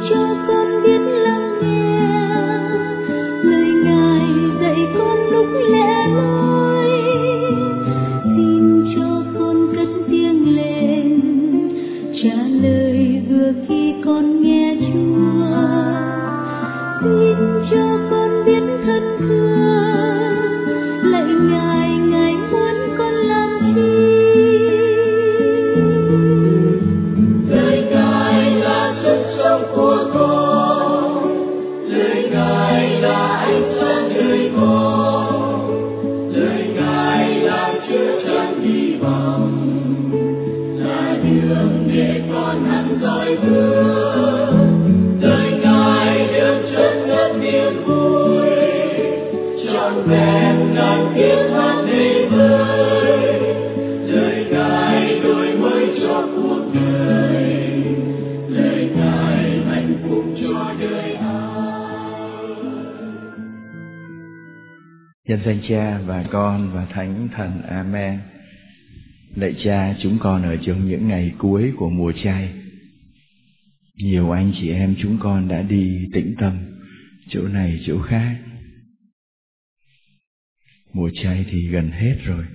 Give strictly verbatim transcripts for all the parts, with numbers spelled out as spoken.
cho con biết lắng nghe lời Ngài dạy con lúc lẻ loi. Xin cho con cất tiếng lên trả lời vừa khi con nghe Chúa. Xin cho con biết thân thương lạy Ngài, Ngài muốn con làm chi. Lời Ngài là sức sống của con, lời Ngài là ánh sáng đời con, lời Ngài là chứa chan hy vọng, là đường để con hăng dõi bước. Lời Ngài đưa chân ngất niềm vui, trọn vẹn ngàn tiếng hát đầy vơi. Lời Ngài đổi mới cho cuộc đời, lời Ngài hạnh phúc cho đời ai. Nhân danh Cha và Con và Thánh Thần. Amen. Lạy Cha, chúng con ở trong những ngày cuối của mùa chay. Nhiều anh chị em chúng con đã đi tĩnh tâm chỗ này chỗ khác. Mùa chay thì gần hết rồi.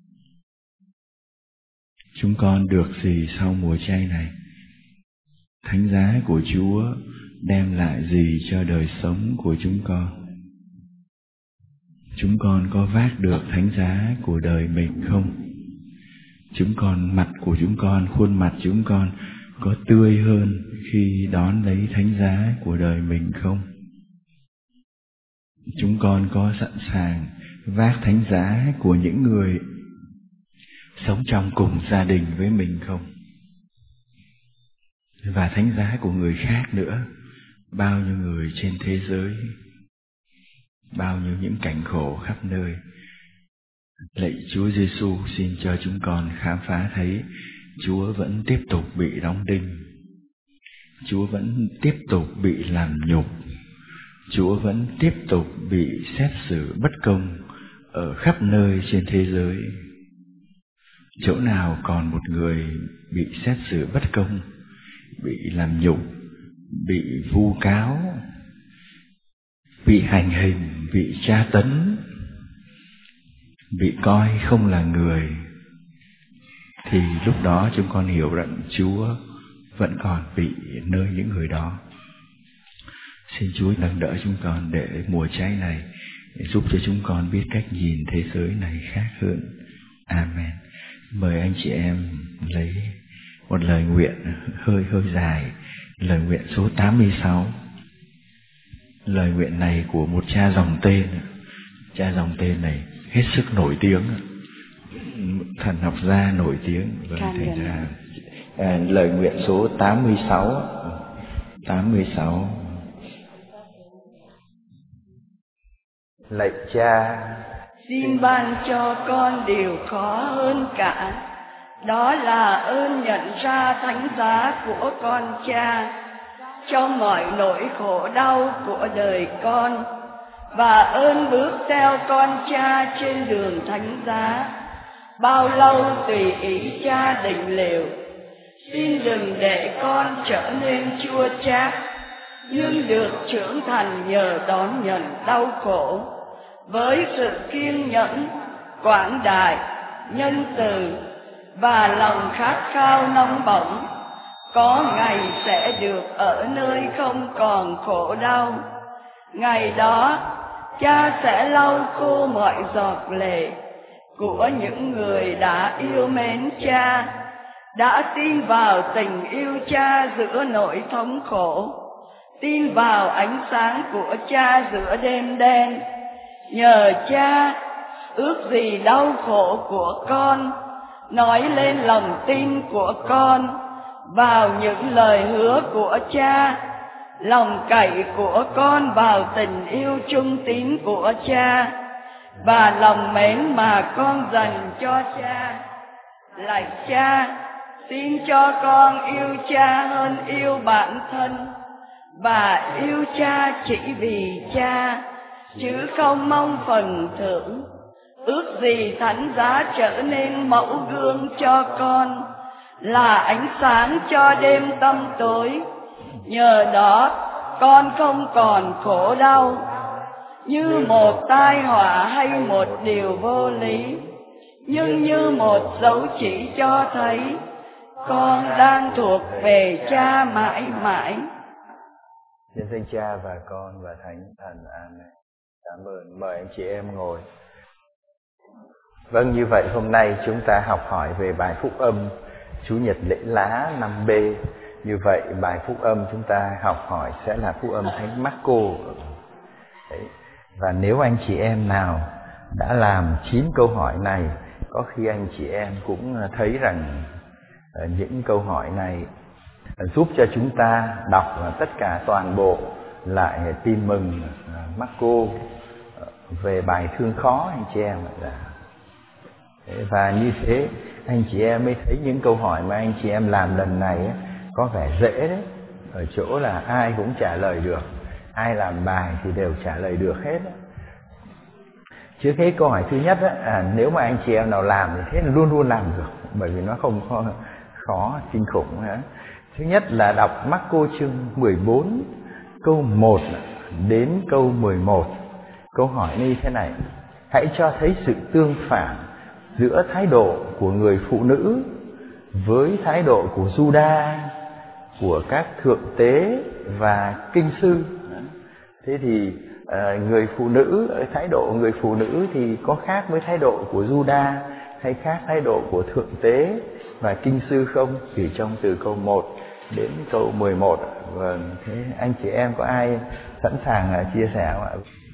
Chúng con được gì sau mùa chay này? Thánh giá của Chúa đem lại gì cho đời sống của chúng con? Chúng con có vác được thánh giá của đời mình không? Chúng con, mặt của chúng con, khuôn mặt chúng con có tươi hơn khi đón lấy thánh giá của đời mình không? Chúng con có sẵn sàng vác thánh giá của những người sống trong cùng gia đình với mình không? Và thánh giá của người khác nữa, bao nhiêu người trên thế giới, bao nhiêu những cảnh khổ khắp nơi. Lạy Chúa Giêsu, xin cho chúng con khám phá thấy Chúa vẫn tiếp tục bị đóng đinh, Chúa vẫn tiếp tục bị làm nhục, Chúa vẫn tiếp tục bị xét xử bất công ở khắp nơi trên thế giới. Chỗ nào còn một người bị xét xử bất công, bị làm nhục, bị vu cáo, bị hành hình, bị tra tấn, bị coi không là người, thì lúc đó chúng con hiểu rằng Chúa vẫn còn bị nơi những người đó. Xin Chúa nâng đỡ chúng con để mùa cháy này để giúp cho chúng con biết cách nhìn thế giới này khác hơn. Amen. Mời anh chị em lấy một lời nguyện hơi hơi dài, lời nguyện số tám mươi sáu. Lời nguyện này của một cha dòng tên. Cha dòng tên này hết sức nổi tiếng, thần học gia nổi tiếng. Vâng, thành ra à, lời nguyện số tám mươi sáu. tám mươi sáu. Lạy Cha, xin ban cho con điều khó hơn cả, đó là ơn nhận ra thánh giá của con Cha trong mọi nỗi khổ đau của đời con, và ơn bước theo con Cha trên đường thánh giá, bao lâu tùy ý Cha định liệu. Xin đừng để con trở nên chua chát, nhưng được trưởng thành nhờ đón nhận đau khổ với sự kiên nhẫn, quảng đại, nhân từ và lòng khát khao nóng bỏng. Có ngày sẽ được ở nơi không còn khổ đau. Ngày đó Cha sẽ lau khô mọi giọt lệ của những người đã yêu mến Cha, đã tin vào tình yêu Cha giữa nỗi thống khổ, tin vào ánh sáng của Cha giữa đêm đen. Nhờ Cha, ước gì đau khổ của con, nói lên lòng tin của con vào những lời hứa của Cha, lòng cậy của con vào tình yêu trung tín của Cha, và lòng mến mà con dành cho Cha. Lạy Cha, xin cho con yêu Cha hơn yêu bản thân, và yêu Cha chỉ vì Cha, chứ không mong phần thưởng. Ước gì thánh giá trở nên mẫu gương cho con, là ánh sáng cho đêm tăm tối, nhờ đó con không còn khổ đau như một tai họa hay một điều vô lý, nhưng như một dấu chỉ cho thấy con đang thuộc về Cha mãi mãi. Xin danh Cha và Con và Thánh Thần. Amen. Cảm ơn. Mời anh chị em ngồi. Vâng, như vậy hôm nay chúng ta học hỏi về bài phúc âm Chủ nhật lễ lá năm B. Như vậy bài phúc âm chúng ta học hỏi sẽ là phúc âm Thánh Marco. Đấy. Và nếu anh chị em nào đã làm chín câu hỏi này, có khi anh chị em cũng thấy rằng những câu hỏi này giúp cho chúng ta đọc tất cả toàn bộ lại tin mừng Marco về bài thương khó anh chị em. Và như thế anh chị em mới thấy những câu hỏi mà anh chị em làm lần này có vẻ dễ đấy, ở chỗ là ai cũng trả lời được, ai làm bài thì đều trả lời được hết. Trước hết câu hỏi thứ nhất á, à, nếu mà anh chị em nào làm thì thế là luôn luôn làm được, bởi vì nó không khó, khó kinh khủng hả? Thứ nhất là đọc Marco chương mười bốn câu một đến câu mười một. Câu hỏi như thế này: hãy cho thấy sự tương phản giữa thái độ của người phụ nữ với thái độ của Giuđa, của các thượng tế và kinh sư. Thế thì à, người phụ nữ, thái độ người phụ nữ thì có khác với thái độ của Giuđa hay khác thái độ của thượng tế và kinh sư không? Chỉ trong từ câu một đến câu mười một. Vâng, thế anh chị em có ai sẵn sàng chia sẻ không ạ?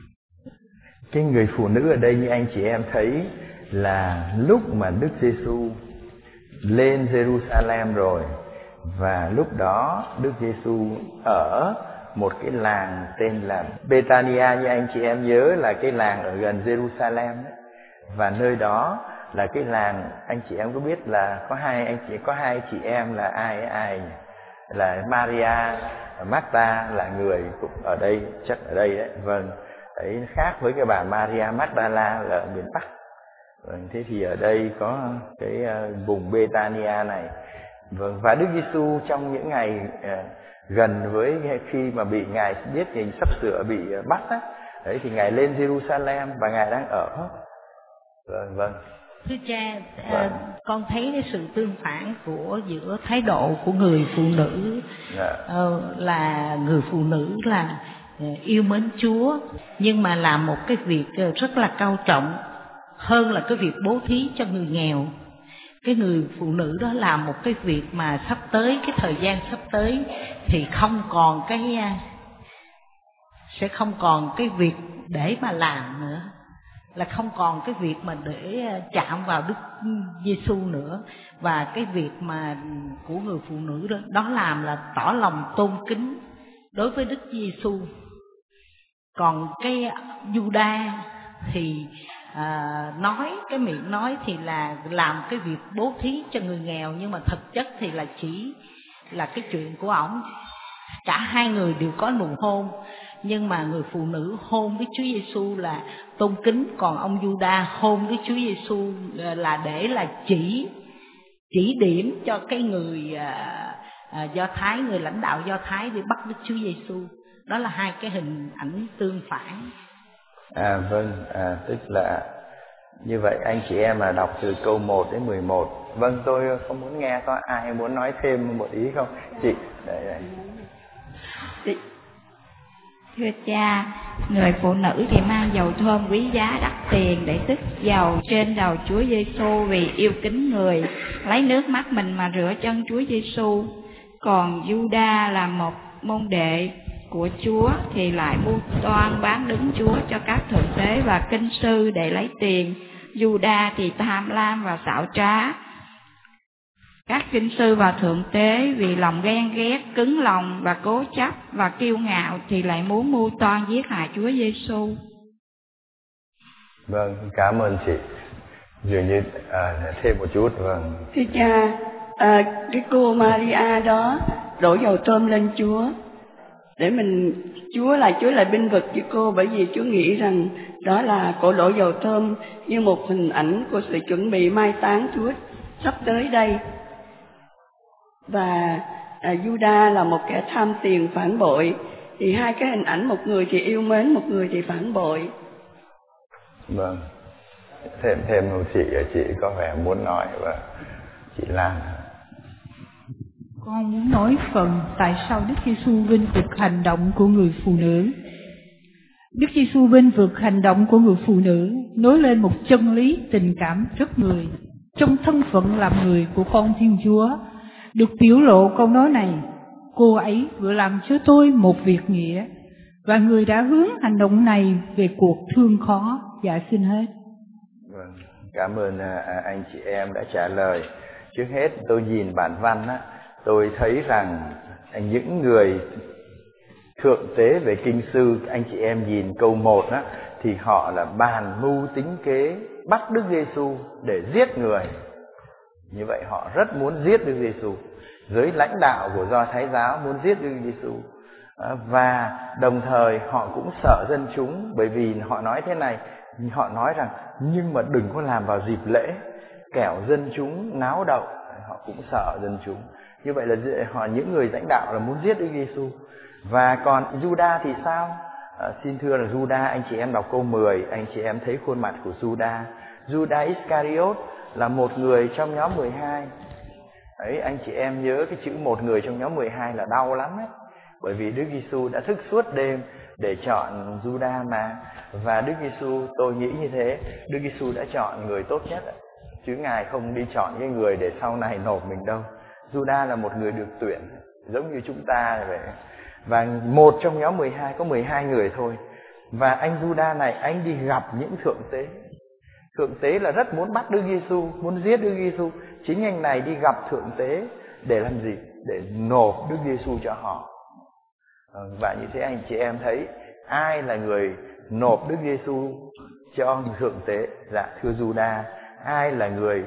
Cái người phụ nữ ở đây như anh chị em thấy là lúc mà Đức Giêsu lên Jerusalem rồi, và lúc đó Đức Giêsu ở một cái làng tên là Bethania, như anh chị em nhớ là cái làng ở gần Jerusalem ấy. Và nơi đó là cái làng, anh chị em có biết là có hai anh chị có hai chị em là ai ai nhỉ? Là Maria, Marta là người cũng ở đây, chắc ở đây đấy. Vâng, đấy khác với cái bà Maria Magdala là ở miền Bắc. Vâng, thế thì ở đây có cái vùng Bethania này. Vâng, và Đức Giêsu trong những ngày uh, gần với khi mà bị Ngài biết Ngài sắp sửa bị bắt á, đấy thì Ngài lên Jerusalem và Ngài đang ở. Vâng, vâng. Thưa cha, vâng. uh, con thấy cái sự tương phản của giữa thái độ của người phụ nữ, dạ. uh, là người phụ nữ là uh, yêu mến Chúa, nhưng mà làm một cái việc uh, rất là cao trọng hơn là cái việc bố thí cho người nghèo. Cái người phụ nữ đó làm một cái việc mà sắp tới, cái thời gian sắp tới thì không còn cái sẽ không còn cái việc để mà làm nữa, là không còn cái việc mà để chạm vào Đức Giêsu nữa. Và cái việc mà của người phụ nữ đó, đó làm là tỏ lòng tôn kính đối với Đức Giêsu. Còn cái Giuđa thì à, nói, cái miệng nói thì là làm cái việc bố thí cho người nghèo, nhưng mà thực chất thì là chỉ là cái chuyện của ổng. Cả hai người đều có nụ hôn, nhưng mà người phụ nữ hôn với Chúa Giêsu là tôn kính, còn ông Giuđa hôn với Chúa Giêsu là để là chỉ chỉ điểm cho cái người à, à, Do Thái, người lãnh đạo Do Thái để bắt Đức Chúa Giêsu. Đó là hai cái hình ảnh tương phản. À vâng, à, tức là như vậy anh chị em là đọc từ câu một đến mười một. Vâng, tôi không muốn nghe, có ai muốn nói thêm một ý không? Chị, đây đây. Chị. Thưa cha, người phụ nữ thì mang dầu thơm quý giá đắt tiền để sức dầu trên đầu Chúa Giêsu vì yêu kính người, lấy nước mắt mình mà rửa chân Chúa Giêsu. Còn Giuđa là một môn đệ của Chúa thì lại mưu toan bán đứng Chúa cho các thượng tế và kinh sư để lấy tiền. Giuđa thì tham lam và xảo trá. Các kinh sư và thượng tế vì lòng ghen ghét, cứng lòng và cố chấp và kiêu ngạo thì lại muốn mưu toan giết hại Chúa Giêsu. Vâng, cảm ơn chị. Dường như à, thêm một chút. Vâng. Thưa cha, à, cái cô Maria đó đổ dầu thơm lên Chúa để mình, Chúa là Chúa lại bênh vực với cô, bởi vì Chúa nghĩ rằng đó là cổ đổ dầu thơm như một hình ảnh của sự chuẩn bị mai táng Chúa sắp tới đây. Và à, Juda là một kẻ tham tiền phản bội. Thì hai cái hình ảnh, một người thì yêu mến, một người thì phản bội. Vâng. Thêm thêm một chị, chị có vẻ muốn nói và chị Lan. Con muốn nói phần tại sao Đức Giêsu vinh vực hành động của người phụ nữ. Đức Giêsu vinh vực hành động của người phụ nữ nói lên một chân lý tình cảm rất người. Trong thân phận làm người của con Thiên Chúa được biểu lộ câu nói này: cô ấy vừa làm cho tôi một việc nghĩa, và người đã hướng hành động này về cuộc thương khó. Dạ xin hết. Vâng, cảm ơn anh chị em đã trả lời. Trước hết tôi nhìn bản văn á, tôi thấy rằng những người thượng tế về kinh sư, anh chị em nhìn câu một á, thì họ là bàn mưu tính kế bắt Đức Giêsu để giết người. Như vậy họ rất muốn giết Đức Giêsu. Giới lãnh đạo của Do Thái giáo muốn giết Đức Giêsu. Và đồng thời họ cũng sợ dân chúng, bởi vì họ nói thế này, họ nói rằng nhưng mà đừng có làm vào dịp lễ, kẻo dân chúng náo động. Họ cũng sợ dân chúng. Như vậy là họ, những người lãnh đạo là muốn giết Đức Giêsu. Và còn Juda thì sao? À, xin thưa là Juda, anh chị em đọc câu mười, anh chị em thấy khuôn mặt của Juda. Juda Iscariot là một người trong nhóm mười hai. Ấy, anh chị em nhớ cái chữ một người trong nhóm mười hai là đau lắm ấy. Bởi vì Đức Giêsu đã thức suốt đêm để chọn Juda mà. Và Đức Giêsu, tôi nghĩ như thế, Đức Giêsu đã chọn người tốt nhất ấy. Chứ Ngài không đi chọn cái người để sau này nộp mình đâu. Juda là một người được tuyển, giống như chúng ta vậy. Và một trong nhóm mười hai có mười hai người thôi. Và anh Juda này, anh đi gặp những thượng tế. Thượng tế là rất muốn bắt Đức Giêsu, muốn giết Đức Giêsu. Chính anh này đi gặp thượng tế để làm gì? Để nộp Đức Giêsu cho họ. Và như thế anh chị em thấy ai là người nộp Đức Giêsu cho thượng tế? Dạ thưa Juda. Ai là người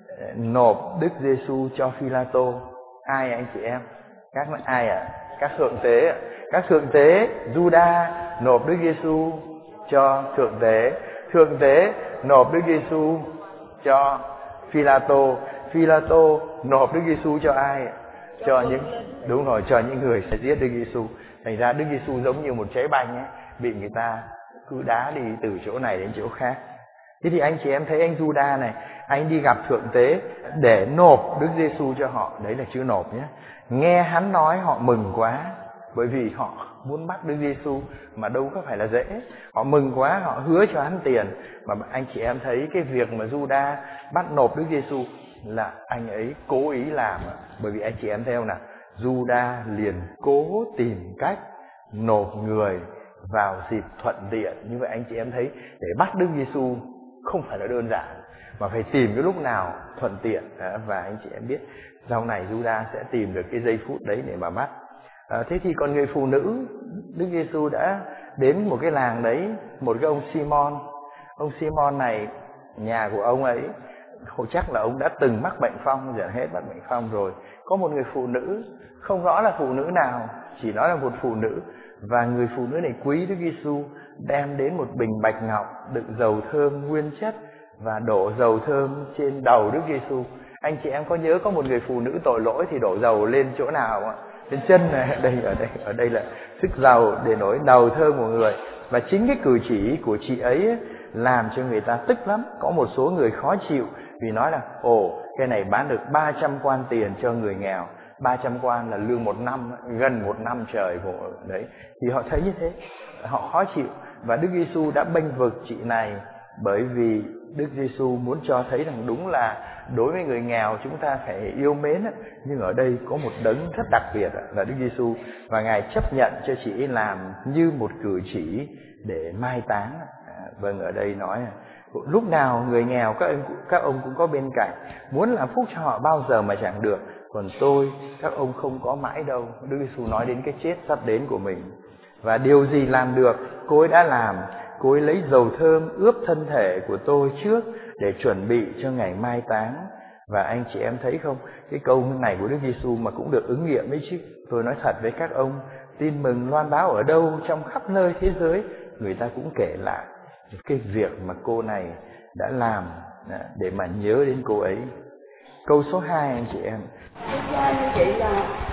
nộp Đức Giêsu cho Phi-la-tô? Ai anh chị em? Các ai ạ? À? Các thượng tế. Các thượng tế, Juda nộp Đức Giêsu cho thượng tế. Thượng tế nộp Đức Giêsu cho Phi-la-tô. Phi-la-tô nộp Đức Giêsu cho ai? Cho những đúng rồi, cho những người sẽ giết Đức Giêsu. Thành ra Đức Giêsu giống như một trái banh ấy, bị người ta cứ đá đi từ chỗ này đến chỗ khác. Thế thì anh chị em thấy anh Juda này, anh đi gặp thượng tế để nộp Đức Giêsu cho họ. Đấy là chữ nộp nhé. Nghe hắn nói họ mừng quá, bởi vì họ muốn bắt Đức Giêsu mà đâu có phải là dễ. Họ mừng quá, họ hứa cho hắn tiền. Mà anh chị em thấy cái việc mà Juda bắt nộp Đức Giêsu là anh ấy cố ý làm. Bởi vì anh chị em thấy không nào, Juda liền cố tìm cách nộp người vào dịp thuận tiện. Như vậy anh chị em thấy để bắt Đức Giêsu không phải là đơn giản, mà phải tìm cái lúc nào thuận tiện. Và anh chị em biết sau này Juda sẽ tìm được cái giây phút đấy để mà bắt. À, thế thì còn người phụ nữ, Đức Giêsu đã đến một cái làng đấy, một cái ông Simon. Ông Simon này, nhà của ông ấy hồi chắc là ông đã từng mắc bệnh phong, giờ hết mắc bệnh phong rồi. Có một người phụ nữ, không rõ là phụ nữ nào, chỉ nói là một phụ nữ. Và người phụ nữ này quý Đức Giêsu, đem đến một bình bạch ngọc đựng dầu thơm nguyên chất và đổ dầu thơm trên đầu Đức Giêsu. Anh chị em có nhớ có một người phụ nữ tội lỗi thì đổ dầu lên chỗ nào ạ? Lên chân này, đây ở đây, ở đây là sức dầu để nổi đầu thơm của người. Và chính cái cử chỉ của chị ấy làm cho người ta tức lắm. Có một số người khó chịu vì nói là ồ, cái này bán được ba trăm quan tiền cho người nghèo. ba trăm quan là lương một năm, gần một năm trời của đấy. Thì họ thấy như thế, họ khó chịu. Và Đức Giêsu đã bênh vực chị này, bởi vì Đức Giêsu muốn cho thấy rằng đúng là đối với người nghèo chúng ta phải yêu mến. Nhưng ở đây có một đấng rất đặc biệt là Đức Giêsu, và Ngài chấp nhận cho chị ấy làm như một cử chỉ để mai táng. À, vâng, ở đây nói lúc nào người nghèo các ông, các ông cũng có bên cạnh, muốn làm phúc cho họ bao giờ mà chẳng được. Còn tôi, các ông không có mãi đâu. Đức Giêsu nói đến cái chết sắp đến của mình. Và điều gì làm được, cô ấy đã làm. Cô ấy lấy dầu thơm ướp thân thể của tôi trước để chuẩn bị cho ngày mai táng. Và anh chị em thấy không, cái câu này của Đức Giêsu mà cũng được ứng nghiệm ấy chứ. Tôi nói thật với các ông, tin mừng loan báo ở đâu trong khắp nơi thế giới, người ta cũng kể lại cái việc mà cô này đã làm để mà nhớ đến cô ấy. Câu số hai anh chị em. Như vậy là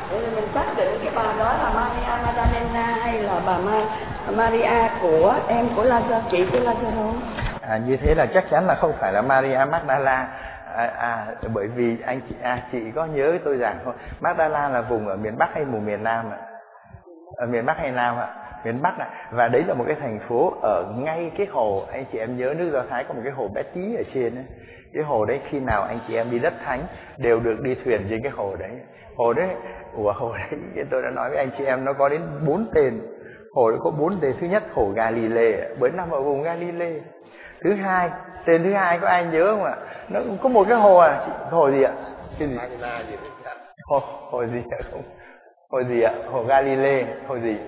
Để mình xác định cái bà đó là Maria Magdalena hay là bà Ma, Maria của em của Lazaro, chị của Lazaro? À, như thế là chắc chắn là không phải là Maria Magdala. À, à, bởi vì anh chị à, chị có nhớ tôi giảng không? Magdala là vùng ở miền Bắc hay vùng miền Nam ạ? Ở miền Bắc hay Nam ạ? Miền Bắc ạ. Và đấy là một cái thành phố ở ngay cái hồ, anh chị em nhớ nước Do Thái có một cái hồ bé tí ở trên ấy. Cái hồ đấy khi nào anh chị em đi đất thánh đều được đi thuyền trên cái hồ đấy. Hồ đấy, ủa hồ đấy tôi đã nói với anh chị em nó có đến bốn tên. Hồ đấy có bốn tên. Thứ nhất hồ Galilee, bởi nằm ở vùng Galilee. Thứ hai, tên thứ hai có ai nhớ không ạ? Nó có một cái hồ à, hồ gì ạ? Cái gì? Hồ, hồ gì ạ? Không. Hồ gì ạ? Hồ Galilee, hồ gì?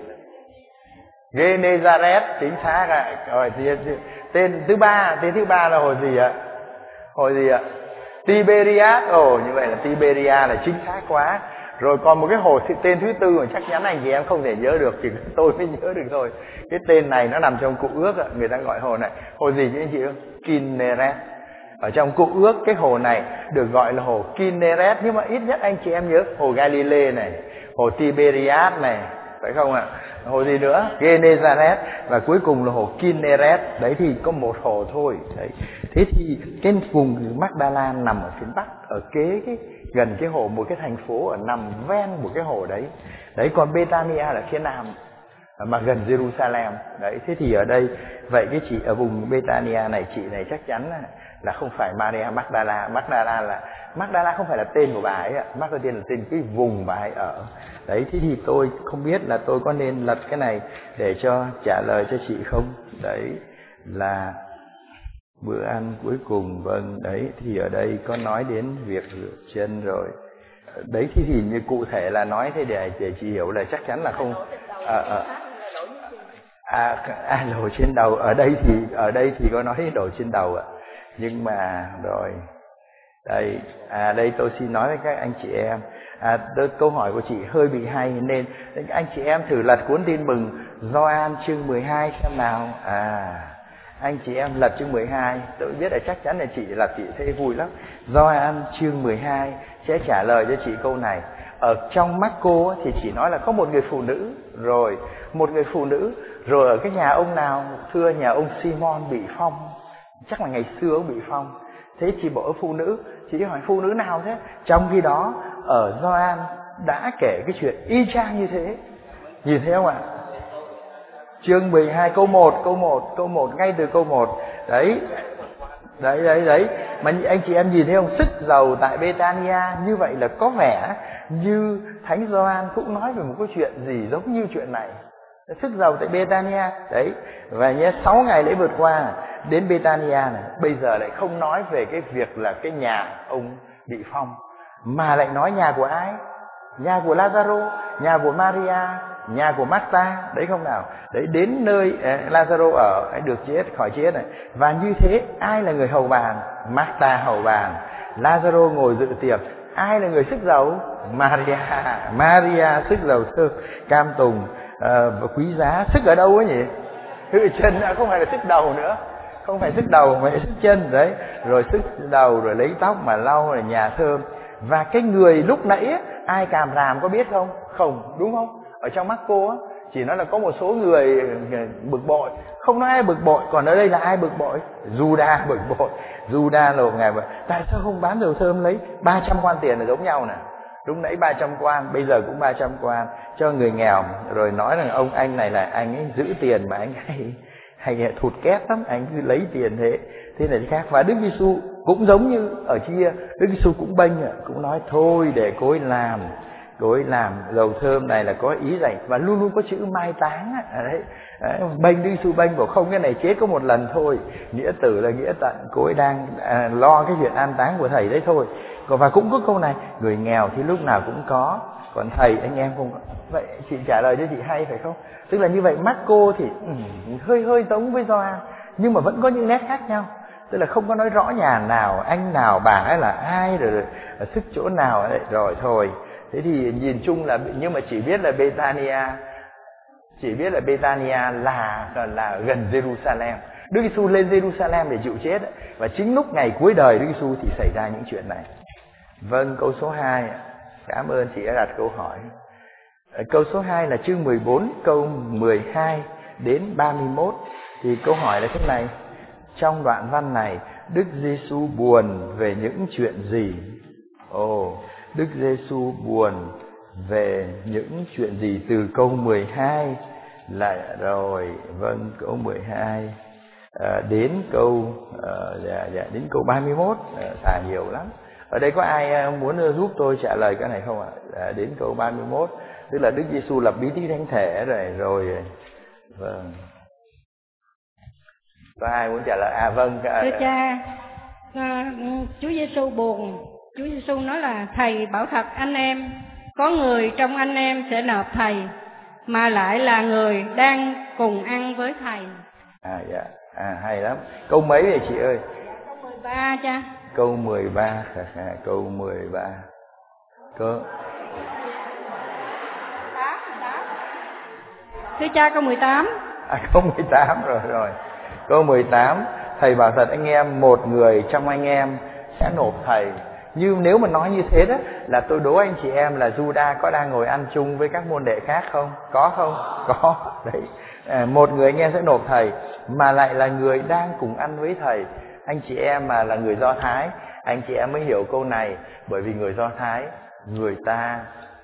Genezareth, chính xác ạ. Rồi tên thứ ba, tên thứ ba là hồ gì ạ? Hồ gì ạ? Tiberias. Ồ, như vậy là Tiberias là chính xác quá. Rồi còn một cái hồ tên thứ tư mà chắc chắn anh chị em không thể nhớ được, chỉ tôi mới nhớ được thôi. Cái tên này nó nằm trong Cựu Ước, người ta gọi hồ này hồ gì chứ anh chị ơi? Kinneret. Ở trong Cựu Ước cái hồ này được gọi là hồ Kinneret, nhưng mà ít nhất anh chị em nhớ hồ Galilee này, hồ Tiberias này, phải không ạ? Hồ gì nữa? Genezareth, và cuối cùng là hồ Kinneret. Đấy thì có một hồ thôi. Đấy. Thế thì cái vùng Magdala nằm ở phía Bắc, ở kế cái gần cái hồ, một cái thành phố ở nằm ven một cái hồ đấy. Đấy, còn Bethania là phía Nam mà gần Jerusalem. Đấy, thế thì ở đây vậy cái chị ở vùng Bethania này, chị này chắc chắn là, là không phải Maria Magdala. Magdala là Magdala không phải là tên của bà ấy ạ. Magdala là tên cái vùng bà ấy ở. Đấy, thế thì tôi không biết là tôi có nên lật cái này để cho trả lời cho chị không. Đấy là bữa ăn cuối cùng. Vâng, đấy thì ở đây có nói đến việc rửa chân rồi. Đấy thì, thì như cụ thể là nói thế để, để chị hiểu là chắc chắn là không à, à, à, à, đổ trên đầu. Ở đây thì ở đây thì có nói đổ trên đầu ạ. Nhưng mà rồi đây à, đây tôi xin nói với các anh chị em. À, tôi, câu hỏi của chị hơi bị hay nên anh chị em thử lật cuốn tin mừng Gioan chương mười hai xem nào. À, anh chị em lật chương mười hai, tôi biết là chắc chắn là chị lật chị thấy vui lắm. Gioan chương mười hai sẽ trả lời cho chị câu này. Ở trong Marco thì chỉ nói là có một người phụ nữ, rồi một người phụ nữ, rồi ở cái nhà ông nào? Thưa, nhà ông Simon bị phong. Chắc là ngày xưa ông bị phong. Thế chị bảo phụ nữ, chị hỏi phụ nữ nào thế? Trong khi đó ở Gioan đã kể cái chuyện y chang như thế. Nhìn thấy không ạ? Chương mười hai câu một, câu một, câu một, ngay từ câu một. Đấy, đấy, đấy, đấy. Mà anh chị em nhìn thấy không? Sức dầu tại Bethania. Như vậy là có vẻ như Thánh Gioan cũng nói về một cái chuyện gì giống như chuyện này. Sức dầu tại Bethania. Đấy, và nhé, sáu ngày lễ vượt qua đến Bethania này. Bây giờ lại không nói về cái việc là cái nhà ông bị phong, mà lại nói nhà của ai? Nhà của Lazaro, nhà của Maria, nhà của Marta. Đấy không nào? Đấy, đến nơi uh, Lazaro ở được chết, khỏi chết này. Và như thế ai là người hầu bàn? Marta hầu bàn. Lazaro ngồi dự tiệc. Ai là người sức dầu? Maria. Maria sức dầu thơm, cam tùng, uh, quý giá. Sức ở đâu ấy nhỉ? Sức chân, không phải là sức đầu nữa, không phải sức đầu mà sức chân. Đấy, rồi sức đầu, rồi lấy tóc mà lau, là nhà thơm. Và cái người lúc nãy ấy, ai càm ràm có biết không? Không, đúng không? Ở trong Marco á, chỉ nói là có một số người bực bội, không nói ai bực bội. Còn ở đây là ai bực bội? Judas bực bội. Judas là ngày mà tại sao không bán dầu thơm lấy ba trăm quan tiền là giống nhau nè. Lúc nãy ba trăm quan, bây giờ cũng ba trăm quan cho người nghèo. Rồi nói rằng ông anh này là anh ấy giữ tiền mà anh hay hay thụt kép lắm, anh cứ lấy tiền thế. Thế này khác. Và Đức Giêsu cũng giống như ở chia, Đức Giêsu cũng bênh, cũng nói thôi để cô ấy làm, cô ấy làm dầu thơm này là có ý dành, và luôn luôn có chữ mai táng. Đấy, đấy, bênh Đức Giêsu bênh bảo không, cái này chết có một lần thôi, nghĩa tử là nghĩa tận, cô ấy đang à, lo cái chuyện an táng của thầy đấy thôi. Còn và cũng có câu này, người nghèo thì lúc nào cũng có, còn thầy anh em không có. Vậy chị trả lời cho chị hay phải không? Tức là như vậy, Marco thì um, hơi hơi giống với Gioan, nhưng mà vẫn có những nét khác nhau. Tức là không có nói rõ nhà nào, anh nào, bà ấy là ai, rồi, rồi, rồi sức chỗ nào đấy, rồi thôi. Thế thì nhìn chung là, nhưng mà chỉ biết là Bethania, chỉ biết là Bethania là, là, là gần Jerusalem. Đức Giêsu lên Jerusalem để chịu chết, và chính lúc ngày cuối đời Đức Giêsu thì xảy ra những chuyện này. Vâng, câu số hai. Cảm ơn chị đã đặt câu hỏi. Câu số hai là chương mười bốn, câu mười hai đến ba mươi mốt. Thì câu hỏi là thế này: trong đoạn văn này, Đức Giêsu buồn về những chuyện gì? Ồ, Đức Giêsu buồn về những chuyện gì? Từ câu mười hai là rồi, vâng, câu mười hai à, đến câu à, dạ, dạ, đến câu ba mươi mốt, à, xả nhiều lắm. Ở đây có ai muốn giúp tôi trả lời cái này không ạ? À, đến câu ba mươi mốt, tức là Đức Giêsu lập bí tích thánh thể rồi, rồi, vâng. Có ai muốn trả lời? À vâng. Thưa cha, à, Chúa Giêsu buồn. Chúa Giêsu nói là thầy bảo thật anh em, có người trong anh em sẽ nộp thầy, mà lại là người đang cùng ăn với thầy. À dạ, à hay lắm. Câu mấy vậy chị ơi? Câu mười ba cha. Câu mười ba, câu mười ba. Câu Thưa cha, câu mười tám. À câu mười tám rồi rồi. Câu mười tám, thầy bảo thật anh em, một người trong anh em sẽ nộp thầy. Như nếu mà nói như thế đó là tôi đố anh chị em là Juda có đang ngồi ăn chung với các môn đệ khác không? Có không? Có. Đấy. À, một người anh em sẽ nộp thầy, mà lại là người đang cùng ăn với thầy. Anh chị em mà là người Do Thái, anh chị em mới hiểu câu này. Bởi vì người Do Thái, người ta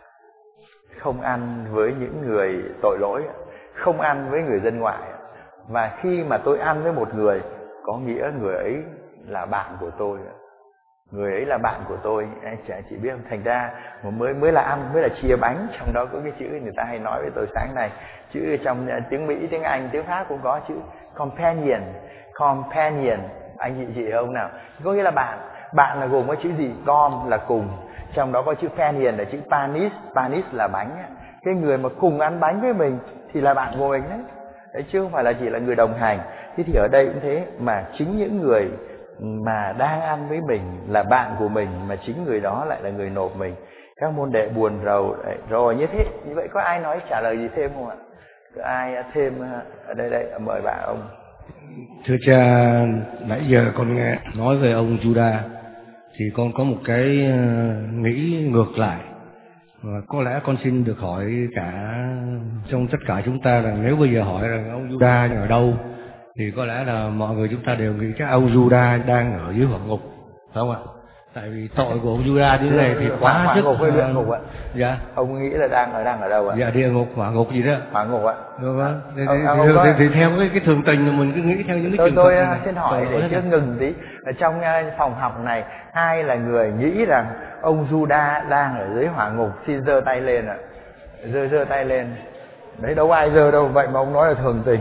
không ăn với những người tội lỗi, không ăn với người dân ngoại. Và khi mà tôi ăn với một người, có nghĩa người ấy là bạn của tôi, người ấy là bạn của tôi. Anh chị, chị biết không? Thành ra mới mới là ăn, mới là chia bánh. Trong đó có cái chữ người ta hay nói với tôi sáng này, chữ trong tiếng Mỹ, tiếng Anh, tiếng Pháp cũng có chữ companion. Companion, anh chị chị không nào? Có nghĩa là bạn. Bạn là gồm có chữ gì? Com là cùng, trong đó có chữ panion là chữ panis. Panis là bánh. Cái người mà cùng ăn bánh với mình thì là bạn của mình đấy. Đấy, chứ không phải là chỉ là người đồng hành. Thế thì ở đây cũng thế, mà chính những người mà đang ăn với mình là bạn của mình, mà chính người đó lại là người nộp mình. Các môn đệ buồn rầu. Đấy, rồi như thế, như vậy có ai nói trả lời gì thêm không ạ? Có ai thêm ở đây đây? Mời bạn ông. Thưa cha, nãy giờ con nghe nói về ông Juda thì con có một cái nghĩ ngược lại. Và có lẽ con xin được hỏi cả trong tất cả chúng ta rằng nếu bây giờ hỏi rằng ông Juda ở đâu thì có lẽ là mọi người chúng ta đều nghĩ chắc ông Juda đang ở dưới hỏa ngục, phải không ạ? Tại vì tội của ông Juda như thế này thì quá hỏa sức. Ngục hay địa ngục ạ? Dạ. Ông nghĩ là đang ở đang ở đâu ạ? Dạ địa ngục, hỏa ngục gì đó. Hỏa ngục ạ. Đúng không? Thì, ông, thì, ông thì, có... thì, thì theo cái, cái thường tình là mình cứ nghĩ theo những cái tôi, trường tôi hợp xin hỏi để chứ ngừng tí. Ở trong phòng học này, ai là người nghĩ rằng ông Juda đang ở dưới hỏa ngục? Xin giơ tay lên ạ. Giơ giơ tay lên. Đấy, đâu ai giơ đâu, vậy mà ông nói là thường tình.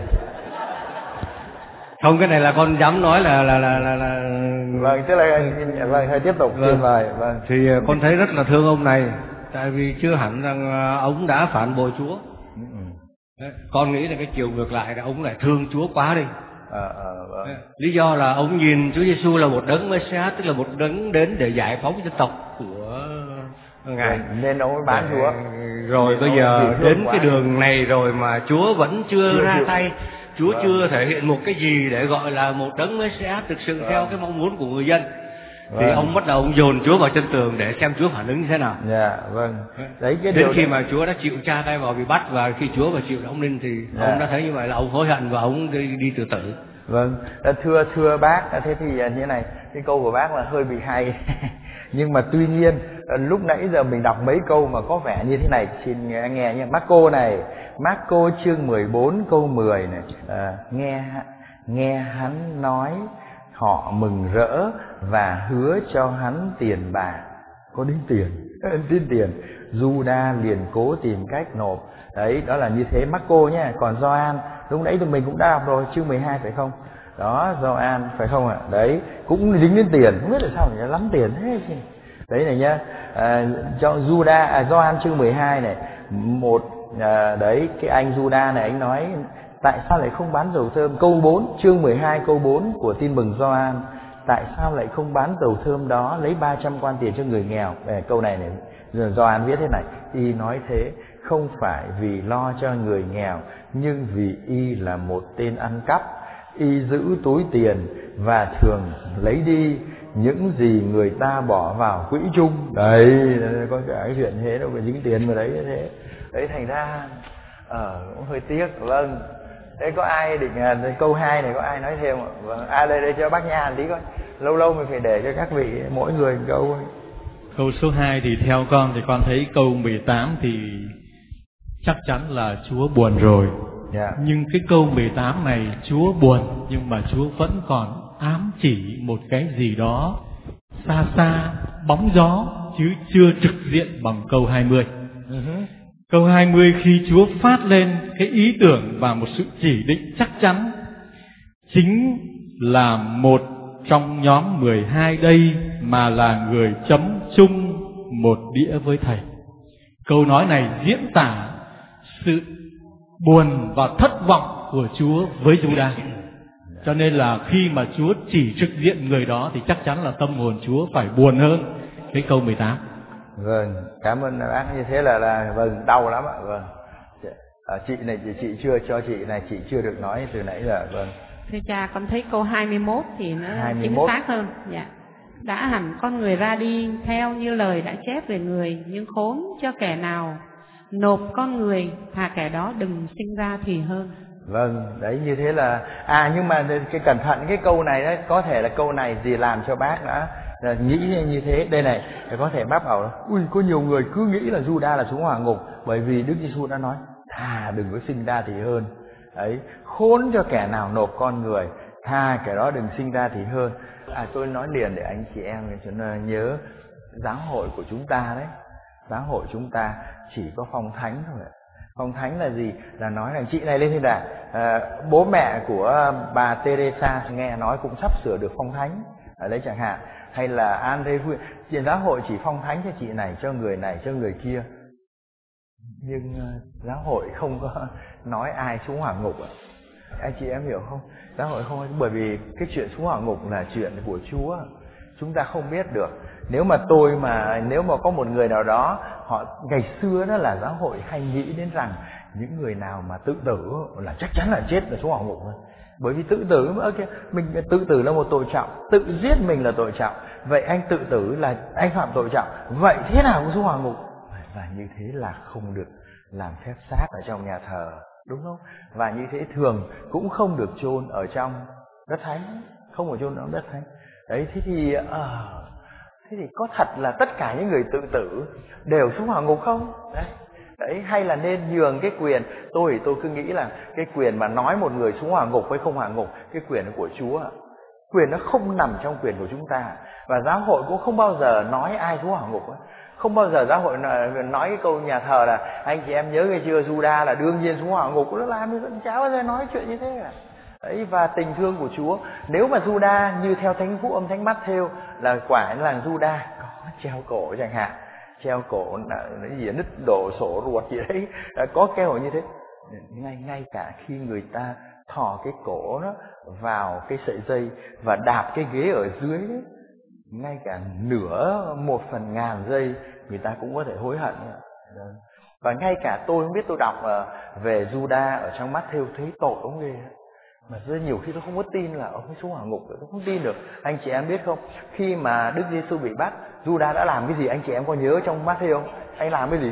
Không, cái này là con dám nói là là là là, là... Vâng, tức là vâng, hãy tiếp tục. Vâng. Xin mời. Vâng. Thì con thấy rất là thương ông này, tại vì chưa hẳn rằng ông đã phản bội Chúa. Đấy, con nghĩ là cái chiều ngược lại là ông lại thương Chúa quá đi. À, à, vâng. Lý do là ông nhìn Chúa Giêsu là một đấng Messiah, tức là một đấng đến để giải phóng dân tộc của Ngài. Nên ông mới bán Chúa. Rồi nên bây giờ đến quá. Cái đường này rồi mà Chúa vẫn chưa, chưa ra chưa. tay. Chúa vâng. chưa thể hiện một cái gì để gọi là một đấng Messiah thực sự vâng. theo cái mong muốn của người dân. Vâng. Thì ông bắt đầu ông dồn Chúa vào chân tường để xem Chúa phản ứng như thế nào. Dạ, vâng. Đấy, cái đến khi đấy. Mà Chúa đã chịu tra tay vào bị bắt, và khi Chúa và chịu đóng đinh thì dạ. ông đã thấy như vậy là ông hối hận và ông đi, đi tự tử. Vâng, thưa thưa bác, thế thì như thế này, cái câu của bác là hơi bị hay. Nhưng mà tuy nhiên lúc nãy giờ mình đọc mấy câu mà có vẻ như thế này, xin nghe, nghe nha. Marco này, Marco chương mười bốn câu mười này, à, nghe nghe hắn nói họ mừng rỡ và hứa cho hắn tiền bạc. Có đến tiền, đến tiền. Juda liền cố tìm cách nộp. Đấy, đó là như thế Marco nhé. Còn Gioan, lúc nãy tụi mình cũng đã đọc rồi, chương mười hai phải không? Đó, Gioan phải không ạ? Đấy, cũng dính đến tiền, không biết là sao lại lắm tiền thế chứ. Đấy này nhá, à, cho Juda, à, Gioan chương mười hai này, một à, đấy, cái anh Juda này anh nói tại sao lại không bán dầu thơm? Câu bốn, chương mười hai câu bốn của tin mừng Gioan, tại sao lại không bán dầu thơm đó, lấy ba trăm quan tiền cho người nghèo? À, câu này này, Gioan viết thế này, y nói thế không phải vì lo cho người nghèo, nhưng vì y là một tên ăn cắp. Y giữ túi tiền và thường lấy đi, những gì người ta bỏ vào quỹ chung. Đấy, có cả cái chuyện thế đâu, phải dính tiền vào đấy thế. Đấy thành ra ờ cũng hơi tiếc. Vâng. Thế có ai định câu hai này có ai nói thêm không? Vâng. À đây đây cho bác Nha tí coi. Lâu lâu mình phải để cho các vị mỗi người một câu. Câu số hai thì theo con thì con thấy câu mười tám thì chắc chắn là Chúa buồn rồi. Yeah. Nhưng cái câu mười tám này Chúa buồn nhưng mà Chúa vẫn còn ám chỉ một cái gì đó xa xa, bóng gió, chứ chưa trực diện bằng câu hai mươi. Uh-huh. Câu hai mươi khi Chúa phát lên cái ý tưởng và một sự chỉ định chắc chắn, chính là một trong nhóm mười hai đây mà là người chấm chung một đĩa với Thầy. Câu nói này diễn tả sự buồn và thất vọng của Chúa với Giuđa. Cho nên là khi mà Chúa chỉ trực diện người đó thì chắc chắn là tâm hồn Chúa phải buồn hơn cái câu mười tám. Vâng, cảm ơn bác. Như thế là là vâng, đau lắm ạ. Vâng. À, chị này chị, chị chưa cho chị này chị chưa được nói từ nãy giờ. Vâng. Thưa cha, con thấy câu hai mươi mốt thì nó hai mươi chính mốt. xác hơn. Dạ. Đã hẳn con người ra đi theo như lời đã chép về người, nhưng khốn cho kẻ nào nộp con người, thà kẻ đó đừng sinh ra thì hơn. Vâng, đấy như thế là à nhưng mà cái cẩn thận cái câu này đấy, có thể là câu này gì làm cho bác đã nghĩ như thế. Đây này, có thể bác bảo ui có nhiều người cứ nghĩ là Giuđa là xuống hỏa ngục, bởi vì Đức Giêsu đã nói thà đừng có sinh ra thì hơn. Đấy, khốn cho kẻ nào nộp con người, thà kẻ đó đừng sinh ra thì hơn. À tôi nói liền để anh chị em cho nó nhớ giáo hội của chúng ta đấy. Giáo hội chúng ta chỉ có phong thánh thôi. Phong thánh là gì? Là nói rằng chị này lên thiên đàng, à, bố mẹ của bà Teresa nghe nói cũng sắp sửa được phong thánh ở đấy chẳng hạn, hay là Andre Vui, chị giáo hội chỉ phong thánh cho chị này, cho người này, cho người kia, nhưng uh, giáo hội không có nói ai xuống hỏa ngục ạ. Anh chị em hiểu không? Giáo hội không, bởi vì cái chuyện xuống hỏa ngục là chuyện của Chúa, chúng ta không biết được. Nếu mà tôi mà nếu mà có một người nào đó, họ ngày xưa đó là giáo hội hay nghĩ đến rằng những người nào mà tự tử là chắc chắn là chết là xuống hỏa ngục thôi. Bởi vì tự tử okay, mình tự tử là một tội trọng, tự giết mình là tội trọng. Vậy anh tự tử là anh phạm tội trọng, vậy thế nào cũng xuống hỏa ngục. Và như thế là không được làm phép xác ở trong nhà thờ, đúng không? Và như thế thường cũng không được chôn ở trong đất thánh, không được chôn ở trong đất thánh. Đấy, thế thì uh, thế thì có thật là tất cả những người tự tử đều xuống hỏa ngục không? Đấy. Đấy, hay là nên nhường cái quyền, tôi thì tôi cứ nghĩ là cái quyền mà nói một người xuống hỏa ngục hay không hỏa ngục, cái quyền của Chúa. Quyền nó không nằm trong quyền của chúng ta. Và giáo hội cũng không bao giờ nói ai xuống hỏa ngục. Không bao giờ giáo hội nói cái câu nhà thờ là anh chị em nhớ ngày chưa, Giuđa là đương nhiên xuống hỏa ngục. Nó làm gì chả bao giờ nói chuyện như thế cả. Đấy, và tình thương của Chúa, nếu mà Giuđa như theo thánh phúc âm thánh Matthew là quả là Giuđa có treo cổ chẳng hạn, treo cổ là cái gì nứt đổ sổ ruột gì đấy, có keo như thế. Ngay ngay cả khi người ta thò cái cổ đó vào cái sợi dây và đạp cái ghế ở dưới đấy, ngay cả nửa một phần ngàn giây người ta cũng có thể hối hận. Và ngay cả tôi không biết, tôi đọc về Giuđa ở trong Matthew thấy tội ông ghê. Mà rất nhiều khi tôi không có tin là ông ấy xuống hỏa ngục, tôi không tin được. Anh chị em biết không, khi mà Đức Giêsu bị bắt, Giuđa đã làm cái gì anh chị em có nhớ trong Matthew không? Anh làm cái gì?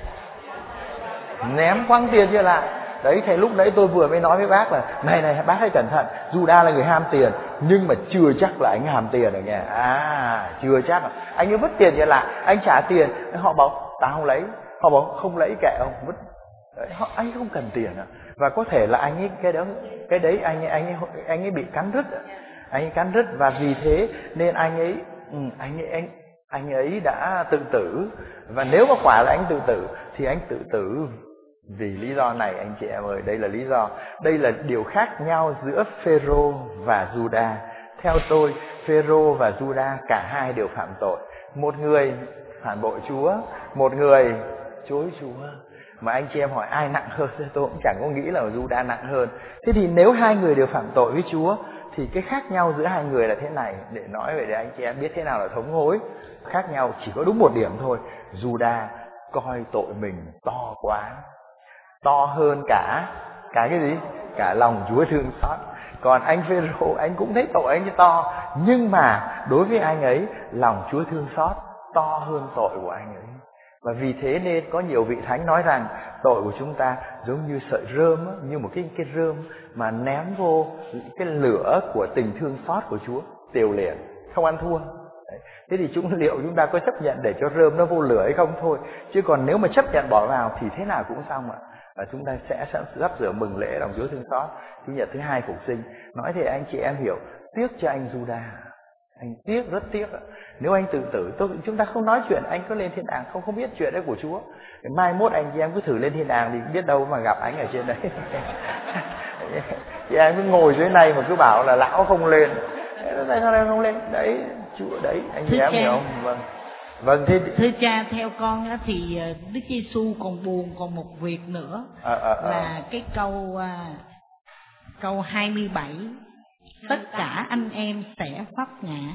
Ném quăng tiền chia lại. Đấy, thì lúc đấy tôi vừa mới nói với bác là này này bác hãy cẩn thận, Giuđa là người ham tiền, nhưng mà chưa chắc là anh ham tiền rồi nghe. À, chưa chắc. Anh ấy vứt tiền chia lại, anh trả tiền, họ bảo tao không lấy, họ bảo không lấy kệ ông, vứt. Đấy, họ, anh không cần tiền à. Và có thể là anh ấy cái đó cái đấy anh ấy anh ấy anh ấy bị cắn rứt, anh ấy cắn rứt và vì thế nên anh ấy ừ, anh ấy anh anh ấy đã tự tử. Và nếu mà quả là anh tự tử thì anh tự tử vì lý do này anh chị em ơi, đây là lý do, đây là điều khác nhau giữa Phêrô và Giuđa. Theo tôi, Phêrô và Giuđa cả hai đều phạm tội. Một người phản bội Chúa, một người chối Chúa. Mà anh chị em hỏi ai nặng hơn, tôi cũng chẳng có nghĩ là Giuđa nặng hơn. Thế thì nếu hai người đều phạm tội với Chúa thì cái khác nhau giữa hai người là thế này, để nói vậy để anh chị em biết thế nào là thống hối. Khác nhau chỉ có đúng một điểm thôi, Giuđa coi tội mình to quá, to hơn cả cả cái gì? Cả lòng Chúa thương xót. Còn anh Phêrô, anh cũng thấy tội anh ấy to, nhưng mà đối với anh ấy lòng Chúa thương xót to hơn tội của anh ấy. Và vì thế nên có nhiều vị thánh nói rằng tội của chúng ta giống như sợi rơm, như một cái cái rơm mà ném vô cái lửa của tình thương xót của Chúa, tiều liền, không ăn thua. Đấy. Thế thì chúng liệu chúng ta có chấp nhận để cho rơm nó vô lửa hay không thôi. Chứ còn nếu mà chấp nhận bỏ vào thì thế nào cũng xong ạ. Và chúng ta sẽ sắp sửa mừng lễ lòng Chúa thương xót Chủ nhật thứ hai phục sinh. Nói thì anh chị em hiểu, tiếc cho anh Juda, anh tiếc, rất tiếc. Nếu anh tự tử, tôi, chúng ta không nói chuyện anh có lên thiên đàng không, không biết chuyện đấy của Chúa. Mai mốt anh chị em cứ thử lên thiên đàng thì biết đâu mà gặp anh ở trên đấy. Chị em cứ ngồi dưới này mà cứ bảo là lão không lên, tại sao không lên? Đấy, Chúa đấy, anh chị em hiểu không? Vâng. Vâng, thế thưa cha, theo con á, thì Đức Giêsu còn buồn còn một việc nữa, à, à, à. là cái câu câu hai mươi bảy, tất cả anh em sẽ vấp ngã.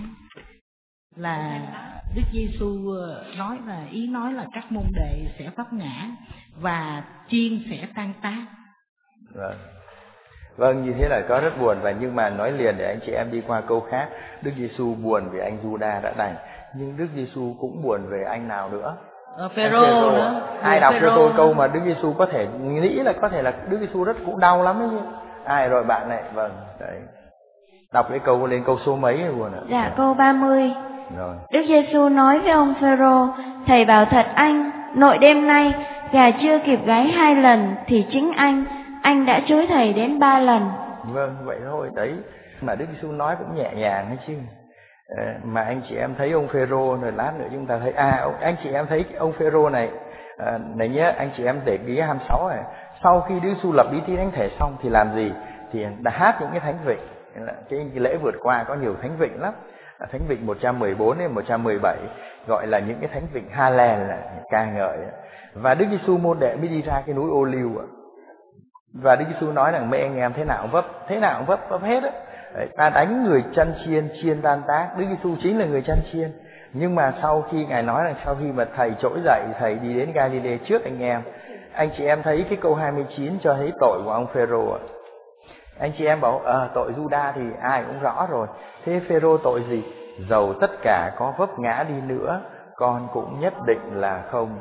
Là Đức Giêsu nói là ý nói là các môn đệ sẽ vấp ngã và chiên sẽ tan tác. Vâng. Vâng, như thế là có rất buồn. Và nhưng mà nói liền để anh chị em đi qua câu khác. Đức Giêsu buồn vì anh Juda đã đành, nhưng Đức Giêsu cũng buồn về anh nào nữa? Ờ, Phêrô nữa. Ai đọc cho tôi câu mà Đức Giêsu có thể nghĩ là có thể là Đức Giêsu rất cũng đau lắm đấy chứ. Ai rồi bạn này? Vâng, đấy. Đọc cái câu lên câu số mấy buồn ạ? Dạ, câu ba mươi. Rồi. Đức Giêsu nói với ông Phêrô, thầy bảo thật anh, nội đêm nay gà chưa kịp gáy hai lần thì chính anh, anh đã chối thầy đến ba lần. Vâng, vậy thôi đấy. Mà Đức Giêsu nói cũng nhẹ nhàng ấy chứ. À, mà anh chị em thấy ông Phêrô rồi lát nữa chúng ta thấy à ông, anh chị em thấy ông Phêrô này à, này nhé, anh chị em để ý hai mươi sáu này. Sau khi Đức Giêsu lập bí tích thánh thể xong thì làm gì? Thì đã hát những cái thánh vịnh. Cái lễ vượt qua có nhiều thánh vịnh lắm. Thánh vịnh một trăm mười bốn đến một trăm mười bảy gọi là những cái thánh vịnh Hallel, là ca ngợi. Và Đức Giêsu môn đệ mới đi ra cái núi Ô Liu. Và Đức Giêsu nói rằng mấy anh em thế nào cũng vấp, thế nào cũng vấp, vấp hết á. Ta đánh người chăn chiên, chiên tan tác. Đức Giêsu chính là người chăn chiên. Nhưng mà sau khi Ngài nói rằng sau khi mà thầy trỗi dậy, thầy đi đến Galilee trước anh em, anh chị em thấy cái câu hai mươi chín cho thấy tội của ông Phêrô ạ. Anh chị em bảo à, tội Juda thì ai cũng rõ rồi. Thế Phêrô tội gì? Dầu tất cả có vấp ngã đi nữa, con cũng nhất định là không.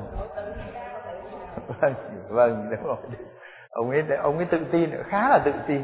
Vâng, vâng, đúng rồi. Ông ấy, ông ấy tự tin, khá là tự tin.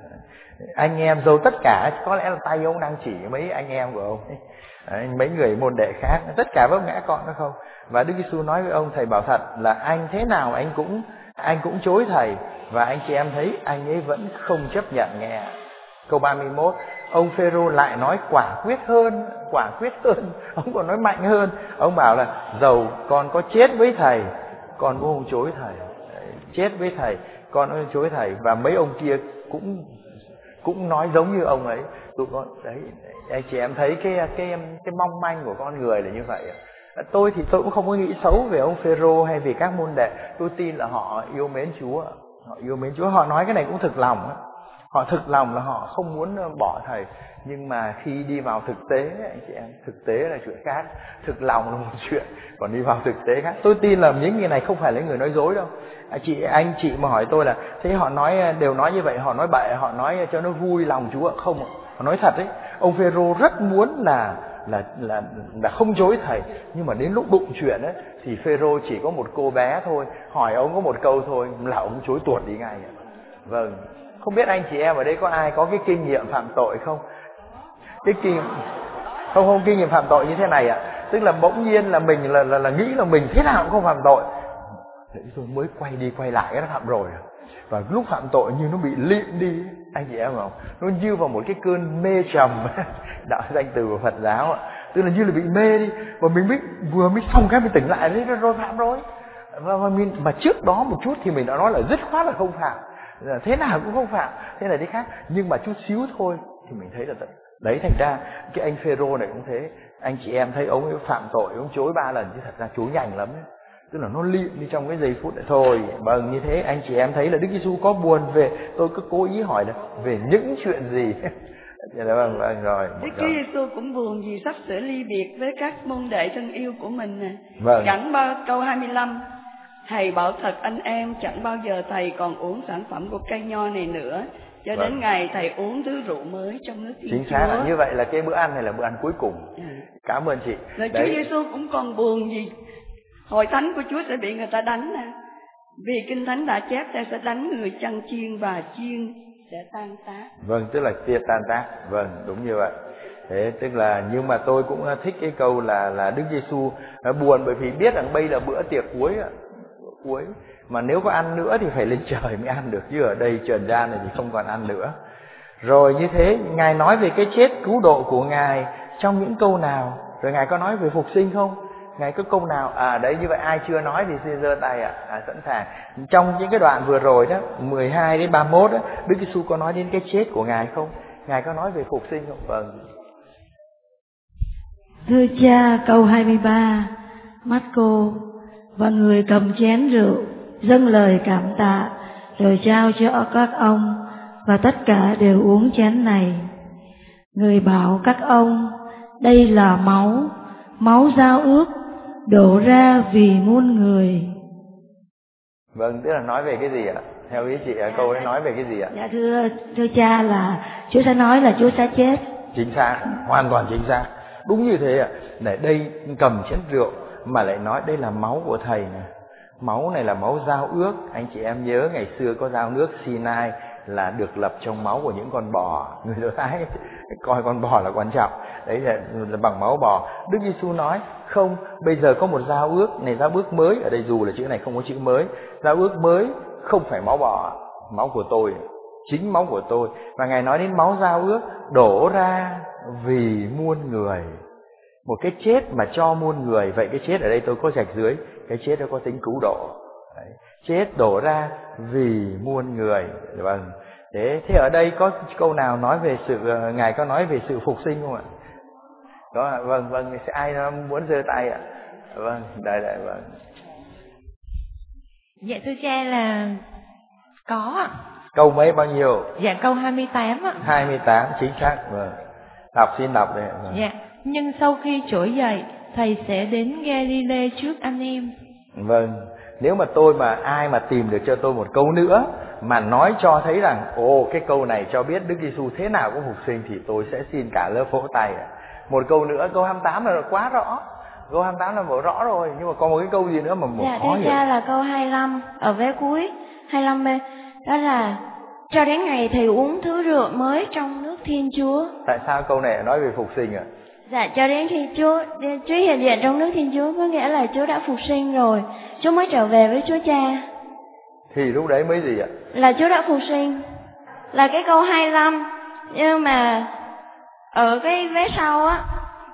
Anh em dầu tất cả, có lẽ là tay ông đang chỉ mấy anh em của ông ấy. Đấy, mấy người môn đệ khác, tất cả vấp ngã con nó không. Và Đức Giêsu nói với ông, thầy bảo thật là anh thế nào anh cũng anh cũng chối thầy. Và anh chị em thấy anh ấy vẫn không chấp nhận nghe. Câu ba mươi mốt, ông Phêrô lại nói quả quyết hơn, quả quyết hơn, ông còn nói mạnh hơn. Ông bảo là dầu con có chết với thầy, con cũng không chối thầy. Đấy, chết với thầy, con cũng không chối thầy. Và mấy ông kia cũng cũng nói giống như ông ấy. Tụi con đấy, anh chị em thấy cái cái cái mong manh của con người là như vậy. Tôi thì tôi cũng không có nghĩ xấu về ông Phêrô hay về các môn đệ. Tôi tin là họ yêu mến Chúa, họ yêu mến Chúa. Họ nói cái này cũng thực lòng. Họ thực lòng là họ không muốn bỏ thầy. Nhưng mà khi đi vào thực tế, anh chị em, thực tế là chuyện khác. Thực lòng là một chuyện, còn đi vào thực tế khác. Tôi tin là những người này không phải là người nói dối đâu. Chị, anh chị mà hỏi tôi là thế họ nói đều nói như vậy, họ nói bậy, họ nói cho nó vui lòng Chúa. Không, họ nói thật đấy. Ông Phêrô rất muốn là là là là không chối thầy, nhưng mà đến lúc đụng chuyện ấy thì Phêrô chỉ có một cô bé thôi, hỏi ông có một câu thôi là ông chối tuột đi ngay. Vâng, không biết anh chị em ở đây có ai có cái kinh nghiệm phạm tội không? Cái kinh không không kinh nghiệm phạm tội như thế này ạ, à. Tức là bỗng nhiên là mình là là, là nghĩ là mình thế nào cũng không phạm tội, thế rồi mới quay đi quay lại cái nó phạm rồi. Và lúc phạm tội như nó bị lịm đi, anh chị em không? Nó như vào một cái cơn mê trầm, đạo danh từ của Phật giáo ạ. Tức là như là bị mê đi, và mình mới vừa mới xong cái mình tỉnh lại đấy, rồi phạm rồi. Và, và mình, mà trước đó một chút thì mình đã nói là dứt khoát là không phạm, thế nào cũng không phạm, thế này thế khác. Nhưng mà chút xíu thôi thì mình thấy là đấy, thành ra cái anh Phêrô này cũng thế. Anh chị em thấy ông ấy phạm tội, ông chối ba lần chứ thật ra chối nhanh lắm ấy. Tức là nó liệm đi trong cái giây phút này thôi. Vâng, như thế anh chị em thấy là Đức Giêsu có buồn về, tôi cứ cố ý hỏi là về những chuyện gì. Vâng, vâng, rồi. Đức Chúa Giêsu cũng buồn vì sắp sửa ly biệt với các môn đệ thân yêu của mình nè. Vâng. Chẳng bao câu hai mươi lăm, thầy bảo thật anh em, chẳng bao giờ thầy còn uống sản phẩm của cây nho này nữa, cho vâng. đến ngày thầy uống thứ rượu mới trong nước Thiên Chính Chúa. xác là như vậy, là cái bữa ăn này là bữa ăn cuối cùng. Ừ. Cảm ơn chị. Rồi Chúa Giêsu cũng còn buồn gì hội thánh của Chúa sẽ bị người ta đánh nè, vì Kinh Thánh đã chép ta sẽ đánh người chăn chiên và chiên sẽ tan tác. Vâng, tức là chia tan tác. Vâng, đúng như vậy. Thế tức là, nhưng mà tôi cũng thích cái câu là là Đức Giêsu buồn bởi vì biết rằng bây là bữa tiệc cuối cuối mà nếu có ăn nữa thì phải lên trời mới ăn được, chứ ở đây trần gian này thì không còn ăn nữa. Rồi như thế Ngài nói về cái chết cứu độ của Ngài trong những câu nào? Rồi Ngài có nói về phục sinh không? Ngài có câu nào? À đấy, như vậy ai chưa nói thì xin giơ tay ạ. À. À, sẵn sàng. Trong những cái đoạn vừa rồi đó, mười hai đến ba mươi mốt đó, Đức Giêsu có nói đến cái chết của Ngài không? Ngài có nói về phục sinh không? Vâng. Thưa cha, câu hai mươi ba, Marco: và người cầm chén rượu dâng lời cảm tạ rồi trao cho các ông, và tất cả đều uống chén này. Người bảo các ông: đây là máu, máu giao ước đổ ra vì muôn người. Vâng, tức là nói về cái gì ạ? Theo ý chị, dạ, câu ấy nói về cái gì ạ? Dạ thưa thưa cha, là Chúa sẽ nói là Chúa sẽ chết. Chính xác, hoàn toàn chính xác. Đúng như thế ạ. Để đây cầm chén rượu mà lại nói đây là máu của thầy này. Máu này là máu giao ước. Anh chị em nhớ ngày xưa có giao nước Sinai là được lập trong máu của những con bò. Người Do Thái coi con bò là quan trọng. Đấy là, là bằng máu bò. Đức Giêsu nói không, bây giờ có một giao ước này, giao ước mới. Ở đây dù là chữ này không có chữ mới. Giao ước mới không phải máu bò, máu của tôi, chính máu của tôi. Và Ngài nói đến máu giao ước đổ ra vì muôn người. Một cái chết mà cho muôn người. Vậy cái chết ở đây tôi có rạch dưới, cái chết đó có tính cứu độ. Đấy. Chết đổ ra vì muôn người. Vâng. Thế, thế ở đây có câu nào nói về sự, Ngài có nói về sự phục sinh không ạ? Có, vâng, vâng, ai muốn giơ tay ạ? Vâng, đây, đây, vâng. Dạ thưa cha là có ạ. Câu mấy bao nhiêu? Dạ câu hai mươi tám ạ. hai mươi tám, chính xác. Vâng. Đọc, xin đọc đây. Vâng. Dạ, nhưng sau khi trỗi dậy, thầy sẽ đến Galilee trước anh em. Vâng, nếu mà tôi mà ai mà tìm được cho tôi một câu nữa mà nói cho thấy rằng ồ cái câu này cho biết Đức Giêsu thế nào cũng phục sinh thì tôi sẽ xin cả lớp vỗ tay. Một câu nữa, câu hai mươi tám là quá rõ. Câu hai mươi tám là mở rõ rồi, nhưng mà còn một cái câu gì nữa mà một dạ, khó hiểu. Dạ, là câu hai mươi lăm ở vé cuối, hai mươi lăm b. Đó là cho đến ngày thầy uống thứ rượu mới trong nước Thiên Chúa. Tại sao câu này nói về phục sinh ạ? À? Dạ, cho đến khi Chúa Chúa hiện diện trong nước Thiên Chúa, có nghĩa là Chúa đã phục sinh rồi, Chúa mới trở về với Chúa Cha. Thì lúc đấy mới gì ạ? Là Chúa đã phục sinh. Là cái câu hai mươi lăm, nhưng mà ở cái vé sau á.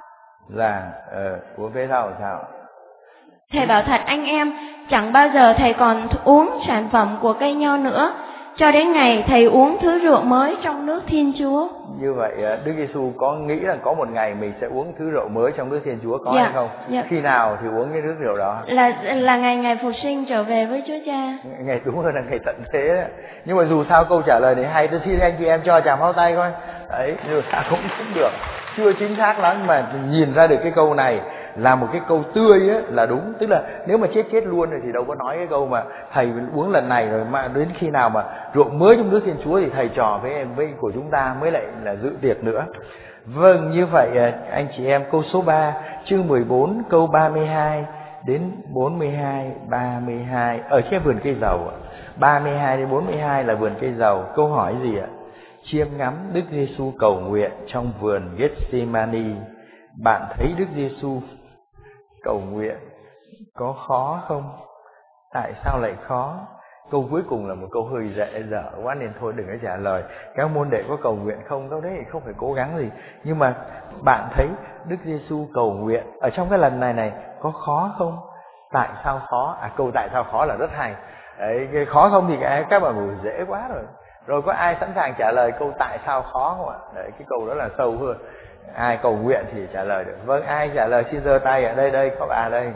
Là ờ, của vé sau là sao? Thầy bảo thật anh em, chẳng bao giờ thầy còn uống sản phẩm của cây nho nữa, cho đến ngày thầy uống thứ rượu mới trong nước Thiên Chúa. Như vậy Đức Giêsu có nghĩ là có một ngày mình sẽ uống thứ rượu mới trong nước Thiên Chúa có dạ, hay không? Dạ. Khi nào thì uống cái nước rượu đó? Là là ngày ngày phục sinh trở về với Chúa Cha. Ngày đúng hơn là ngày tận thế đấy. Nhưng mà dù sao câu trả lời này hay, tôi xin anh chị em cho chàng pháo tay coi. Đấy, dù sao cũng cũng được. Chưa chính xác lắm mà nhìn ra được cái câu này là một cái câu tươi á, là đúng. Tức là nếu mà chết chết luôn rồi thì đâu có nói cái câu mà thầy uống lần này rồi mà đến khi nào mà rượu mới trong nước Thiên Chúa thì thầy trò với với của chúng ta mới lại là dự tiệc nữa. Vâng, như vậy anh chị em, câu số ba, chương mười bốn, câu ba mươi hai đến bốn mươi hai, ba mươi hai ở cái vườn cây dầu. ba mươi hai đến bốn mươi hai là vườn cây dầu. Câu hỏi gì ạ? Chiêm ngắm Đức Giêsu cầu nguyện trong vườn Gethsemane. Bạn thấy Đức Giêsu cầu nguyện có khó không? Tại sao lại khó? Câu cuối cùng là một câu hơi dễ dở quá nên thôi đừng có trả lời. Các môn đệ có cầu nguyện không? Đâu đấy không phải cố gắng gì. Nhưng mà bạn thấy Đức Giêsu cầu nguyện ở trong cái lần này này có khó không? Tại sao khó? À, câu tại sao khó là rất hay. Đấy, cái khó không thì các bạn ngủ dễ quá rồi. Rồi có ai sẵn sàng trả lời câu tại sao khó không ạ? Đấy, cái câu đó là sâu hơn. Ai cầu nguyện thì trả lời được. Vâng, ai trả lời xin giơ tay ở đây, đây có bà đây.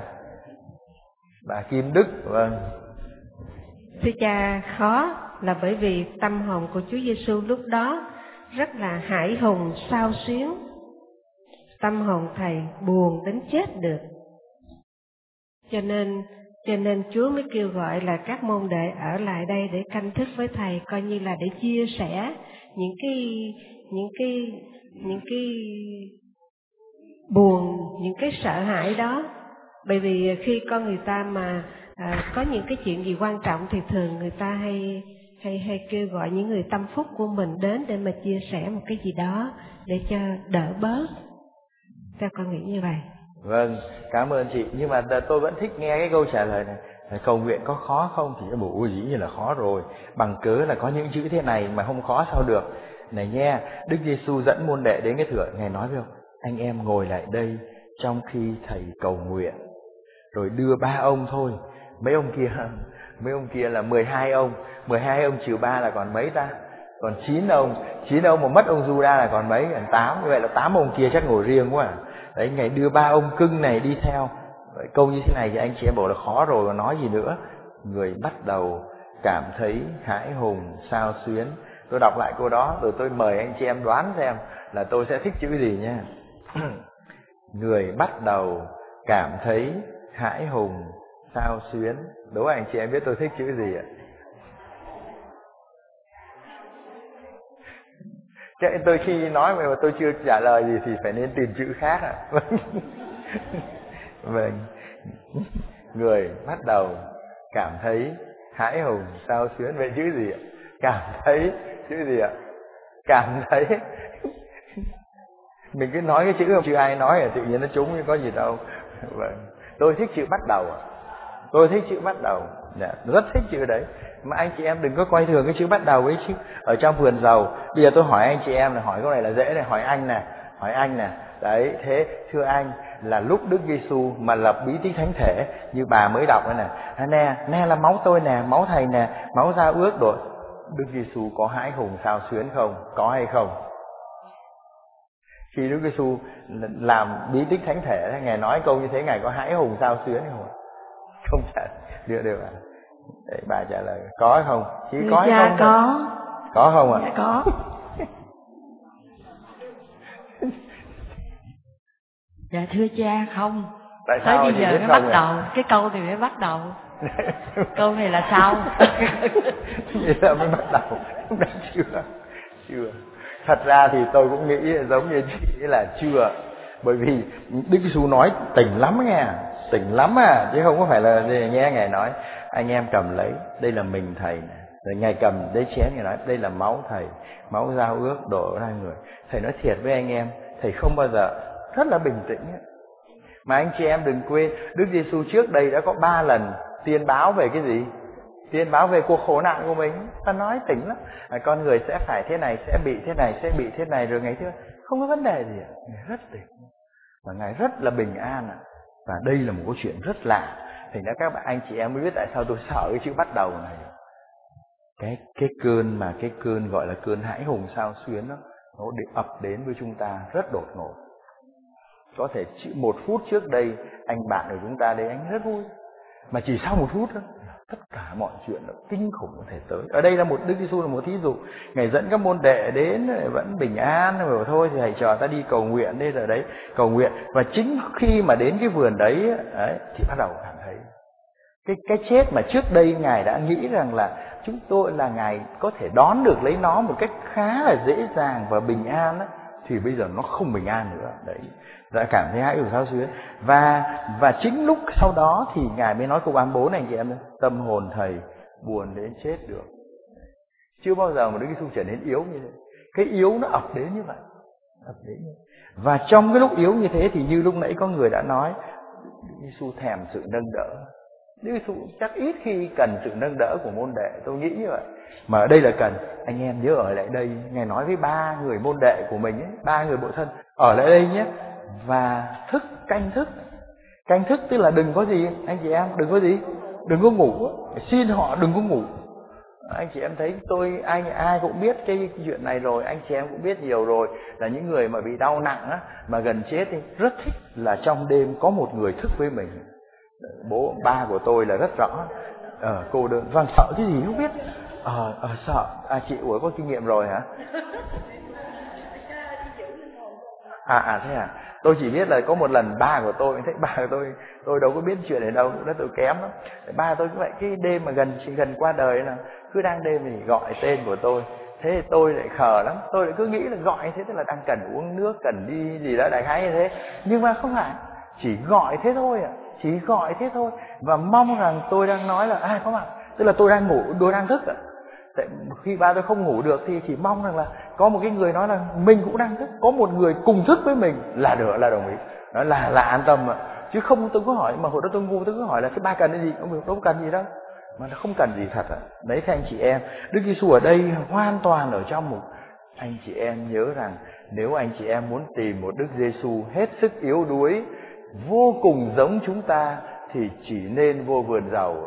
Bà Kim Đức, vâng. Thưa cha, khó là bởi vì tâm hồn của Chúa Giêsu lúc đó rất là hãi hùng, xao xuyến. Tâm hồn thầy buồn đến chết được. Cho nên Cho nên Chúa mới kêu gọi là các môn đệ ở lại đây để canh thức với Thầy, coi như là để chia sẻ những cái những cái những cái buồn, những cái sợ hãi đó. Bởi vì khi con người ta mà à, có những cái chuyện gì quan trọng thì thường người ta hay hay hay kêu gọi những người tâm phúc của mình đến để mà chia sẻ một cái gì đó để cho đỡ bớt. Theo con nghĩ như vậy. Vâng, cảm ơn chị. Nhưng mà tôi vẫn thích nghe cái câu trả lời này. Cầu nguyện có khó không? Thì cái bộ dĩ như là khó rồi. Bằng cớ là có những chữ thế này mà không khó sao được. Này nghe, Đức Giêsu dẫn môn đệ đến cái thửa, Ngài nói với ông, anh em ngồi lại đây trong khi Thầy cầu nguyện. Rồi đưa ba ông thôi. Mấy ông kia, mấy ông kia là mười hai ông. mười hai ông trừ ba là còn mấy ta? Còn chín ông. chín ông mà mất ông Juda là còn mấy? Còn tám. Như vậy là tám ông kia chắc ngồi riêng quá à. Đấy, Ngài đưa ba ông cưng này đi theo. Vậy câu như thế này thì anh chị em bảo là khó rồi, còn nói gì nữa. Người bắt đầu cảm thấy hãi hùng, xao xuyến. Tôi đọc lại câu đó rồi tôi mời anh chị em đoán xem là tôi sẽ thích chữ gì nha. Người bắt đầu cảm thấy hãi hùng, xao xuyến. Đố anh chị em biết tôi thích chữ gì ạ? Chứ tôi khi nói mà tôi chưa trả lời gì thì phải nên tìm chữ khác ạ. À? Vâng. Người bắt đầu cảm thấy hãi hùng, xao xuyến. Vậy chữ gì ạ? Cảm thấy. Chữ gì ạ? Cảm thấy. Mình cứ nói cái chữ không, chứ ai nói là tự nhiên nó trúng, có gì đâu. Vâng. Tôi thích chữ bắt đầu. Tôi thích chữ bắt đầu. Dạ, rất thích chữ đấy. Mà anh chị em đừng có coi thường cái chữ bắt đầu ấy chứ. Ở trong vườn dầu, bây giờ tôi hỏi anh chị em là hỏi câu này là dễ này, hỏi anh nè, hỏi anh nè. Đấy, thế thưa anh, là lúc Đức Giêsu mà lập bí tích thánh thể như bà mới đọc này nè, à, nè, nè là máu tôi nè, máu Thầy nè, máu giao ước rồi. Đức Giêsu có hãi hùng xao xuyến không? Có hay không? Khi Đức Giêsu làm bí tích thánh thể, Ngài nói câu như thế, Ngài có hãi hùng xao xuyến không? Không trả được được ạ. Để bà trả lời có hay không? Chỉ có hay dạ không? Có. Có không ạ? Dạ có. Dạ thưa cha không. Tại tới sao bây giờ mới bắt vậy? đầu, cái câu này mới bắt đầu. Câu này là sao? Vậy là mới bắt đầu. chưa chưa Thật ra thì tôi cũng nghĩ giống như chị là chưa. Bởi vì Đức Giêsu nói tỉnh lắm nghe, tỉnh lắm à, chứ không có phải là nghe Ngài nói anh em cầm lấy, đây là mình Thầy này. Rồi Ngài cầm đấy chén, Ngài nói đây là máu Thầy, máu giao ước đổ ra người. Thầy nói thiệt với anh em, Thầy không bao giờ, rất là bình tĩnh. Mà anh chị em đừng quên, Đức Giêsu trước đây đã có ba lần tiên báo về cái gì? Tiên báo về cuộc khổ nạn của mình. Ta nói tỉnh lắm, à, con người sẽ phải thế này, sẽ bị thế này, sẽ bị thế này. Rồi Ngài thưa không có vấn đề gì. Ngài rất tỉnh và Ngài rất là bình an. Và đây là một câu chuyện rất lạ. Thành ra các bạn anh chị em mới biết tại sao tôi sợ cái chữ bắt đầu này. Cái cái cơn mà cái cơn gọi là cơn hãi hùng xao xuyến đó, nó để ập đến với chúng ta rất đột ngột. Có thể chỉ một phút trước đây anh bạn của chúng ta đây anh rất vui, mà chỉ sau một phút đó tất cả mọi chuyện nó kinh khủng có thể tới. Ở đây là một Đức Giêsu là một thí dụ. Ngài dẫn các môn đệ đến vẫn bình an, rồi thôi thì thầy trò ta đi cầu nguyện đây rồi đấy, cầu nguyện. Và chính khi mà đến cái vườn đấy, đấy thì bắt đầu cảm thấy cái cái chết mà trước đây Ngài đã nghĩ rằng là chúng tôi là Ngài có thể đón được lấy nó một cách khá là dễ dàng và bình an ấy, thì bây giờ nó không bình an nữa. Đấy, đã cảm thấy hãi hùng xao xuyến. Và và chính lúc sau đó thì Ngài mới nói câu ban bố này anh chị em, tâm hồn Thầy buồn đến chết được. Chưa bao giờ mà Đức Giêsu trở nên yếu như thế. Cái yếu nó ập đến như vậy, ập đến như vậy. Và trong cái lúc yếu như thế thì như lúc nãy có người đã nói, Đức Giêsu thèm sự nâng đỡ. Đức Giêsu chắc ít khi cần sự nâng đỡ của môn đệ, tôi nghĩ như vậy. Mà ở đây là cần. Anh em nhớ ở lại đây, Ngài nói với ba người môn đệ của mình ấy, ba người bộ thân, ở lại đây nhé. Và thức, canh thức. Canh thức tức là đừng có gì, anh chị em, đừng có gì, đừng có ngủ. Xin họ đừng có ngủ. Anh chị em thấy tôi, ai ai cũng biết cái chuyện này rồi, anh chị em cũng biết nhiều rồi. Là những người mà bị đau nặng á, mà gần chết thì rất thích là trong đêm có một người thức với mình. Bố, ba của tôi là rất rõ. Ờ, cô đơn, vâng, sợ cái gì không biết. Ờ, ờ sợ, à chị Ủa có kinh nghiệm rồi hả? À, à thế à? Tôi chỉ biết là có một lần ba của tôi, thấy ba của tôi tôi đâu có biết chuyện này đâu, đó tôi kém lắm. Ba tôi cũng vậy, cái đêm mà gần gần qua đời là cứ đang đêm thì gọi tên của tôi. Thế thì tôi lại khờ lắm, tôi lại cứ nghĩ là gọi thế tức là đang cần uống nước, cần đi gì đó đại khái như thế. Nhưng mà không phải, chỉ gọi thế thôi ạ, chỉ gọi thế thôi. Và mong rằng tôi đang nói là ai có mặt, tức là tôi đang ngủ, tôi đang thức ạ. Tại khi ba tôi không ngủ được thì chỉ mong rằng là có một cái người nói là mình cũng đang thức, có một người cùng thức với mình là được, là đồng ý, đó là là an tâm ạ. Chứ không tôi cứ hỏi, mà hồi đó tôi ngu, tôi cứ hỏi là cái ba cần cái gì, ông đâu cần gì đâu, mà nó không cần gì thật ạ. Đấy thì anh chị em, Đức Giêsu ở đây hoàn toàn ở trong một anh chị em nhớ rằng nếu anh chị em muốn tìm một Đức Giêsu hết sức yếu đuối, vô cùng giống chúng ta thì chỉ nên vô vườn dầu.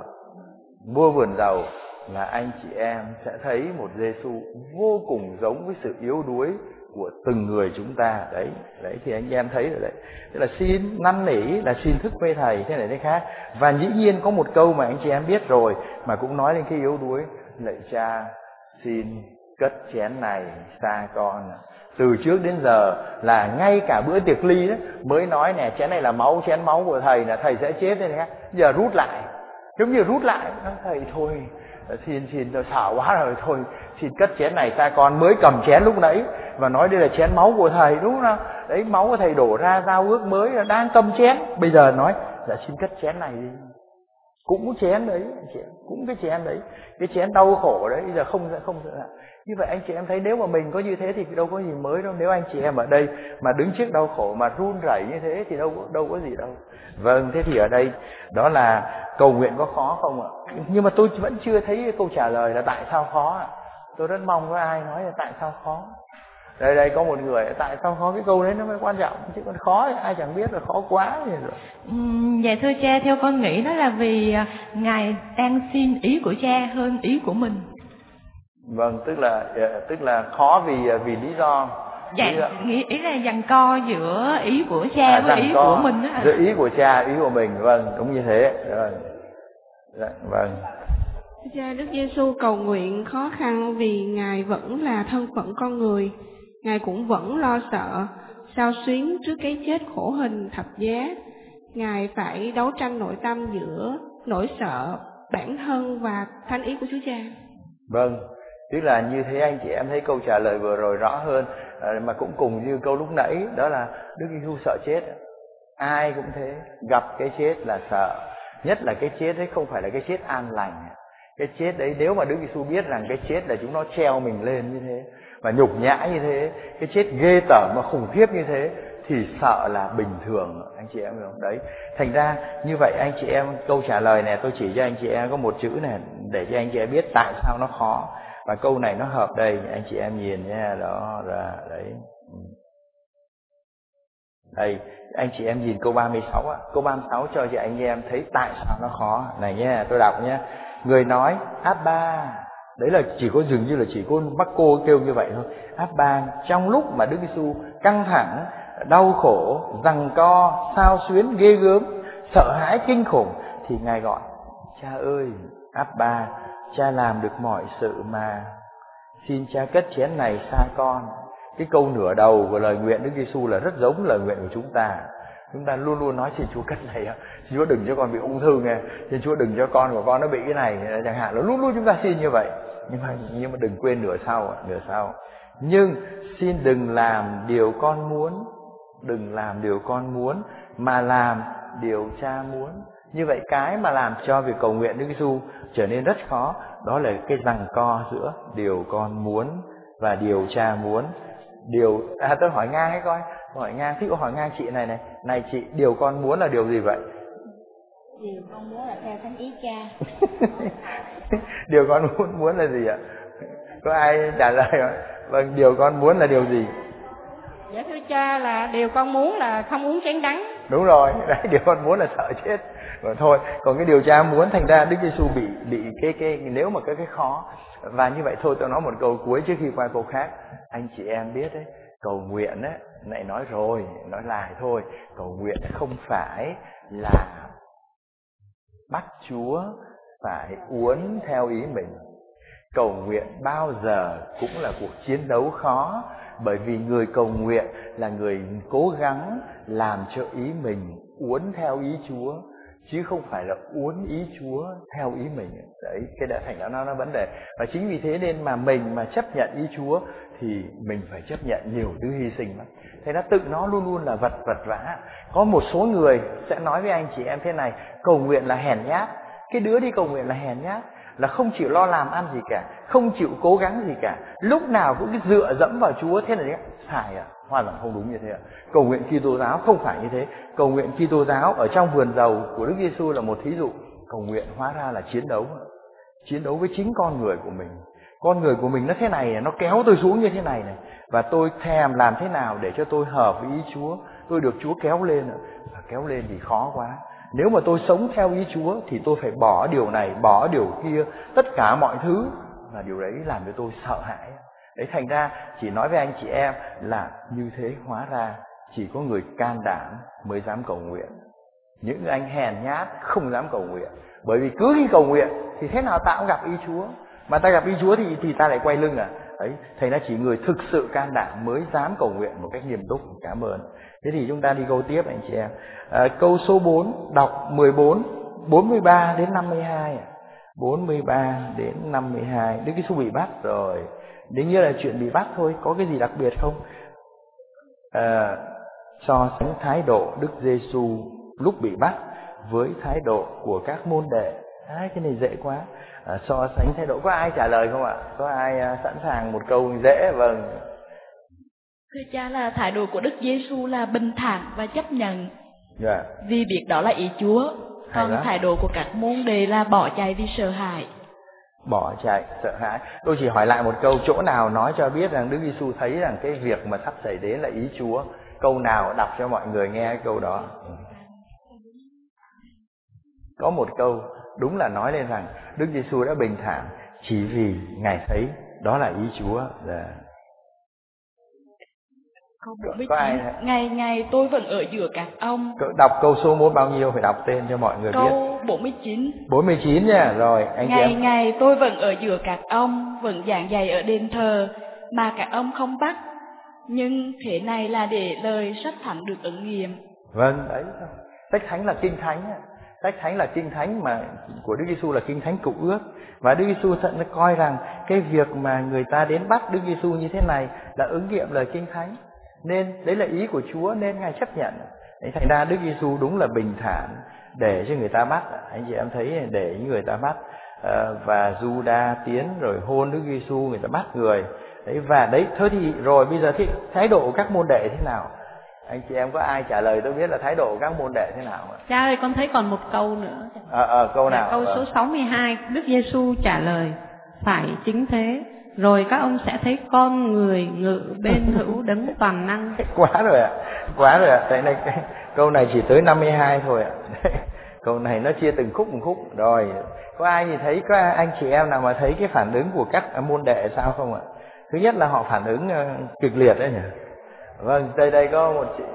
Vô vườn dầu là anh chị em sẽ thấy một Giêsu vô cùng giống với sự yếu đuối của từng người chúng ta. Đấy, đấy thì anh em thấy rồi đấy. Tức là xin năn nỉ, là xin thức với thầy thế này thế khác. Và dĩ nhiên có một câu mà anh chị em biết rồi mà cũng nói lên cái yếu đuối: lạy Cha, xin cất chén này xa con. Từ trước đến giờ là ngay cả bữa tiệc ly đó mới nói nè, chén này là máu, chén máu của thầy, là thầy sẽ chết thế này. Giờ rút lại, giống như rút lại, nói thầy thôi, xin xin tôi sợ quá rồi, thôi xin cất chén này xa con. Mới cầm chén lúc nãy và nói đây là chén máu của thầy, đúng không? Đấy, máu của thầy đổ ra, giao ước mới, là đang cầm chén, bây giờ nói dạ xin cất chén này đi. Cũng chén đấy, cũng cái chén đấy, cái chén đau khổ đấy, bây giờ không không như vậy. Anh chị em thấy nếu mà mình có như thế thì đâu có gì mới đâu. Nếu anh chị em ở đây mà đứng trước đau khổ mà run rẩy như thế thì đâu đâu có gì đâu. Vâng, thế thì ở đây đó là cầu nguyện có khó không ạ? Nhưng mà tôi vẫn chưa thấy câu trả lời là tại sao khó ạ. Tôi rất mong có ai nói là tại sao khó. Đây đây có một người, tại sao khó, cái câu đấy nó mới quan trọng, chứ còn khó thì ai chẳng biết là khó quá rồi. Uhm, dạ thưa cha, theo con nghĩ đó là vì Ngài đang xin ý của cha hơn ý của mình. Vâng, tức là tức là khó vì vì lý do. Dạ, lý do... nghĩ ý là giằng co giữa ý của cha à, với ý của mình đó. Giữa ý của cha, ý của mình, vâng, đúng như thế. Rồi. Dạ, vâng. Cha, Đức Giêsu cầu nguyện khó khăn vì Ngài vẫn là thân phận con người. Ngài cũng vẫn lo sợ, xao xuyến trước cái chết khổ hình thập giá. Ngài phải đấu tranh nội tâm giữa nỗi sợ bản thân và thánh ý của Chúa Cha. Vâng, tức là như thế anh chị em thấy câu trả lời vừa rồi rõ hơn, mà cũng cùng như câu lúc nãy, đó là Đức Giêsu sợ chết. Ai cũng thế, gặp cái chết là sợ. Nhất là cái chết đấy không phải là cái chết an lành. Cái chết đấy nếu mà Đức Giêsu biết rằng cái chết là chúng nó treo mình lên như thế và nhục nhã như thế, cái chết ghê tởm mà khủng khiếp như thế, thì sợ là bình thường, anh chị em hiểu không? Đấy, thành ra như vậy anh chị em, câu trả lời này tôi chỉ cho anh chị em có một chữ này để cho anh chị em biết tại sao nó khó. Và câu này nó hợp đây, anh chị em nhìn nha, đó ra đấy. Đây, anh chị em nhìn câu ba mươi sáu á, câu ba mươi sáu cho cho anh em thấy tại sao nó khó. Này nha, tôi đọc nhé. Người nói Abba, đấy là chỉ có dường như là chỉ có Marco kêu như vậy thôi. Abba, trong lúc mà Đức Giêsu căng thẳng, đau khổ, giằng co, xao xuyến ghê gớm, sợ hãi kinh khủng, thì Ngài gọi Cha ơi, Abba, Cha làm được mọi sự mà, xin Cha cất chén này xa con. Cái câu nửa đầu của lời nguyện Đức Giêsu là rất giống lời nguyện của chúng ta. Chúng ta luôn luôn nói xin Chúa cất này, xin Chúa đừng cho con bị ung thư nghe, xin Chúa đừng cho con của con nó bị cái này chẳng hạn, nó luôn luôn chúng ta xin như vậy. Nhưng mà nhưng mà đừng quên nửa sau, nửa sau. Nhưng xin đừng làm điều con muốn, đừng làm điều con muốn, mà làm điều Cha muốn. Như vậy cái mà làm cho việc cầu nguyện Đức Giêsu trở nên rất khó, đó là cái giằng co giữa điều con muốn và điều Cha muốn. Điều à, tôi hỏi ngang ấy coi, hỏi ngang, thích có hỏi ngang chị này này, này chị, điều con muốn là điều gì vậy? Điều con muốn là theo thánh ý Cha. Điều con muốn muốn là gì ạ? Có ai trả lời không? Vâng, điều con muốn là điều gì? Dạ thưa Cha, là điều con muốn là không uống chén đắng. Đúng rồi, đấy, điều con muốn là sợ chết. Rồi thôi, còn cái điều Cha muốn, thành ra Đức Giêsu bị bị cái cái nếu mà cái cái khó. Và như vậy thôi, tôi nói một câu cuối trước khi qua câu khác. Anh chị em biết đấy, cầu nguyện ấy, này nói rồi, nói lại thôi, cầu nguyện không phải là bắt Chúa phải uốn theo ý mình. Cầu nguyện bao giờ cũng là cuộc chiến đấu khó, bởi vì người cầu nguyện là người cố gắng làm cho ý mình uốn theo ý Chúa, chứ không phải là uốn ý Chúa theo ý mình. Đấy, cái đã thành ra nó nó vấn đề. Và chính vì thế nên mà mình mà chấp nhận ý Chúa thì mình phải chấp nhận nhiều thứ hy sinh lắm. Thế nó tự nó luôn luôn là vật vật vã. Có một số người sẽ nói với anh chị em thế này: cầu nguyện là hèn nhát. Cái đứa đi cầu nguyện là hèn nhát, là không chịu lo làm ăn gì cả, không chịu cố gắng gì cả, lúc nào cũng cứ dựa dẫm vào Chúa. Thế là sai à? Hoàn toàn không đúng như thế ạ. Cầu nguyện Kitô giáo không phải như thế. Cầu nguyện Kitô giáo ở trong vườn dầu của Đức Giêsu là một thí dụ. Cầu nguyện hóa ra là chiến đấu, chiến đấu với chính con người của mình. Con người của mình nó thế này, nó kéo tôi xuống như thế này này, và tôi thèm làm thế nào để cho tôi hợp với ý Chúa, tôi được Chúa kéo lên. Và kéo lên thì khó quá. Nếu mà tôi sống theo ý Chúa thì tôi phải bỏ điều này, bỏ điều kia, tất cả mọi thứ, và điều đấy làm cho tôi sợ hãi. Đấy, thành ra chỉ nói với anh chị em là như thế, hóa ra chỉ có người can đảm mới dám cầu nguyện. Những anh hèn nhát không dám cầu nguyện, bởi vì cứ khi cầu nguyện thì thế nào ta cũng gặp ý Chúa, mà ta gặp ý Chúa thì thì ta lại quay lưng à. Đấy, thành ra chỉ người thực sự can đảm mới dám cầu nguyện một cách nghiêm túc. Cảm ơn. Thế thì chúng ta đi câu tiếp anh chị em. À, câu số bốn, đọc mười bốn, bốn mươi ba đến năm mươi hai. bốn mươi ba đến năm mươi hai. Đức Giêsu bị bắt rồi. Đương nhiên là chuyện bị bắt thôi, có cái gì đặc biệt không? À, so sánh thái độ Đức Giêsu lúc bị bắt với thái độ của các môn đệ. À, cái này dễ quá. À, so sánh thái độ, có ai trả lời không ạ? Có ai à, sẵn sàng một câu dễ? Vâng. Thưa cha, là thái độ của Đức Giêsu là bình thản và chấp nhận, yeah. vì biết đó là ý Chúa. Còn thái độ của các môn đệ là bỏ chạy vì sợ hãi. Bỏ chạy, sợ hãi. Tôi chỉ hỏi lại một câu, chỗ nào nói cho biết rằng Đức Giêsu thấy rằng cái việc mà sắp xảy đến là ý Chúa? Câu nào đọc cho mọi người nghe cái câu đó? Có một câu đúng là nói lên rằng Đức Giêsu đã bình thản chỉ vì Ngài thấy đó là ý Chúa. Là... Câu bốn mươi chín, ngày ngày tôi vẫn ở giữa các ông. Đọc câu số muốn bao nhiêu phải đọc tên cho mọi người câu biết. Câu bốn mươi chín. bốn mươi chín nha, rồi anh Ngày em. ngày tôi vẫn ở giữa các ông, vẫn giảng dạy ở đền thờ, mà các ông không bắt. Nhưng thế này là để lời sách thánh được ứng nghiệm. Vâng, đấy. Sách thánh là kinh thánh. Sách thánh là kinh thánh mà của Đức Giêsu là kinh thánh cựu ước, và Đức Giêsu thật coi rằng cái việc mà người ta đến bắt Đức Giêsu như thế này là ứng nghiệm lời kinh thánh, nên đấy là ý của Chúa, nên Ngài chấp nhận. Đấy, thành ra Đức Giêsu đúng là bình thản để cho người ta bắt. Anh chị em thấy để người ta bắt, à, và Juda tiến rồi hôn Đức Giêsu, người ta bắt người. Đấy, và đấy thôi thì rồi bây giờ thì thái độ của các môn đệ thế nào? Anh chị em có ai trả lời tôi biết là thái độ của các môn đệ thế nào ạ? Cha ơi, con thấy còn một câu nữa. Ờ, à, à, câu nào? Là câu số sáu mươi hai, Đức Giêsu trả lời: phải chính thế, rồi các ông sẽ thấy con người ngự bên hữu đấng toàn năng. Quá rồi ạ, quá rồi ạ. Tại này cái câu này chỉ tới năm mươi hai thôi ạ. Câu này nó chia từng khúc từng khúc. Rồi, có ai thì thấy, có anh chị em nào mà thấy cái phản ứng của các môn đệ sao không ạ? Thứ nhất là họ phản ứng uh, kịch liệt đấy nhỉ. Vâng, đây đây có một chị.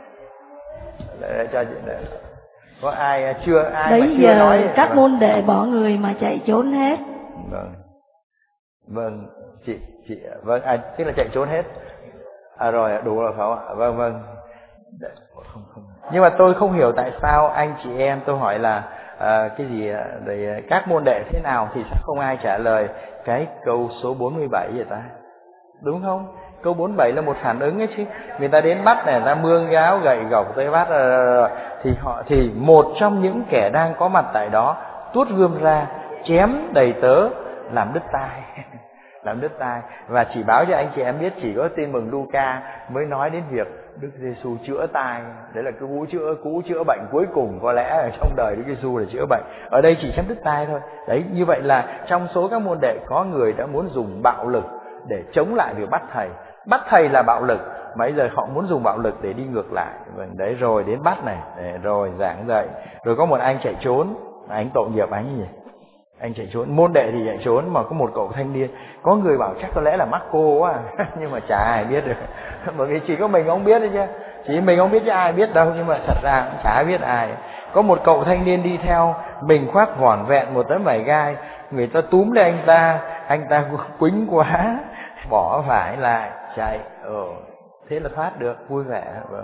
Để, để cho chị để. Có ai chưa ai Đấy mà chưa giờ nói các vâng. môn đệ bỏ người mà chạy trốn hết. Vâng. Vâng, chị chị vâng à tức là chạy trốn hết. À rồi, đủ rồi phải không ạ? Vâng vâng. Không, không. Nhưng mà tôi không hiểu tại sao anh chị em tôi hỏi là à, cái gì để các môn đệ thế nào thì sao không ai trả lời cái câu số bốn mươi bảy vậy ta? Đúng không? Câu bốn mươi bảy là một phản ứng ấy chứ. Người ta đến bắt này, người ta mương gáo gậy gộc tới bắt rồi, thì họ thì một trong những kẻ đang có mặt tại đó tuốt gươm ra chém đầy tớ làm đứt tai. Làm đứt tai. Và chỉ báo cho anh chị em biết, chỉ có Tin Mừng Luca mới nói đến việc Đức Giêsu chữa tai. Đấy là cái cú chữa cú chữa bệnh cuối cùng có lẽ ở trong đời Đức Giêsu là chữa bệnh. Ở đây chỉ chém đứt tai thôi. Đấy, như vậy là trong số các môn đệ có người đã muốn dùng bạo lực để chống lại việc bắt thầy. Bắt thầy là bạo lực, mà bây giờ họ muốn dùng bạo lực để đi ngược lại. Vâng, đấy, rồi đến bắt này, để rồi giảng dạy. Rồi có một anh chạy trốn, anh tội nghiệp anh gì? Anh chạy trốn, môn đệ thì chạy trốn, mà có một cậu thanh niên. Có người bảo chắc có lẽ là mắc cô quá à. Nhưng mà chả ai biết được. Bởi vì chỉ có mình không biết đấy chứ. Chỉ mình không biết chứ ai biết đâu. Nhưng mà thật ra cũng chả biết ai. Có một cậu thanh niên đi theo, mình khoác vỏn vẹn một tấm vải gai. Người ta túm lên anh ta, anh ta quýnh quá, bỏ vải lại chạy. Ừ. Thế là thoát được, vui vẻ. Vâng.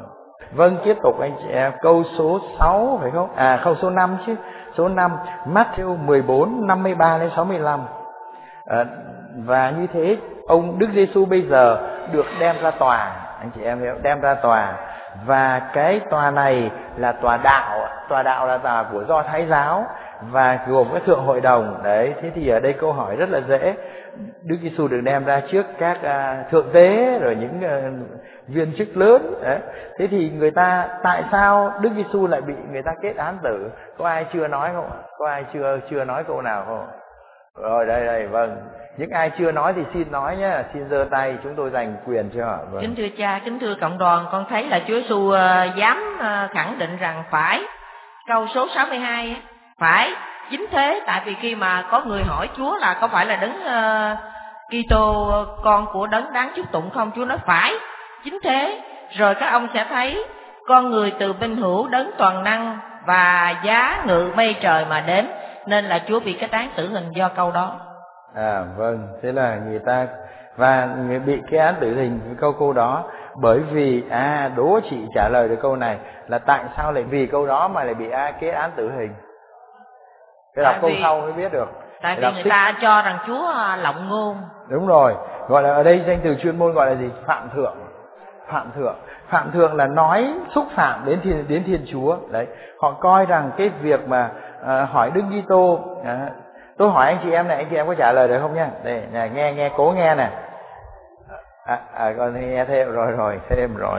Vâng, tiếp tục anh chị em, câu số sáu phải không? À không, số năm chứ. Số năm, Matthew mười bốn, năm mươi ba đến sáu mươi lăm. À, và như thế ông Đức Giêsu bây giờ được đem ra tòa, anh chị em hiểu, đem ra tòa. Và cái tòa này là tòa đạo, tòa đạo là tòa của Do Thái giáo và gồm các thượng hội đồng. Đấy, thế thì ở đây câu hỏi rất là dễ. Đức Giêsu được đem ra trước các uh, thượng tế rồi những uh, viên chức lớn. Đấy. Thế thì người ta, tại sao Đức Giêsu lại bị người ta kết án tử? Có ai chưa nói không? Có ai chưa chưa nói câu nào không? Rồi đây đây, vâng. Những ai chưa nói thì xin nói nhé, xin giơ tay, chúng tôi dành quyền cho. Vâng. Kính thưa cha, kính thưa cộng đoàn, con thấy là Chúa Giêsu uh, dám uh, khẳng định rằng phải. Câu số sáu mươi hai phải chính thế, tại vì khi mà có người hỏi Chúa là có phải là đấng uh, Kitô con của đấng đáng chúc tụng không, Chúa nói phải chính thế. Rồi các ông sẽ thấy con người từ bên hữu đấng toàn năng và giá ngự mây trời mà đến, nên là Chúa bị kết án tử hình do câu đó. À vâng, thế là người ta và người bị kết án tử hình với câu câu đó, bởi vì à đố chị trả lời được câu này là tại sao lại vì câu đó mà lại bị à, kết án tử hình. Cái đọc câu sau mới biết được. Tại vì người thích. ta cho rằng Chúa lộng ngôn. Đúng rồi, gọi là ở đây danh từ chuyên môn gọi là gì? Phạm thượng. Phạm thượng. Phạm thượng là nói xúc phạm đến thiên đến Thiên Chúa. Đấy, họ coi rằng cái việc mà à, hỏi Đức Kitô, à, tôi hỏi anh chị em này, anh chị em có trả lời được không nhá? Đây, này, nghe nghe cố nghe nè. À, à con nghe thêm rồi rồi, thêm rồi.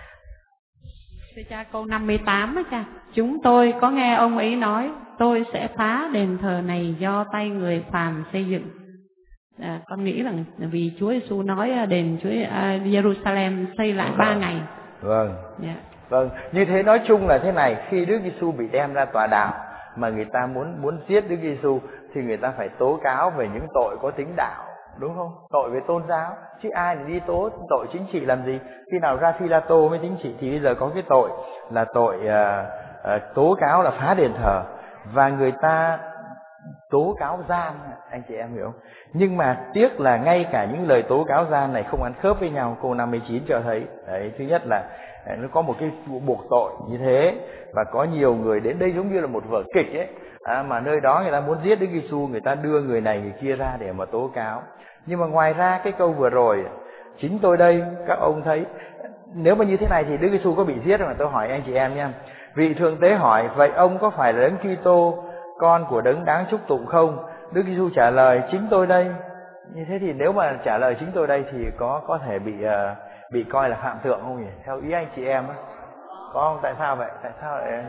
Thưa cha, câu năm mươi tám á cha. Chúng tôi có nghe ông ấy nói, tôi sẽ phá đền thờ này do tay người phàm xây dựng. À, con nghĩ rằng vì Chúa Giêsu nói đền Chúa uh, Jerusalem xây lại ba ngày. Vâng. Yeah. Vâng, như thế nói chung là thế này, khi Đức Giêsu bị đem ra tòa đạo mà người ta muốn muốn giết Đức Giêsu thì người ta phải tố cáo về những tội có tính đạo, đúng không? Tội về tôn giáo, chứ ai thì đi tố tội chính trị làm gì? Khi nào ra Phi-la-tô mới chính trị thì bây giờ có cái tội là tội uh, uh, tố cáo là phá đền thờ, và người ta tố cáo gian, anh chị em hiểu không? Nhưng mà tiếc là ngay cả những lời tố cáo gian này không ăn khớp với nhau. Câu năm mươi chín cho thấy đấy, thứ nhất là nó có một cái buộc tội như thế, và có nhiều người đến đây giống như là một vở kịch ấy, à, mà nơi đó người ta muốn giết Đức Giêsu, người ta đưa người này người kia ra để mà tố cáo. Nhưng mà ngoài ra cái câu vừa rồi, chính tôi đây, các ông thấy nếu mà như thế này thì Đức Giêsu có bị giết không? Tôi hỏi anh chị em nha. Vị thượng tế hỏi, vậy ông có phải là đấng Kitô, con của đấng đáng chúc tụng không? Đức Giêsu trả lời, chính tôi đây. Như thế thì nếu mà trả lời chính tôi đây thì có có thể bị uh, bị coi là phạm thượng không nhỉ? Theo ý anh chị em á, có không? Tại sao vậy? Tại sao lại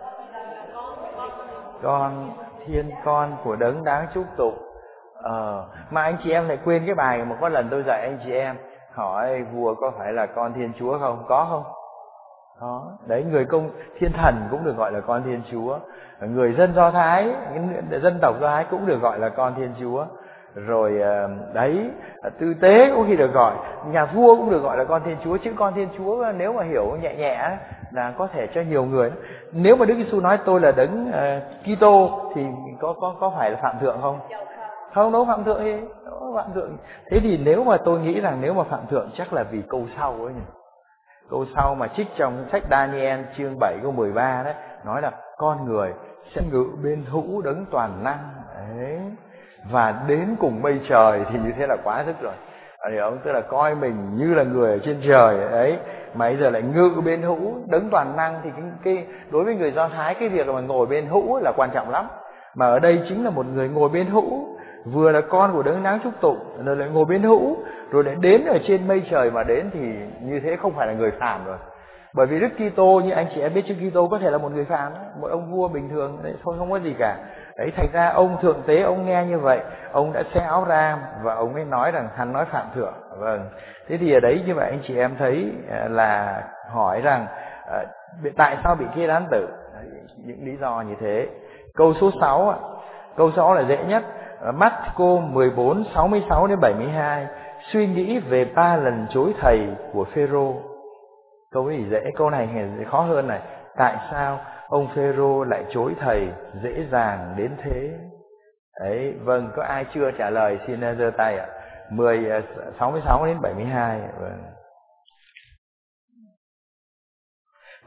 con thiên con của đấng đáng chúc tụng? Ờ, mà anh chị em lại quên cái bài mà có lần tôi dạy anh chị em, hỏi vua có phải là con Thiên Chúa không? Có không? Đó, đấy, người công thiên thần cũng được gọi là con Thiên Chúa, người dân Do Thái, dân tộc Do Thái cũng được gọi là con Thiên Chúa, rồi đấy, tư tế cũng khi được gọi, nhà vua cũng được gọi là con Thiên Chúa. Chữ con Thiên Chúa nếu mà hiểu nhẹ nhẹ là có thể cho nhiều người. Nếu mà Đức Giêsu nói tôi là đấng uh, Kitô thì có có có phải là phạm thượng không? Không, đâu phạm thượng gì, đâu phạm thượng. Thế thì nếu mà tôi nghĩ rằng nếu mà phạm thượng chắc là vì câu sau ấy nhỉ. Câu sau mà trích trong sách Daniel chương bảy câu mười ba đấy, nói là con người sẽ ngự bên hữu đấng toàn năng đấy, và đến cùng mây trời, thì như thế là quá sức rồi. Hiểu không? Tức là coi mình như là người ở trên trời đấy, mà bây giờ lại ngự bên hữu đấng toàn năng, thì cái, cái đối với người Do Thái cái việc mà ngồi bên hữu là quan trọng lắm. Mà ở đây chính là một người ngồi bên hữu, vừa là con của đấng đáng chúc tụng, rồi lại ngồi bên hữu, rồi lại đến ở trên mây trời mà đến, thì như thế không phải là người phàm rồi. Bởi vì Đức Kitô, như anh chị em biết, Chúa Kitô có thể là một người phàm, một ông vua bình thường đấy, thôi không có gì cả. Đấy, thành ra ông thượng tế ông nghe như vậy, ông đã xé áo ra và ông ấy nói rằng hắn nói phạm thượng. Vâng. Thế thì ở đấy như vậy anh chị em thấy là hỏi rằng uh, tại sao bị kết án tử? Đấy, những lý do như thế. Câu số sáu ạ. Câu sáu là dễ nhất. Marco mười bốn sáu mươi sáu đến bảy mươi hai, suy nghĩ về ba lần chối thầy của Phêrô. Câu ấy dễ, câu này khó hơn này. Tại sao ông Phêrô lại chối thầy dễ dàng đến thế? Đấy, vâng, có ai chưa trả lời xin giơ tay ạ. mười sáu mươi sáu đến bảy mươi hai. Vâng.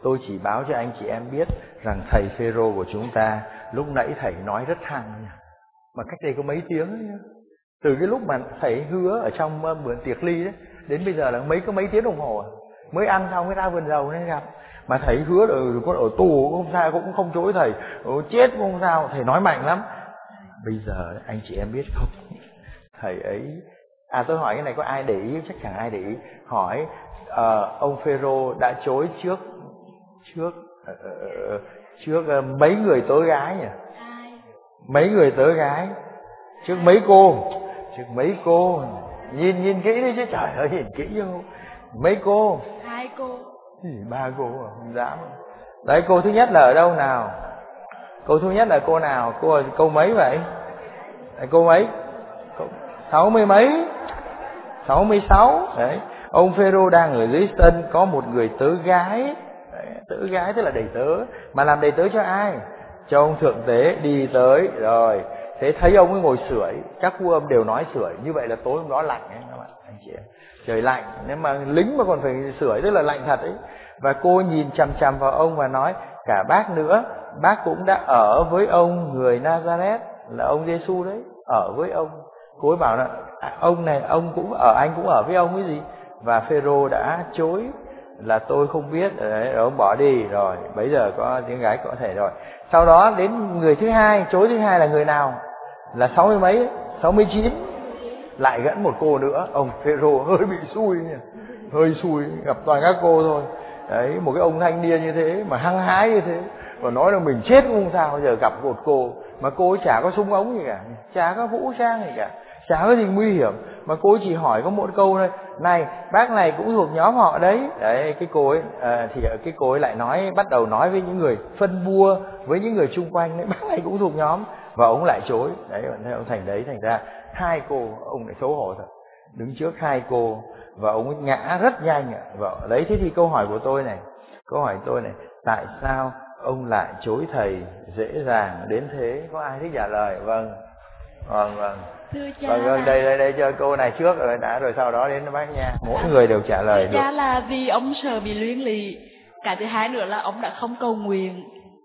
Tôi chỉ báo cho anh chị em biết rằng thầy Phêrô của chúng ta lúc nãy thầy nói rất hăng nha. Mà cách đây có mấy tiếng ấy nhá. Từ cái lúc mà thầy hứa ở trong bữa tiệc ly đấy, đến bây giờ là mấy có mấy tiếng đồng hồ à. Mới ăn xong mới ra vườn dầu nên gặp. Mà thầy hứa là có ở tù cũng không sao, cũng không chối thầy, chết cũng không sao, thầy nói mạnh lắm. Bây giờ anh chị em biết không, thầy ấy, à tôi hỏi cái này có ai để ý, chắc chẳng ai để ý. Hỏi uh, ông Phêrô đã chối trước trước uh, trước uh, mấy người tớ gái nhỉ? Mấy người tớ gái, trước mấy cô, trước mấy cô, nhìn nhìn kỹ đi chứ trời ơi, nhìn kỹ chứ không. Mấy cô, hai cô, thì ba cô à, không dám. Đấy, cô thứ nhất là ở đâu nào? Cô thứ nhất là cô nào? Cô cô mấy vậy? Đấy, cô mấy? Cô, sáu mươi mấy? Sáu mươi sáu. Đấy. Ông Phêrô đang ở dưới sân có một người tớ gái. Đấy, tớ gái tức là đầy tớ. Mà làm đầy tớ cho ai? Cho ông thượng tế đi tới rồi. Thế thấy ông ấy ngồi sưởi, các phu âm đều nói sưởi. Như vậy là tối hôm đó lạnh ấy các bạn, anh chị em. Trời lạnh, nếu mà lính mà còn phải sưởi tức là lạnh thật ấy. Và cô nhìn chằm chằm vào ông và nói, cả bác nữa, bác cũng đã ở với ông người Nazareth, là ông Giêsu đấy, ở với ông. Cô ấy bảo là ông này, ông cũng ở, anh cũng ở với ông cái gì. Và Phêrô đã chối là tôi không biết, đấy, rồi ông bỏ đi rồi. Bây giờ có tiếng gái có thể rồi. Sau đó đến người thứ hai, chối thứ hai là người nào? Là sáu mươi mấy, sáu mươi chín. Lại gẫn một cô nữa. Ông Phêrô hơi bị xui nha, hơi xui, gặp toàn các cô thôi. Đấy, một cái ông thanh niên như thế mà hăng hái như thế, và nói là mình chết cũng không sao. Giờ gặp một cô mà cô ấy chả có súng ống gì cả, chả có vũ trang gì cả, chả có gì nguy hiểm, mà cô ấy chỉ hỏi có một câu thôi: này bác này cũng thuộc nhóm họ đấy. Đấy, cái cô ấy à, thì cái cô ấy lại nói, bắt đầu nói với những người phân bua, với những người chung quanh đấy, bác này cũng thuộc nhóm, và ông lại chối. Đấy, ông thành đấy, thành ra hai cô, ông lại xấu hổ thật, đứng trước hai cô, và ông ấy ngã rất nhanh ạ. Và đấy, thế thì câu hỏi của tôi này, câu hỏi tôi này, tại sao ông lại chối thầy dễ dàng đến thế? Có ai thích trả lời? Vâng, vâng, vâng. Thưa cha, vâng, vâng, đây, đây, đây, cho cô này trước rồi đã, rồi sau đó đến bác nha. Mỗi à, người đều trả lời thưa được. Cha là vì ông sợ bị luyến lì. Cái thứ hai nữa là ông đã không cầu nguyện.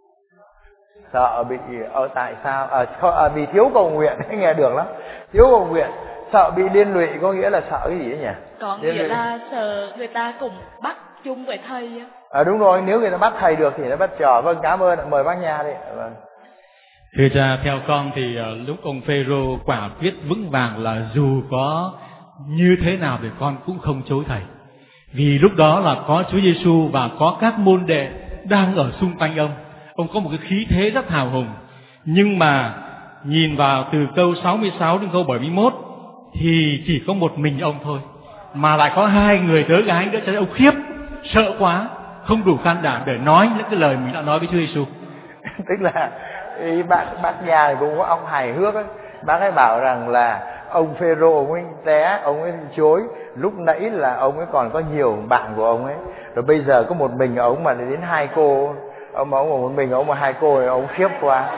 Sợ bị, ờ, tại sao? À, à, vì thiếu cầu nguyện, nghe được lắm. Thiếu cầu nguyện, sợ bị liên lụy có nghĩa là sợ cái gì ấy nhỉ? Có liên nghĩa lụy. là sợ người ta cùng bắt chung với thầy. À đúng rồi, nếu người ta bắt thầy được thì nó bắt trò. Vâng, cảm ơn, mời bác nha đi. Vâng. Thưa cha, theo con thì uh, lúc ông Phêrô quả quyết vững vàng là dù có như thế nào thì con cũng không chối thầy. Vì lúc đó là có Chúa Giêsu và có các môn đệ đang ở xung quanh ông. Ông có một cái khí thế rất hào hùng. Nhưng mà nhìn vào từ câu sáu mươi sáu đến câu bảy mươi mốt thì chỉ có một mình ông thôi, mà lại có hai người tớ gái nữa, cho nên ông khiếp, sợ quá, không đủ can đảm để nói những cái lời mình đã nói với Chúa Giêsu. Tức là bác bác nhà này cũng có ông hài hước ấy. Bác ấy bảo rằng là ông Phêrô ông ấy té, ông ấy chối. Lúc nãy là ông ấy còn có nhiều bạn của ông ấy, rồi bây giờ có một mình ông mà đến hai cô, ông ông một mình ông mà hai cô thì ông khiếp quá.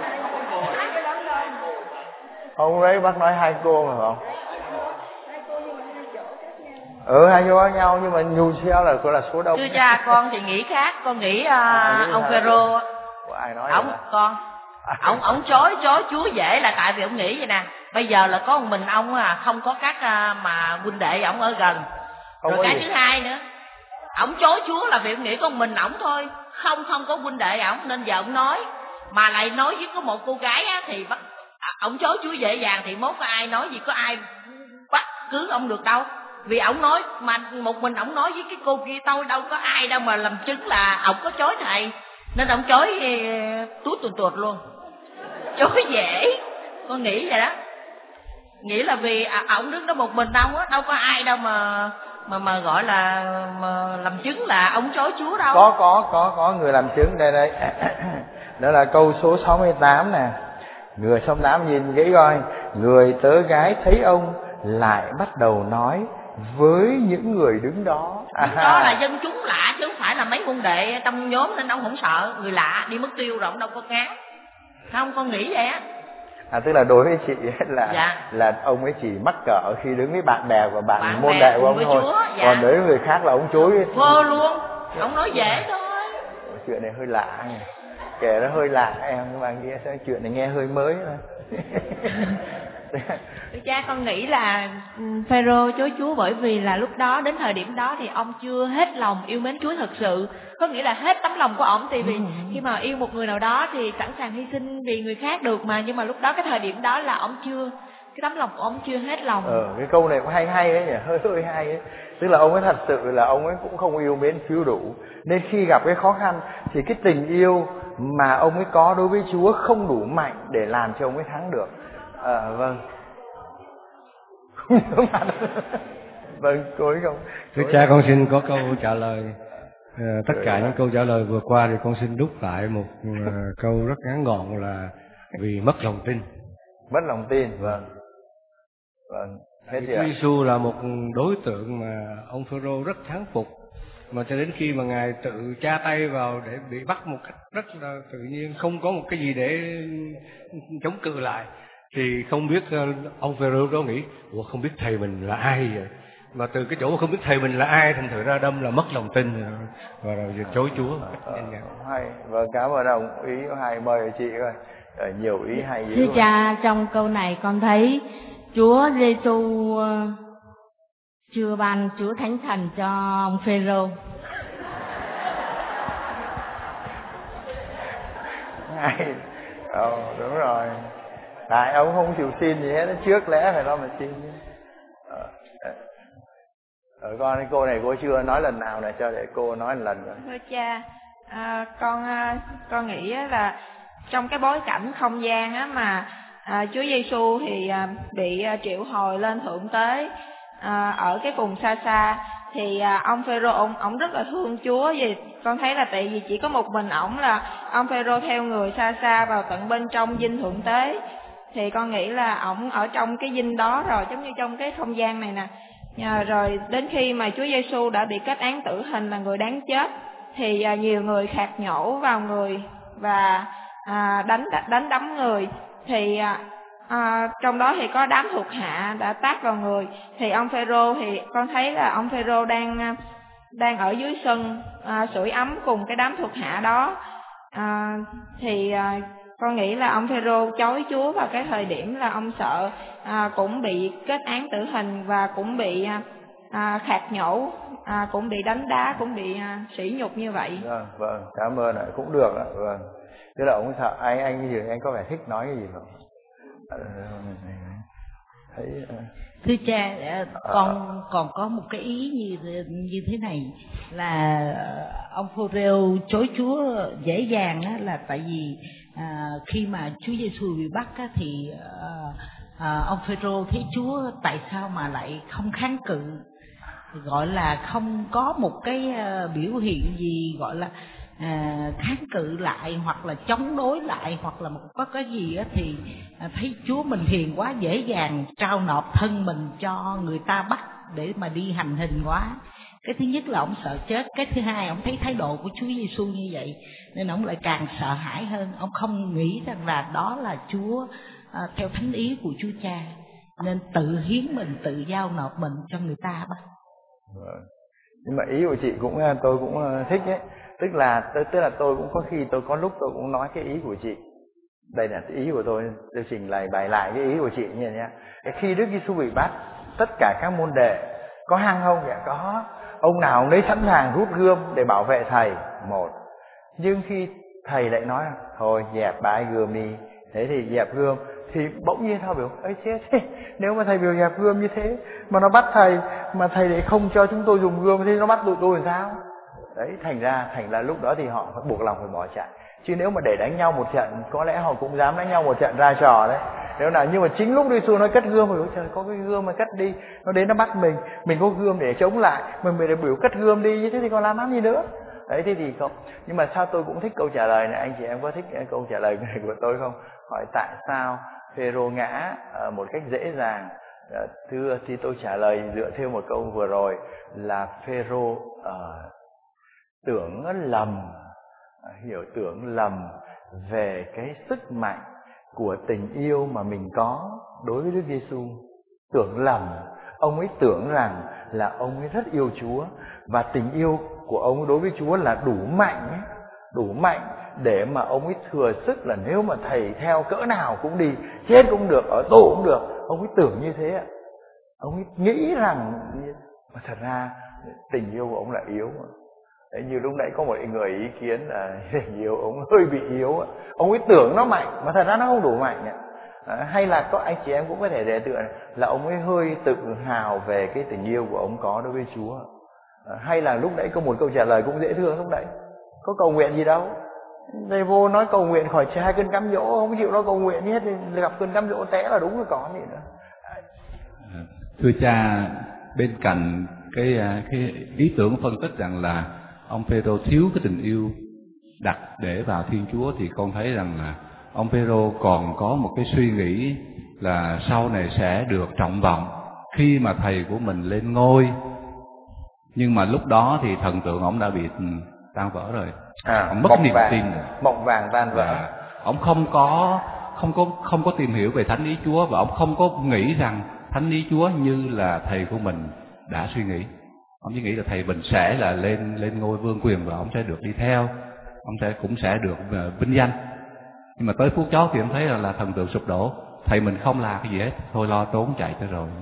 Ông đấy bác nói hai cô mà không? Ừ, hai cô khác nhau, nhưng mà nhù xeo là là số đông. Thưa cha, con thì nghĩ khác. Con nghĩ uh, à, ông Phêrô ông con ông ông chối chối Chúa dễ là tại vì ông nghĩ vậy nè, bây giờ là có một mình ông à, không có các uh, mà huynh đệ ông ở gần. Không. Rồi cái gì? Thứ hai nữa, ông chối Chúa là vì ông nghĩ có một mình ổng thôi, không không có huynh đệ ổng, nên giờ ông nói mà lại nói với có một cô gái á, thì bắt ông chối Chúa dễ dàng thì mốt có ai nói gì, có ai bắt cứ ông được đâu. Vì ổng nói mà một mình ổng nói với cái cô kia, tôi đâu có ai đâu mà làm chứng là ổng có chối thầy, nên ổng chối tuốt tuột tuột luôn, chối dễ. Con nghĩ vậy đó, nghĩ là vì ổng đứng đó một mình ông á, đâu có ai đâu mà mà mà gọi là mà làm chứng là ổng chối Chúa đâu. Có có có có người làm chứng đây đây. Đó là câu số sáu mươi tám nè. Người sáu mươi tám nhìn kỹ coi, người tớ gái thấy ông lại bắt đầu nói với những người đứng đó. À, đó là dân chúng lạ chứ không phải là mấy môn đệ trong nhóm, nên ông không sợ. Người lạ đi mất tiêu rồi ông đâu có ngán. Không, con nghĩ vậy á. À, tức là đối với chị là dạ. là ông ấy chỉ mắc cỡ khi đứng với bạn bè và bạn, bạn môn bè đệ của ông thôi. Chúa, dạ. Còn đối với người khác là ông chối vô luôn. Ông nói dễ thôi. chuyện này hơi lạ này. Kể nó hơi lạ em, nhưng mà nghe sao chuyện này nghe hơi mới rồi. Thưa cha, con nghĩ là Phêrô chối Chúa bởi vì là lúc đó, đến thời điểm đó thì ông chưa hết lòng yêu mến Chúa thật sự. Có nghĩa là hết tấm lòng của ông, thì vì khi mà yêu một người nào đó thì sẵn sàng hy sinh vì người khác được mà, nhưng mà lúc đó cái thời điểm đó là ông chưa, cái tấm lòng của ông chưa hết lòng. Ờ, cái câu này cũng hay hay ấy nhỉ, hơi hơi hay ấy. Tức là ông ấy thật sự là ông ấy cũng không yêu mến Chúa đủ, nên khi gặp cái khó khăn thì cái tình yêu mà ông ấy có đối với Chúa không đủ mạnh để làm cho ông ấy thắng được. À, vâng. Vâng, cô ấy không. Thưa cha, con xin có câu trả lời. À, tất cả những câu trả lời vừa qua thì con xin đúc lại một uh, câu rất ngắn gọn là vì mất lòng tin. Mất lòng tin, vâng. Vâng. Chúa Giêsu là một đối tượng mà ông Phêrô rất thán phục, mà cho đến khi mà ngài tự tra tay vào để bị bắt một cách rất là tự nhiên, không có một cái gì để chống cự lại, thì không biết ông Phêrô đó nghĩ, ủa không biết thầy mình là ai vậy? Mà từ cái chỗ không biết thầy mình là ai, thành thử ra đâm là mất lòng tin và rồi chối Chúa. Ờ, hay, vâng, cảm ơn ông, ý hay, mời chị ơi. Rồi, nhiều ý hay dữ. Thưa cha, trong câu này con thấy Chúa Giêsu chưa ban Chúa Thánh Thần cho ông Phêrô. Hay, ờ, đúng rồi. Tại ông không chịu xin gì hết, trước lẽ phải lo mà xin. Ờ, ờ, con cô này cô chưa nói lần nào này, cho để cô nói một lần rồi. Thưa cha, à, con con nghĩ là trong cái bối cảnh không gian á mà à, Chúa Giêsu thì à, bị à, triệu hồi lên thượng tế à, ở cái vùng xa xa, thì à, ông Phêrô ông ông rất là thương Chúa, vì con thấy là tại vì chỉ có một mình ổng là ông Phêrô theo người xa xa vào tận bên trong dinh thượng tế, thì con nghĩ là ổng ở trong cái dinh đó rồi, giống như trong cái không gian này nè. À, rồi đến khi mà Chúa Giêsu đã bị kết án tử hình là người đáng chết, thì à, nhiều người khạc nhổ vào người và à, đánh đánh đấm người, thì à, à, trong đó thì có đám thuộc hạ đã tát vào người, thì ông Phêrô thì con thấy là ông Phêrô đang đang ở dưới sân à, sưởi ấm cùng cái đám thuộc hạ đó, à, thì à, con nghĩ là ông Phêrô chối Chúa vào cái thời điểm là ông sợ à, cũng bị kết án tử hình và cũng bị à, khạc nhổ, à, cũng bị đánh đá, cũng bị à, sỉ nhục như vậy. Vâng, vâng, cảm ơn ạ, cũng được ạ, vâng. Tức là ông sợ anh anh gì anh có vẻ thích nói cái gì không? Thấy thưa cha, con à, còn có một cái ý như như thế này là ông Phêrô chối Chúa dễ dàng á, là tại vì à, khi mà Chúa Giêsu bị bắt á, thì à, à, ông Phêrô thấy Chúa tại sao mà lại không kháng cự, gọi là không có một cái uh, biểu hiện gì gọi là uh, kháng cự lại hoặc là chống đối lại hoặc là một có cái gì á, thì uh, thấy Chúa mình hiền quá, dễ dàng trao nộp thân mình cho người ta bắt để mà đi hành hình quá. Cái thứ nhất là ông sợ chết, cái thứ hai ông thấy thái độ của Chúa Giêsu như vậy nên ông lại càng sợ hãi hơn. Ông không nghĩ rằng là đó là Chúa uh, theo thánh ý của Chúa Cha, nên tự hiến mình, tự giao nộp mình cho người ta bắt. Vâng. Nhưng mà ý của chị cũng tôi cũng thích ấy, tức là tức là tôi cũng có khi tôi có lúc tôi cũng nói cái ý của chị. Đây là ý của tôi, tôi trình bày bài lại cái ý của chị như nhá. Khi Đức Giêsu bị bắt, tất cả các môn đệ có hăng không? Dạ có. Ông nào ông đấy sẵn sàng rút gươm để bảo vệ thầy, một. Nhưng khi thầy lại nói thôi dẹp bãi gươm đi, thế thì dẹp gươm, thì bỗng nhiên thao biểu ấy chết thế, nếu mà thầy biểu dẹp gươm như thế mà nó bắt thầy, mà thầy lại không cho chúng tôi dùng gươm, thế nó bắt tụi tôi làm sao? Đấy, thành ra thành ra lúc đó thì họ phải buộc lòng phải bỏ chạy. Chứ nếu mà để đánh nhau một trận, có lẽ họ cũng dám đánh nhau một trận ra trò đấy. Nếu nào nhưng mà chính lúc đi xuống nó cất gươm, rồi trời có cái gươm mà cất đi, nó đến nó bắt mình, mình có gươm để chống lại, mình mới để biểu cất gươm đi, như thế thì còn làm ăn gì nữa? Đấy, thế thì không. Nhưng mà sao tôi cũng thích câu trả lời này, anh chị em có thích câu trả lời này của tôi không? Hỏi tại sao Phêrô ngã uh, một cách dễ dàng? Uh, thưa thì tôi trả lời dựa theo một câu vừa rồi là Phêrô uh, tưởng lầm, uh, hiểu tưởng lầm về cái sức mạnh của tình yêu mà mình có đối với Đức Giêsu. Tưởng lầm, ông ấy tưởng rằng là ông ấy rất yêu Chúa và tình yêu của ông đối với Chúa là đủ mạnh ấy, đủ mạnh để mà ông ấy thừa sức là nếu mà thầy theo cỡ nào cũng đi, chết cũng được, ở tù cũng được. Ông ấy tưởng như thế ạ. Ông ấy nghĩ rằng, mà thật ra tình yêu của ông là yếu mà. Đấy, như lúc nãy có một người ý kiến là tình yêu ông hơi bị yếu ạ. Ông ấy tưởng nó mạnh mà thật ra nó không đủ mạnh ạ. À, hay là có anh chị em cũng có thể để tựa là ông ấy hơi tự hào về cái tình yêu của ông có đối với Chúa. À, hay là lúc nãy có một câu trả lời cũng dễ thương lúc nãy, có cầu nguyện gì đâu, thầy vô nói cầu nguyện khỏi hai cơn cám dỗ, không chịu nó cầu nguyện hết thì gặp cơn cám dỗ té là đúng rồi, còn gì nữa. Thưa cha, bên cạnh cái cái ý tưởng phân tích rằng là ông Phêrô thiếu cái tình yêu đặt để vào Thiên Chúa, thì con thấy rằng là ông Phêrô còn có một cái suy nghĩ là sau này sẽ được trọng vọng khi mà thầy của mình lên ngôi. Nhưng mà lúc đó thì thần tượng ông đã bị tan vỡ rồi, à, ông mất niềm vàng, tin rồi. Mộng vàng tan vỡ. Ông không có không có không có tìm hiểu về thánh ý Chúa, và ông không có nghĩ rằng thánh ý Chúa như là thầy của mình đã suy nghĩ. Ông chỉ nghĩ là thầy mình sẽ là lên lên ngôi vương quyền và ông sẽ được đi theo, ông sẽ cũng sẽ được uh, vinh danh. Nhưng mà tới phút chót thì ông thấy là, là thần tượng sụp đổ, thầy mình không làm cái gì hết, thôi lo trốn chạy cho rồi.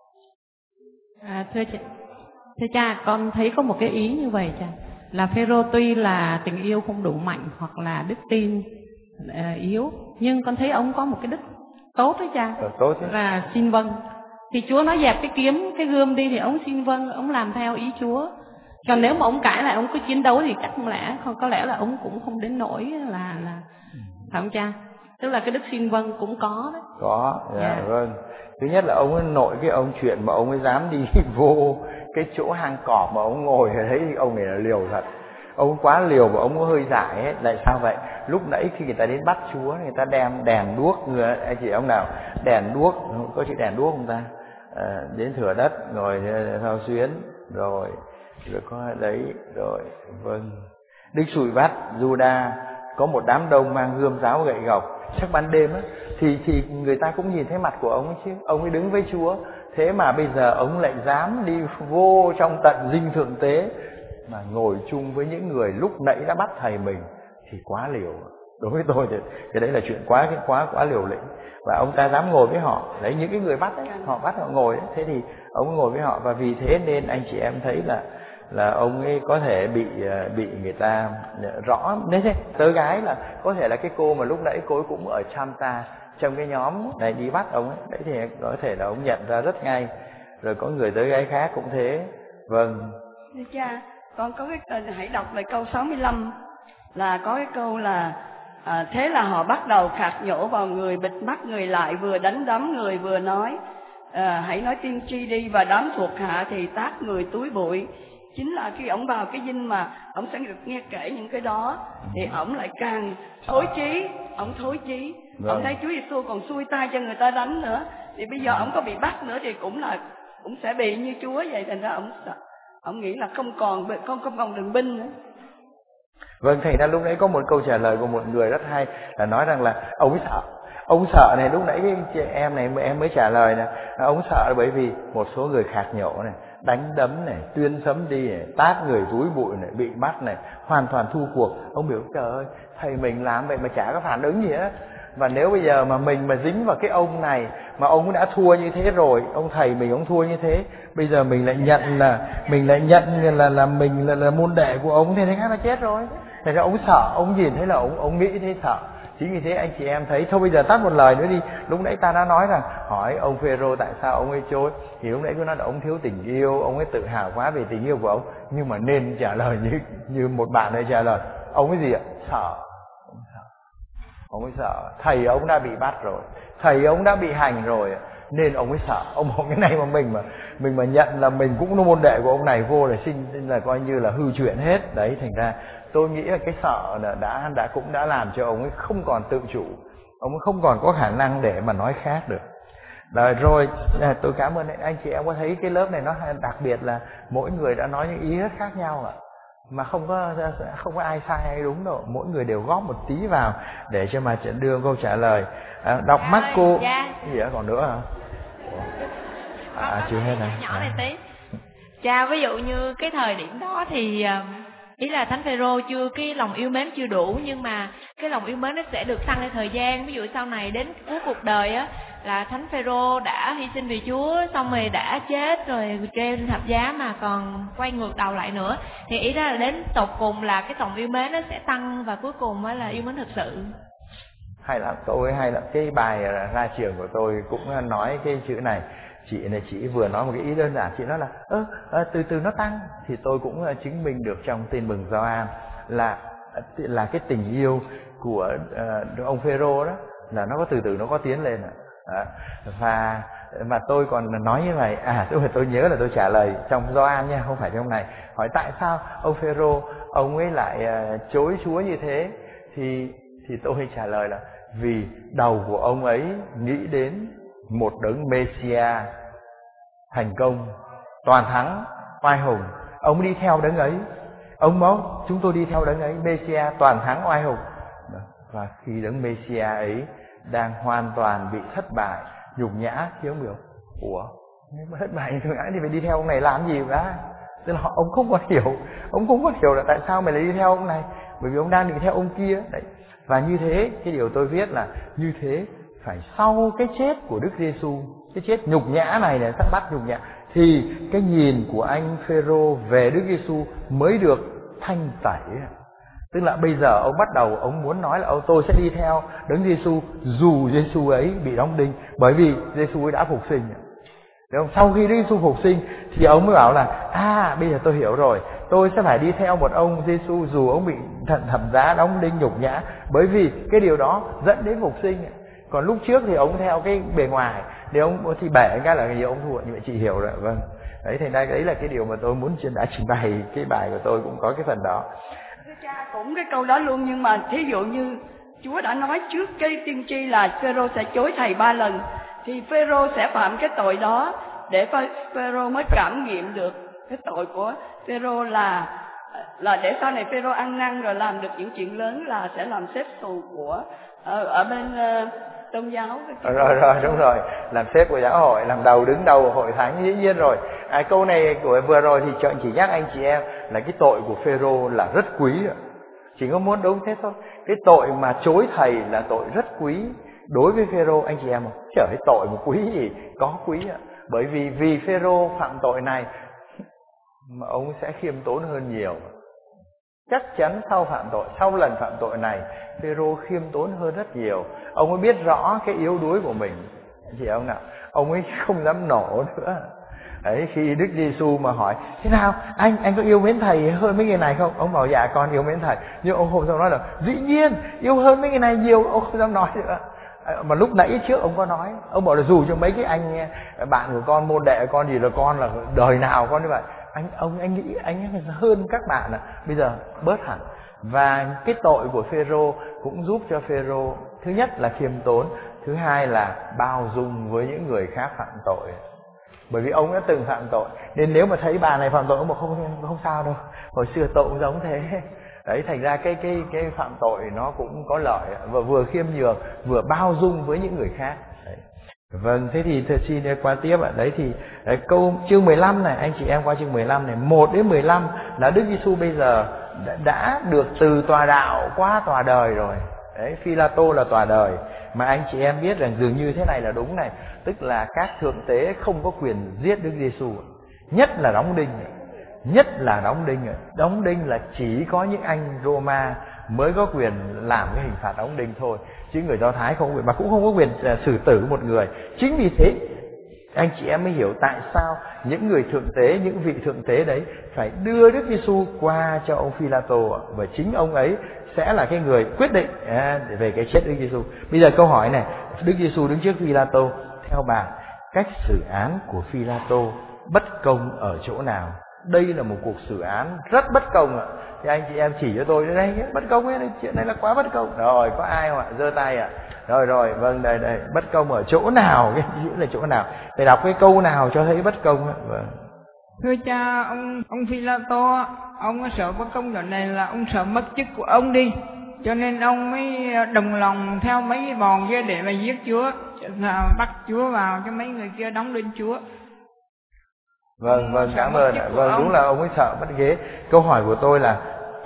À, thưa chị, thưa cha, con thấy có một cái ý như vậy cha, là Phêrô tuy là tình yêu không đủ mạnh hoặc là đức tin uh, yếu, nhưng con thấy ông có một cái đức tốt đấy cha, ừ, tốt chứ. Và xin vâng. Thì Chúa nói dẹp cái kiếm, cái gươm đi, thì ông xin vâng, ông làm theo ý Chúa. Còn nếu mà ông cãi lại, ông cứ chiến đấu thì chắc không lẽ không có lẽ là ông cũng không đến nỗi là là phải không cha? Tức là cái đức xin vâng cũng có đấy. Có, dạ, yeah. Vâng. Thứ nhất là ông ấy nội cái ông chuyện mà ông ấy dám đi vô cái chỗ hang cọp mà ông ngồi ở đấy, thì ông này là liều thật. Ông quá liều và ông có hơi dại ấy. Tại sao vậy? Lúc nãy khi người ta đến bắt Chúa, người ta đem đèn đuốc, người anh chị ông nào đèn đuốc, có chữ đèn đuốc không ta? À, đến thửa đất rồi thao xuyến rồi rồi có đấy rồi vâng. Đức Sủi Vắt Juda có một đám đông mang gươm giáo gậy gộc, chắc ban đêm á thì thì người ta cũng nhìn thấy mặt của ông ấy chứ. Ông ấy đứng với Chúa, thế mà bây giờ ông lại dám đi vô trong tận dinh thượng tế mà ngồi chung với những người lúc nãy đã bắt thầy mình, thì quá liều. Đối với tôi thì cái đấy là chuyện quá cái quá quá liều lĩnh. Và ông ta dám ngồi với họ, đấy, những cái người bắt ấy, họ bắt họ ngồi ấy. Thế thì ông ngồi với họ, và vì thế nên anh chị em thấy là là ông ấy có thể bị bị người ta rõ. Nên thế tớ gái là có thể là cái cô mà lúc nãy cô ấy cũng ở Chanta trong cái nhóm này đi bắt ông ấy, đấy thì có thể là ông nhận ra rất ngay. Rồi có người tớ gái khác cũng thế. Vâng. Thưa cha, con có cái hãy đọc lại câu sáu mươi lăm, là có cái câu là à, thế là họ bắt đầu khạc nhổ vào người, bịt mắt người lại, vừa đánh đấm người vừa nói à, hãy nói tiên tri đi, và đám thuộc hạ thì tát người túi bụi. Chính là khi ổng vào cái dinh mà ổng sẽ được nghe kể những cái đó, thì ổng lại càng thối chí, ổng thối chí. Vâng. Ổng thấy Chúa Giêsu còn xuôi tay cho người ta đánh nữa, thì bây giờ ổng có bị bắt nữa thì cũng là cũng sẽ bị như Chúa vậy. Thành ra ổng sợ, ổng nghĩ là không còn không không còn đường binh nữa. Vâng, thành ra lúc nãy có một câu trả lời của một người rất hay, là nói rằng là ông ấy sợ. Ông sợ này, lúc nãy cái chị em này em mới trả lời này, ông sợ là bởi vì một số người khạc nhổ này, đánh đấm này, tuyên sấm đi này, tát người túi bụi này, bị bắt này, hoàn toàn thu cuộc. Ông biểu trời ơi, thầy mình làm vậy mà chả có phản ứng gì hết. Và nếu bây giờ mà mình mà dính vào cái ông này, mà ông đã thua như thế rồi, ông thầy mình ông thua như thế, bây giờ mình lại nhận là mình lại nhận là là mình là, là môn đệ của ông, thì thế khác là chết rồi. Thế ra ông sợ, ông nhìn thấy là ông ông nghĩ thế sợ. Chính vì thế anh chị em thấy, thôi bây giờ tắt một lời nữa đi. Lúc nãy ta đã nói rằng hỏi ông Phêrô tại sao ông ấy chối, thì lúc nãy cứ nói là ông thiếu tình yêu, ông ấy tự hào quá về tình yêu của ông. Nhưng mà nên trả lời như như một bạn ấy trả lời, ông ấy gì ạ? Sợ. Ông sợ. Ông ấy sợ. Thầy ông đã bị bắt rồi, thầy ông đã bị hành rồi, nên ông ấy sợ. Ông bảo cái này mà mình mà mình mà nhận là mình cũng là môn đệ của ông này vô là sinh là coi như là hư chuyện hết. Đấy, thành ra tôi nghĩ là cái sợ là đã đã cũng đã làm cho ông ấy không còn tự chủ, ông ấy không còn có khả năng để mà nói khác được. Rồi, rồi tôi cảm ơn anh chị em có thấy cái lớp này nó đặc biệt là mỗi người đã nói những ý rất khác nhau ạ. Mà không có không có ai sai hay đúng đâu, mỗi người đều góp một tí vào để cho mà đưa câu trả lời. À, đọc mắt cô cái gì đó còn nữa hả? À chưa hết này. Nhỏ này tí. Cha, ví dụ như cái thời điểm đó thì ý là Thánh Phêrô chưa, cái lòng yêu mến chưa đủ, nhưng mà cái lòng yêu mến nó sẽ được tăng theo thời gian. Ví dụ sau này đến cuối cuộc đời á, là Thánh Phêrô đã hy sinh vì Chúa, xong rồi đã chết rồi treo trên thập giá mà còn quay ngược đầu lại nữa, thì ý ra là đến tột cùng là cái lòng yêu mến nó sẽ tăng và cuối cùng mới là yêu mến thực sự. Hay lắm, tôi hay lắm. Cái bài ra trường của tôi cũng nói cái chữ này. Chị này chỉ vừa nói một cái ý đơn giản, chị nói là ơ à, từ từ nó tăng, thì tôi cũng chứng minh được trong Tin Mừng Gioan là là cái tình yêu của uh, ông Phêrô đó là nó có từ từ nó có tiến lên à. Và mà tôi còn nói như vậy, à tôi tôi nhớ là tôi trả lời trong Gioan nha, không phải trong này, hỏi tại sao ông Phêrô ông ấy lại uh, chối Chúa như thế, thì thì tôi trả lời là vì đầu của ông ấy nghĩ đến một đấng Messiah thành công, toàn thắng, oai hùng, ông đi theo đấng ấy, ông máu chúng tôi đi theo đấng ấy, Messiah toàn thắng oai hùng. Và khi đấng Messiah ấy đang hoàn toàn bị thất bại, nhục nhã, thì ông biểu ủa nếu mà thất bại nhục nhã thì phải đi theo ông này làm gì cả. Tức là ông không có hiểu, ông không có hiểu là tại sao mày lại đi theo ông này, bởi vì ông đang đi theo ông kia đấy. Và như thế, cái điều tôi viết là như thế phải sau cái chết của Đức Giêsu, cái chết nhục nhã này này, sắp bắt nhục nhã, thì cái nhìn của anh Phêrô về Đức Giêsu mới được thanh tẩy. Tức là bây giờ ông bắt đầu ông muốn nói là ông tôi sẽ đi theo đấng Giêsu dù Giêsu ấy bị đóng đinh, bởi vì Giêsu ấy đã phục sinh. Đúng không? Sau khi Đức Giêsu phục sinh thì ông mới bảo là à bây giờ tôi hiểu rồi, tôi sẽ phải đi theo một ông Giêsu dù ông bị thận thẩm giá, đóng đinh, nhục nhã, bởi vì cái điều đó dẫn đến phục sinh. Còn lúc trước thì ông theo cái bề ngoài, thì ông thì bẻ cái là gì ông thua, như vậy chị hiểu rồi. Vâng, đấy thì đây đấy là cái điều mà tôi muốn đã trình bày, cái bài của tôi cũng có cái phần đó. Thưa cha, cũng cái câu đó luôn, nhưng mà thí dụ như Chúa đã nói trước cái tiên tri là Phêrô sẽ chối thầy ba lần, thì Phêrô sẽ phạm cái tội đó để Phêrô mới cảm nghiệm được cái tội của Phêrô là là để sau này Phêrô ăn năn rồi làm được những chuyện lớn, là sẽ làm xếp tù của ở, ở bên uh, tôn giáo. Rồi rồi đúng rồi, làm sếp của giáo hội, làm đầu đứng đầu hội thánh dĩ nhiên rồi. À, câu này của vừa rồi thì chọn chỉ nhắc anh chị em là cái tội của Phêrô là rất quý, chỉ có muốn đúng thế thôi. Cái tội mà chối thầy là tội rất quý đối với Phêrô, anh chị em ạ. Chứ cái tội mà quý gì, có quý ạ. Bởi vì vì Phêrô phạm tội này mà ông sẽ khiêm tốn hơn nhiều. Chắc chắn sau phạm tội, sau lần phạm tội này, Phêrô khiêm tốn hơn rất nhiều. Ông ấy biết rõ cái yếu đuối của mình, anh chị ông nào, ông ấy không dám nổ nữa. Đấy, khi Đức Giêsu mà hỏi thế nào anh anh có yêu mến thầy hơn mấy người này không, ông bảo dạ con yêu mến thầy, nhưng ông không dám nói là dĩ nhiên yêu hơn mấy người này nhiều, ông không dám nói nữa. Mà lúc nãy trước ông có nói, ông bảo là dù cho mấy cái anh bạn của con, môn đệ con gì là con là đời nào con như vậy, anh ông anh nghĩ anh ấy hơn các bạn à, bây giờ bớt hẳn. Và cái tội của Phêrô cũng giúp cho Phêrô thứ nhất là khiêm tốn, thứ hai là bao dung với những người khác phạm tội. Bởi vì ông đã từng phạm tội, nên nếu mà thấy bà này phạm tội ông bảo không không sao đâu, hồi xưa tôi cũng giống thế. Đấy, thành ra cái cái cái phạm tội nó cũng có lợi, và vừa khiêm nhường vừa bao dung với những người khác. Đấy. Vâng, thế thì thưa xin qua tiếp ạ. Đấy thì đấy, câu chương mười lăm này, anh chị em qua chương mười lăm này, một đến mười lăm là Đức Giêsu bây giờ đã, đã được từ tòa đạo qua tòa đời rồi. Đấy, Phi-la-tô là tòa đời, mà anh chị em biết rằng dường như thế này là đúng này, tức là các thượng tế không có quyền giết Đức Giêsu, nhất là đóng đinh, nhất là đóng đinh. Đóng đinh là chỉ có những anh Roma mới có quyền làm cái hình phạt đóng đinh thôi, chứ người Do Thái không có quyền, mà cũng không có quyền xử tử một người. Chính vì thế anh chị em mới hiểu tại sao những người thượng tế, những vị thượng tế đấy phải đưa Đức Giêsu qua cho ông Phi-la-tô, và chính ông ấy sẽ là cái người quyết định à, về cái chết Đức Giêsu. Bây giờ câu hỏi này, Đức Giêsu đứng trước Phi-la-tô, theo bà cách xử án của Phi-la-tô bất công ở chỗ nào? Đây là một cuộc xử án rất bất công ạ. Thì anh chị em chỉ cho tôi đây, bất công ấy, chuyện này là quá bất công. Rồi có ai không ạ? Giơ tay ạ. Rồi rồi, vâng đây đây, bất công ở chỗ nào? Cái chữ là chỗ nào? Phải đọc cái câu nào cho thấy bất công ạ. Vâng. Thưa cha, ông ông Phi-la-tô, ông sợ bất công đoạn này là ông sợ mất chức của ông đi, cho nên ông mới đồng lòng theo mấy cái bọn kia để mà giết Chúa, bắt Chúa vào cho mấy người kia đóng lên Chúa. Vâng, vâng, cảm ơn ạ. Vâng, đúng là ông ấy sợ mất ghế. Câu hỏi của tôi là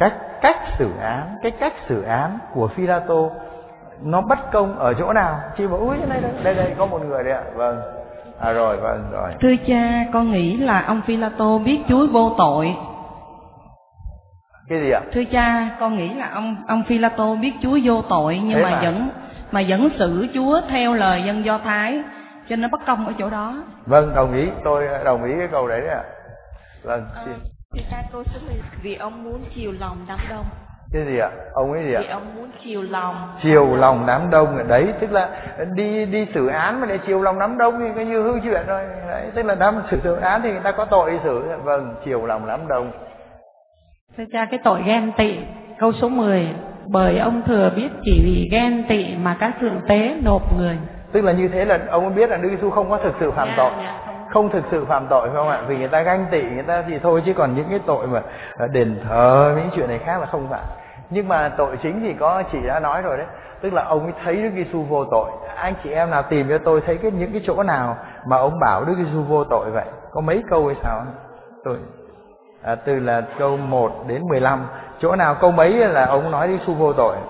cách cách xử án, cái cách xử án của Phi-la-tô nó bất công ở chỗ nào? Chị bảo úi đây đây đây đây có một người đấy ạ. Vâng. À rồi vâng rồi. Thưa cha, con nghĩ là ông Phi-la-tô biết Chúa vô tội. Cái gì ạ? Thưa cha, con nghĩ là ông ông Phi-la-tô biết Chúa vô tội nhưng Thế mà, mà. vẫn mà vẫn xử Chúa theo lời dân Do Thái, cho nên nó bất công ở chỗ đó. Vâng, đồng ý, tôi đồng ý cái câu đấy đấy ạ. Vâng, xin. Thưa cha, tôi xin vì ông muốn chiều lòng đám đông. Cái gì ạ? Ông ấy gì ạ? Vì ông muốn chiều lòng. Chiều lòng đám đông ở đấy, tức là đi đi xử án mà để chiều lòng đám đông thì coi như hư chuyện rồi. Đấy, tức là đám xử xử án thì người ta có tội đi xử. Vâng, chiều lòng đám đông. Thưa cha, cái tội ghen tị, câu số mười, bởi ông thừa biết chỉ vì ghen tị mà các thượng tế nộp người. Tức là như thế là ông ấy biết là Đức Giêsu không có thực sự phạm tội. Không thực sự phạm tội phải không ạ? Vì người ta ganh tị người ta thì thôi, chứ còn những cái tội mà đền thờ những chuyện này khác là không phải. Nhưng mà tội chính thì có chị đã nói rồi đấy, tức là ông ấy thấy Đức Giêsu vô tội. Anh chị em nào tìm cho tôi thấy cái những cái chỗ nào mà ông bảo Đức Giêsu vô tội vậy? Có mấy câu hay sao? Tôi à, từ là câu một đến mười lăm, chỗ nào câu mấy là ông nói Đức Giêsu vô tội?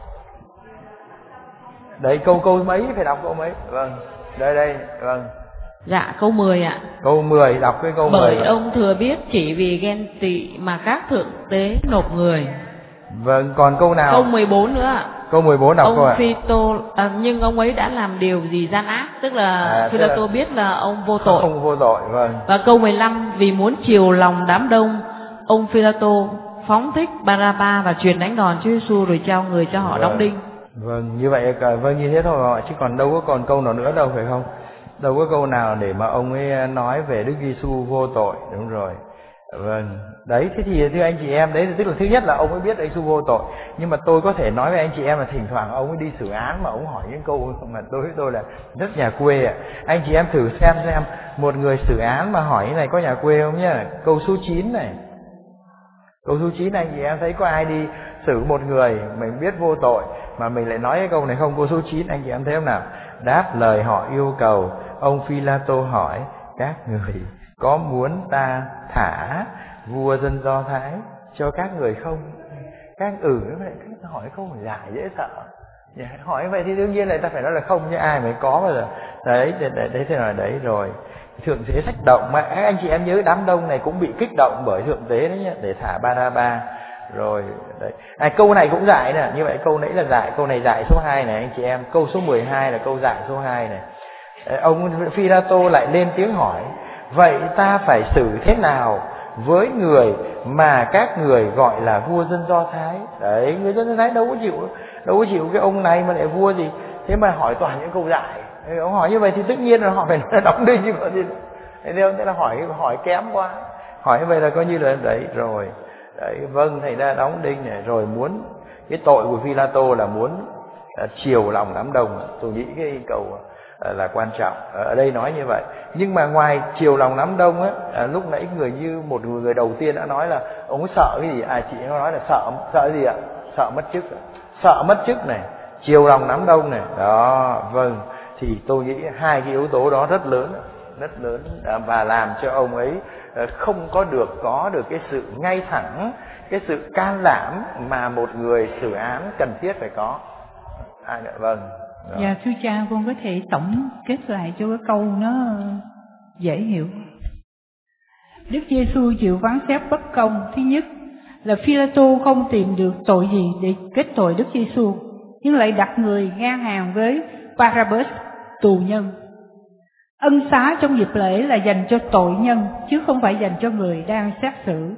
Đấy, câu câu mấy phải đọc câu mấy? Vâng. Đây đây, vâng. Dạ, câu mười ạ. Câu mười, đọc cái câu bởi mười. Bởi ông thừa biết chỉ vì ghen tị mà các thượng tế nộp người. Vâng, còn câu nào? Câu mười bốn nữa ạ. Câu mười bốn đọc ông câu ạ. Phi-tô à, nhưng ông ấy đã làm điều gì gian ác, tức là à, Phi-la-tô là... biết là ông vô tội. Không vô tội, vâng. Và câu mười lăm, vì muốn chiều lòng đám đông, ông Phi-la-tô phóng thích Ba-ra-ba và truyền đánh đòn Chúa Giêsu rồi trao người cho họ vâng. đóng đinh. Vâng, như vậy vâng như thế thôi, chứ còn đâu có còn câu nào nữa đâu phải không? Đâu có câu nào để mà ông ấy nói về Đức Giêsu vô tội, đúng rồi. Vâng, đấy, thế thì thưa anh chị em, đấy tức là thứ nhất là ông ấy biết Đức Giêsu vô tội. Nhưng mà tôi có thể nói với anh chị em là thỉnh thoảng ông ấy đi xử án mà ông hỏi những câu mà đối với tôi là rất nhà quê ạ. Anh chị em thử xem xem, một người xử án mà hỏi như này có nhà quê không nhá? Câu số chín này. Câu số chín anh chị em thấy có ai đi xử một người mình biết vô tội mà mình lại nói cái câu này không? Câu số chín anh chị em thấy không nào? Đáp lời họ yêu cầu, ông Phi-la-tô hỏi các người có muốn ta thả vua dân Do Thái cho các người không? Các ừ các hỏi câu dài dễ sợ. Hỏi vậy thì đương nhiên là ta phải nói là không, chứ ai mới có bao giờ. Đấy, đấy, đấy, đấy thế là đấy rồi. Thượng tế kích động mà anh chị em nhớ đám đông này cũng bị kích động bởi thượng tế đấy nhá, để thả Ba-ra-ba. Rồi đấy. À, câu này cũng giải nè, như vậy câu nãy là giải, câu này giải số hai này anh chị em, câu số mười hai là câu giải số hai này. Ông Phi-la-tô lại lên tiếng hỏi, vậy ta phải xử thế nào với người mà các người gọi là vua dân Do Thái? Đấy, người dân Do Thái đâu có chịu, đâu có chịu cái ông này mà lại vua gì. Thế mà hỏi toàn những câu giải. Ông hỏi như vậy thì tất nhiên là họ phải nói đóng đinh chứ còn gì. Thế nên thế là hỏi hỏi kém quá. Hỏi như vậy là coi như là đấy rồi. Đấy, vâng, thầy ra đóng đinh này rồi, muốn cái tội của Phi-la-tô là muốn uh, chiều lòng đám đông. Tôi nghĩ cái câu uh, là quan trọng. Uh, ở đây nói như vậy. Nhưng mà ngoài chiều lòng đám đông á, uh, lúc nãy người như một người, người đầu tiên đã nói là ông ấy sợ cái gì? À, chị nó nói là sợ sợ cái gì ạ? Sợ mất chức. Sợ mất chức này, chiều lòng đám đông này. Đó, vâng. Thì tôi nghĩ hai cái yếu tố đó rất lớn, rất lớn và làm cho ông ấy không có được có được cái sự ngay thẳng, cái sự can đảm mà một người xử án cần thiết phải có. À, vâng. Đó. Dạ thưa cha, con có thể tổng kết lại cho cái câu nó dễ hiểu. Đức Giêsu chịu phán xét bất công. Thứ nhất là Phi-la-tô không tìm được tội gì để kết tội Đức Giêsu, nhưng lại đặt người ngang hàng với Barabbas, tù nhân. Ân xá trong dịp lễ là dành cho tội nhân chứ không phải dành cho người đang xét xử.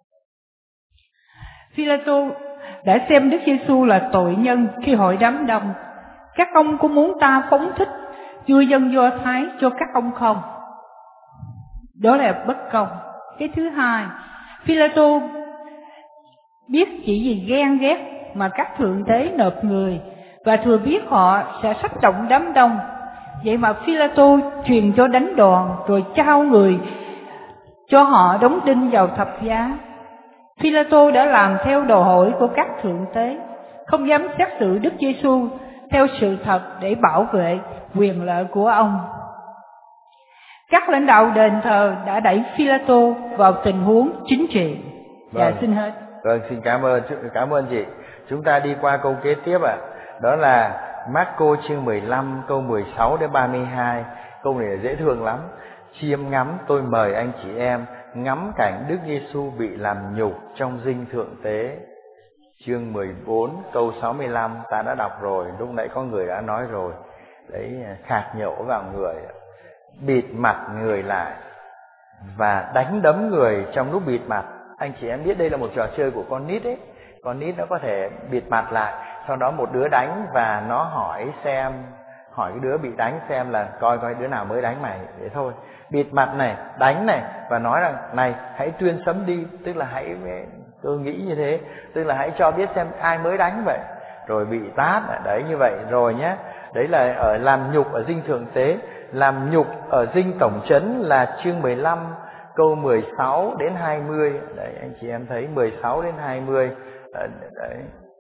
Phi-la-tô đã xem Đức Giêsu là tội nhân khi hỏi đám đông, các ông có muốn ta phóng thích vua dân Do Thái cho các ông không? Đó là bất công. Cái thứ hai, Phi-la-tô biết chỉ vì ghen ghét mà các thượng tế nộp người và thừa biết họ sẽ sách động đám đông. Vậy mà Phi-la-tô truyền cho đánh đòn rồi trao người cho họ đóng đinh vào thập giá. Phi-la-tô đã làm theo đồ hỏi của các thượng tế, không dám xét xử Đức Giêsu theo sự thật để bảo vệ quyền lợi của ông. Các lãnh đạo đền thờ đã đẩy Phi-la-tô vào tình huống chính trị. Vâng. Dạ, xin hết. Vâng, xin cảm ơn, cảm ơn chị. Chúng ta đi qua câu kế tiếp ạ. À. Đó là Marco chương mười lăm câu mười sáu đến ba mươi hai. Câu này là dễ thương lắm. Chiêm ngắm, tôi mời anh chị em ngắm cảnh Đức Giêsu bị làm nhục trong dinh thượng tế. Chương mười bốn câu sáu mươi lăm ta đã đọc rồi, lúc nãy có người đã nói rồi. Đấy, khạc nhổ vào người, bịt mặt người lại và đánh đấm người trong lúc bịt mặt. Anh chị em biết đây là một trò chơi của con nít ấy. Con nít nó có thể bịt mặt lại, sau đó một đứa đánh và nó hỏi xem, hỏi cái đứa bị đánh xem là coi coi đứa nào mới đánh mày, thế thôi. Bịt mặt này, đánh này và nói rằng này hãy tuyên sấm đi, tức là hãy, tôi nghĩ như thế, tức là hãy cho biết xem ai mới đánh vậy. Rồi bị tát, đấy như vậy rồi nhé. Đấy là ở làm nhục ở dinh thượng tế. Làm nhục ở dinh tổng trấn là chương mười lăm câu mười sáu đến hai mươi. Đấy, anh chị em thấy mười sáu đến hai mươi. Đấy.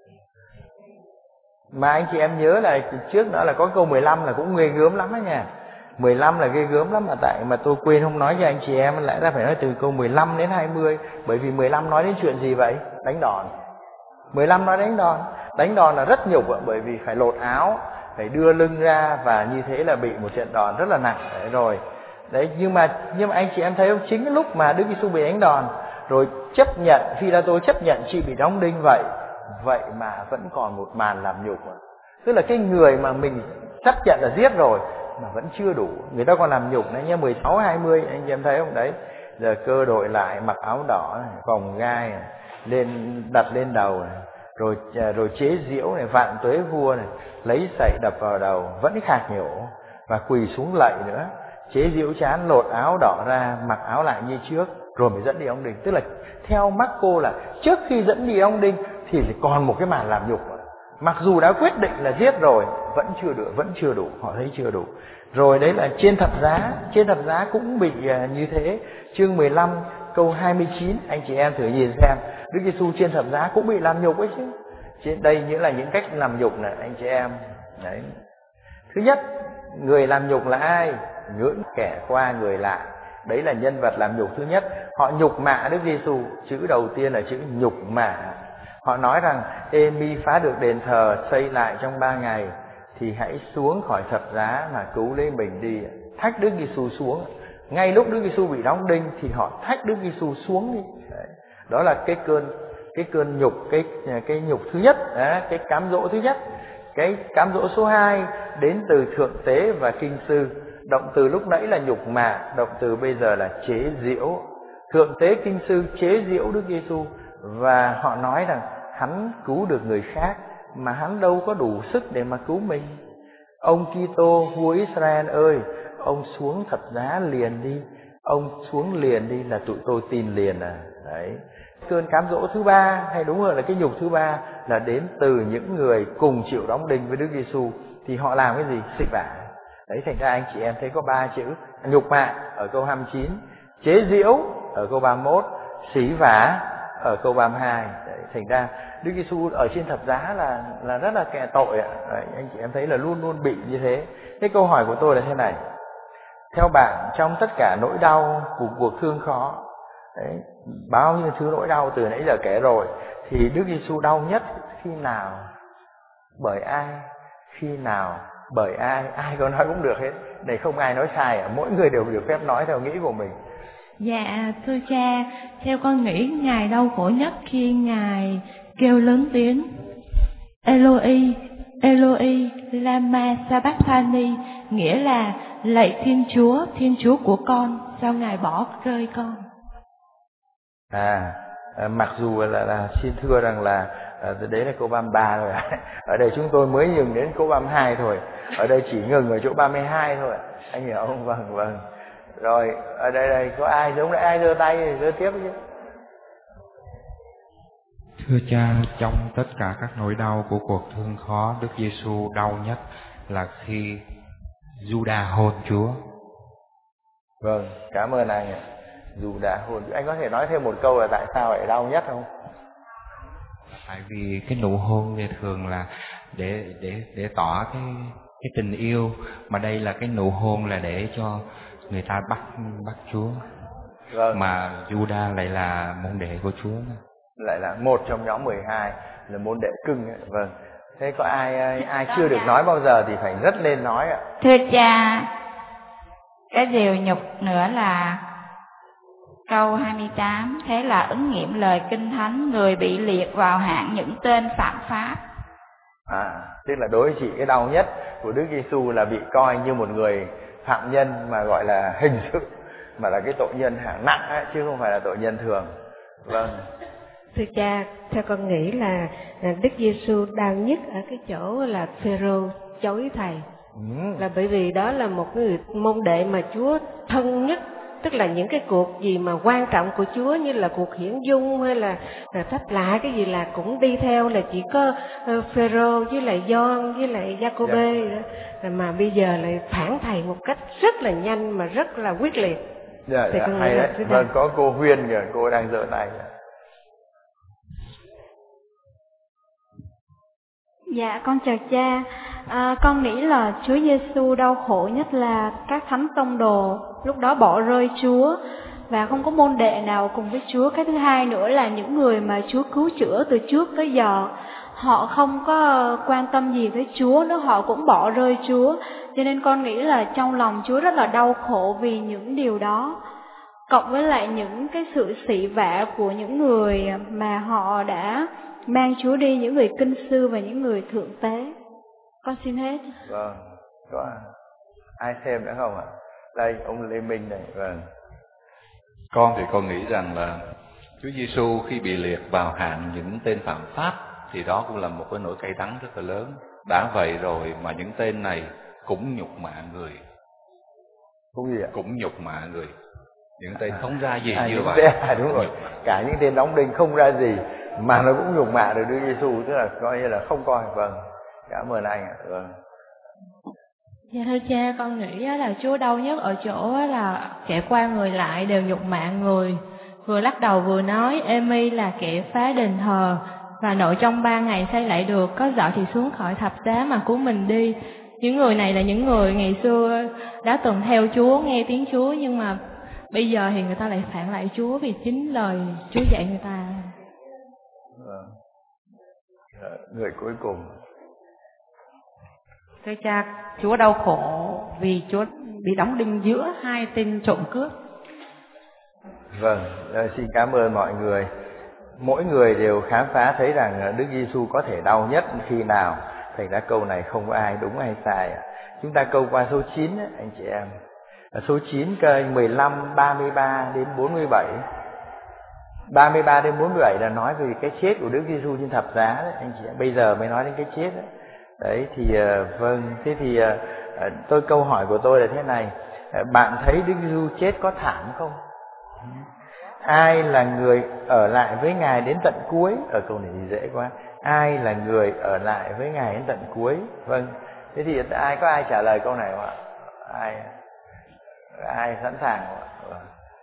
Mà anh chị em nhớ là trước đó là có câu mười lăm là cũng ghê gớm lắm đó nha. mười lăm là ghê gớm lắm, mà tại mà tôi quên không nói cho anh chị em, lại ra phải nói từ câu mười lăm đến hai mươi. Bởi vì mười lăm nói đến chuyện gì vậy? Đánh đòn. mười lăm nói đánh đòn. Đánh đòn là rất nhục ạ, bởi vì phải lột áo, phải đưa lưng ra và như thế là bị một trận đòn rất là nặng. Đấy rồi. Đấy, nhưng mà nhưng mà anh chị em thấy không, chính lúc mà Đức Giêsu bị đánh đòn rồi chấp nhận, Phi-la-tô chấp nhận chị bị đóng đinh vậy, vậy mà vẫn còn một màn làm nhục. Tức là cái người mà mình chấp nhận là giết rồi mà vẫn chưa đủ, người ta còn làm nhục nữa nhé. Mười sáu hai mươi anh chị em thấy không? Đấy, giờ cơ đội lại, mặc áo đỏ này, vòng gai này, lên đặt lên đầu này, rồi rồi chế giễu này, vạn tuế vua này, lấy sậy đập vào đầu, vẫn khạc nhổ và quỳ xuống lạy nữa, chế giễu chán, lột áo đỏ ra, mặc áo lại như trước, rồi mới dẫn đi ông đinh. Tức là theo Marco là trước khi dẫn đi ông đinh thì còn một cái màn làm nhục. Mặc dù đã quyết định là giết rồi, vẫn chưa được, vẫn chưa đủ, họ thấy chưa đủ. Rồi đấy là trên thập giá, trên thập giá cũng bị như thế. Chương mười lăm câu hai mươi chín, anh chị em thử nhìn xem, Đức Giêsu trên thập giá cũng bị làm nhục ấy chứ. Trên đây nghĩa là những cách làm nhục này anh chị em. Đấy. Thứ nhất, người làm nhục là ai? Ngưỡng kẻ qua người lại. Đấy là nhân vật làm nhục thứ nhất. Họ nhục mạ Đức Giêsu, chữ đầu tiên là chữ nhục mạ. Họ nói rằng ê mi phá được đền thờ xây lại trong ba ngày thì hãy xuống khỏi thập giá mà cứu lấy mình đi. Thách Đức Giêsu xuống. Ngay lúc Đức Giêsu bị đóng đinh thì họ thách Đức Giêsu xuống đi. Đấy. Đó là cái cơn cái cơn nhục, cái cái nhục thứ nhất, đấy, cái cám dỗ thứ nhất. Cái cám dỗ số hai đến từ thượng tế và kinh sư. Động từ lúc nãy là nhục mạ, động từ bây giờ là chế giễu. Thượng tế kinh sư chế giễu Đức Giêsu và họ nói rằng hắn cứu được người khác mà hắn đâu có đủ sức để mà cứu mình. Ông Kitô vua Israel ơi, ông xuống thập giá liền đi, ông xuống liền đi là tụi tôi tin liền à. Đấy. Cơn cám dỗ thứ ba, hay đúng hơn là cái nhục thứ ba, là đến từ những người cùng chịu đóng đinh với Đức Giêsu. Thì họ làm cái gì? Xị vả. Đấy, thành ra anh chị em thấy có ba chữ: nhục mạ ở câu hai mươi chín, chế giễu ở câu ba mươi mốt, xỉ vả ở câu ba mươi hai. Đấy, thành ra Đức Giêsu ở trên thập giá là là rất là kẻ tội ạ. Đấy, anh chị em thấy là luôn luôn bị như thế. Cái câu hỏi của tôi là thế này: theo bạn, trong tất cả nỗi đau của cuộc thương khó, đấy, bao nhiêu thứ nỗi đau từ nãy giờ kể rồi, thì Đức Giêsu đau nhất khi nào? Bởi ai? Khi nào? Bởi ai? Ai có nói cũng được hết. Này không ai nói sai à? Mỗi người đều được phép nói theo nghĩ của mình. Dạ thưa cha, theo con nghĩ Ngài đau khổ nhất khi Ngài kêu lớn tiếng Eloi, Eloi, lama sabachthani, nghĩa là lạy Thiên Chúa, Thiên Chúa của con, sao Ngài bỏ rơi con? À, mặc dù là, là xin thưa rằng là à, đấy là câu ba mươi ba rồi. Ở đây chúng tôi mới dừng đến câu ba mươi hai thôi. Ở đây chỉ ngừng ở chỗ ba mươi hai thôi. Anh hiểu không? Vâng, vâng. Rồi, ở đây đây có ai giống lại ai giơ tay thì giơ tiếp chứ. Thưa cha, trong tất cả các nỗi đau của cuộc thương khó, Đức Giêsu đau nhất là khi Juda hôn Chúa. Vâng, cảm ơn anh ạ. Juda hôn. Anh có thể nói thêm một câu là tại sao lại đau nhất không? Tại vì cái nụ hôn thì thường là để để để tỏ cái cái tình yêu, mà đây là cái nụ hôn là để cho người ta bắt bắt Chúa. Vâng. Mà Juda lại là môn đệ của Chúa. lại là một trong nhóm mười hai là môn đệ cưng ấy. Vâng. Thế có ai ai chưa được nói bao giờ thì phải rất lên nói ạ. Thưa cha, cái điều nhục nữa là câu hai mươi tám, thế là ứng nghiệm lời Kinh Thánh, người bị liệt vào hạng những tên phạm pháp. À, tức là đối với chị cái đau nhất của Đức Giêsu là bị coi như một người phạm nhân mà gọi là hình sự, mà là cái tội nhân hạng nặng ấy, chứ không phải là tội nhân thường. Vâng. Thưa cha, theo con nghĩ là Đức Giêsu đau nhất ở cái chỗ là Phêrô chối thầy. Ừ. Là bởi vì đó là một người môn đệ mà Chúa thân nhất, tức là những cái cuộc gì mà quan trọng của Chúa như là cuộc hiển dung hay là, là thắp lạ cái gì là cũng đi theo, là chỉ có uh, Phêrô với lại Gioan với lại Giacôbê, yeah. Mà bây giờ lại phản thầy một cách rất là nhanh mà rất là quyết liệt. Dạ, dạ, hay đấy. Vâng, có cô Huyên kìa, cô đang giơ tay. Dạ, con chào cha. À, con nghĩ là Chúa Giêsu đau khổ nhất là các thánh tông đồ lúc đó bỏ rơi Chúa và không có môn đệ nào cùng với Chúa. Cái thứ hai nữa là những người mà Chúa cứu chữa từ trước tới giờ, họ không có quan tâm gì tới Chúa nữa, họ cũng bỏ rơi Chúa. Cho nên con nghĩ là trong lòng Chúa rất là đau khổ vì những điều đó, cộng với lại những cái sự sỉ vả của những người mà họ đã mang Chúa đi, những người kinh sư và những người thượng tế. Con xin hết. Vâng, có ai thêm nữa không ạ? Đây, ông Lê Minh này. Vâng. Con thì con nghĩ rằng là Chúa Giêsu khi bị liệt vào hạng những tên phạm pháp thì đó cũng là một cái nỗi cay đắng rất là lớn. Đã vậy rồi mà những tên này cũng nhục mạ người. Cũng gì ạ? Cũng nhục mạ người. Những tên không ra gì à, như vậy. À, đúng rồi. Cả những tên đóng đinh không ra gì mà nó cũng nhục mạ được Đức Giêsu, tức là coi như là không coi. Vâng. Cảm ơn anh ạ. Vâng. Dạ thưa cha, con nghĩ là Chúa đau nhất ở chỗ là kẻ qua người lại đều nhục mạ người, vừa lắc đầu vừa nói Ê-mi là kẻ phá đền thờ và nội trong ba ngày xây lại được, có giỏi thì xuống khỏi thập giá mà cứu mình đi. Những người này là những người ngày xưa đã từng theo Chúa, nghe tiếng Chúa, nhưng mà bây giờ thì người ta lại phản lại Chúa vì chính lời Chúa dạy người ta. Vâng. Người cuối cùng. Thưa cha, Chúa đau khổ vì Chúa bị đóng đinh giữa hai tên trộm cướp. Vâng, xin cảm ơn mọi người. Mỗi người đều khám phá thấy rằng Đức Giêsu có thể đau nhất khi nào. Thành ra câu này không có ai đúng hay sai. Chúng ta câu qua số chín anh chị em. Số chín câu mười lăm, ba mươi ba đến bốn mươi bảy. ba mươi ba đến bốn mươi bảy là nói về cái chết của Đức Giêsu trên thập giá đấy anh chị em. Bây giờ mới nói đến cái chết đấy. Đấy thì uh, vâng, thế thì uh, tôi câu hỏi của tôi là thế này, uh, bạn thấy Đức Giêsu chết có thảm không? Ai là người ở lại với Ngài đến tận cuối? Ở câu này thì dễ quá. Ai là người ở lại với Ngài đến tận cuối? Vâng. Thế thì ai có ai trả lời câu này không ạ? Ai ai sẵn sàng không ạ? Vâng.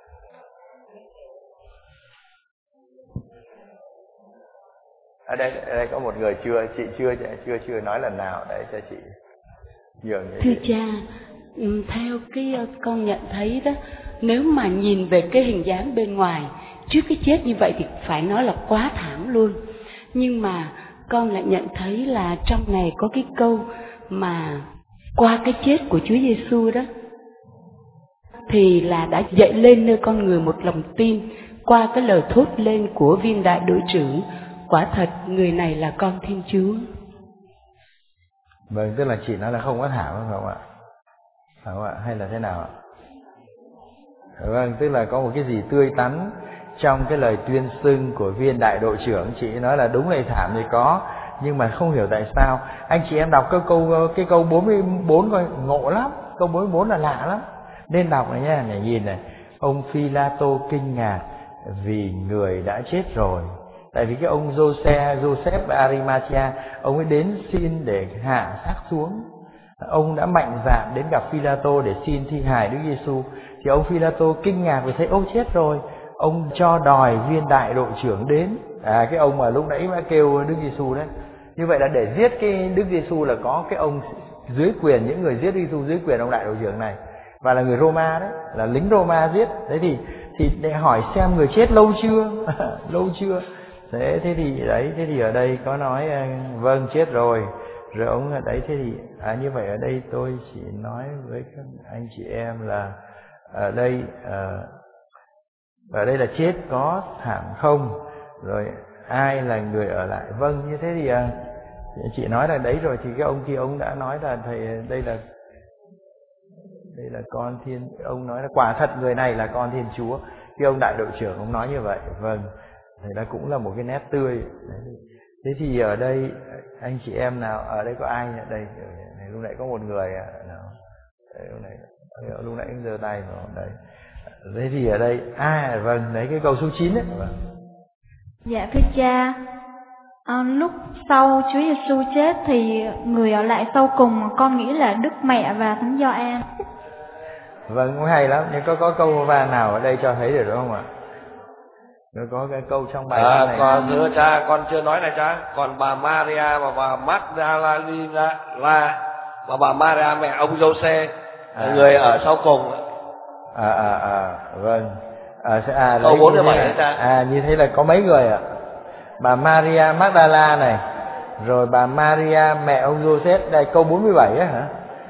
Ở đây, ở đây có một người chưa, chị chưa chưa chưa nói lần nào, để cho chị nhường. Thưa cha, theo cái con nhận thấy đó, nếu mà nhìn về cái hình dáng bên ngoài trước cái chết như vậy thì phải nói là quá thảm luôn. Nhưng mà con lại nhận thấy là trong này có cái câu mà qua cái chết của Chúa Giêsu đó thì là đã dậy lên nơi con người một lòng tin qua cái lời thốt lên của viên đại đội trưởng, quả thật người này là con Thiên Chúa. Vâng, tức là chị nói là không có thảm phải không ạ? Phải không ạ? Hay là thế nào ạ? Vâng, tức là có một cái gì tươi tắn trong cái lời tuyên xưng của viên đại đội trưởng. Chị nói là đúng hay thảm thì có, nhưng mà không hiểu tại sao. Anh chị em đọc cái câu cái câu bốn mươi bốn coi, ngộ lắm. Câu bốn mươi bốn là lạ lắm. Nên đọc này nha, này nhìn này. Ông Phi-la-tô kinh ngạc vì người đã chết rồi. Tại vì cái ông Joseph, Joseph Arimathea, ông ấy đến xin để hạ xác xuống. Ông đã mạnh dạn đến gặp Phi-la-tô để xin thi hài Đức Giêsu. Thì ông Phi-la-tô kinh ngạc vì thấy ông chết rồi. Ông cho đòi viên đại đội trưởng đến. À, cái ông mà lúc nãy đã kêu Đức Giêsu đấy. Như vậy là để giết cái Đức Giêsu là có cái ông dưới quyền, những người giết Đức Giêsu dưới quyền ông đại đội trưởng này. Và là người Roma đấy, là lính Roma giết. Thế thì thì để hỏi xem người chết lâu chưa? Lâu chưa? Thế thế thì đấy, thế thì ở đây có nói vâng chết rồi. Rồi ông ở đấy thế thì à như vậy ở đây tôi chỉ nói với các anh chị em là ở đây à, ở đây là chết có thảm không, rồi ai là người ở lại. Vâng, như thế thì à, chị nói là đấy rồi, thì cái ông kia ông đã nói là thầy đây là đây là con thiên, ông nói là quả thật người này là con Thiên Chúa. Cái ông đại đội trưởng ông nói như vậy. Vâng, thì đó cũng là một cái nét tươi. Đấy. Thế thì ở đây anh chị em nào ở đây có ai ở đây? Lúc nãy có một người nào? Lúc nãy lúc nãy giơ tay vào đây. Thế thì ở đây à vâng, đấy cái câu số chín đấy. Vâng. Dạ thưa cha, à, lúc sau Chúa Giêsu chết thì người ở lại sau cùng con nghĩ là Đức Mẹ và Thánh Gioan. Vâng, cũng hay lắm. Nhưng có có câu va nào ở đây cho thấy được đúng không ạ? Nó có cái câu trong bài à, này. Còn thưa cha, con chưa nói này cha. Còn bà Maria và bà Magdalena là và bà Maria mẹ ông Giô-se, à. người ở sau cùng. À à à vâng. À, à, câu bốn mươi bảy đấy cha. À như thế là có mấy người ạ? Bà Maria Magdala này, rồi bà Maria mẹ ông Giô-se. Đây câu bốn mươi bảy á hả?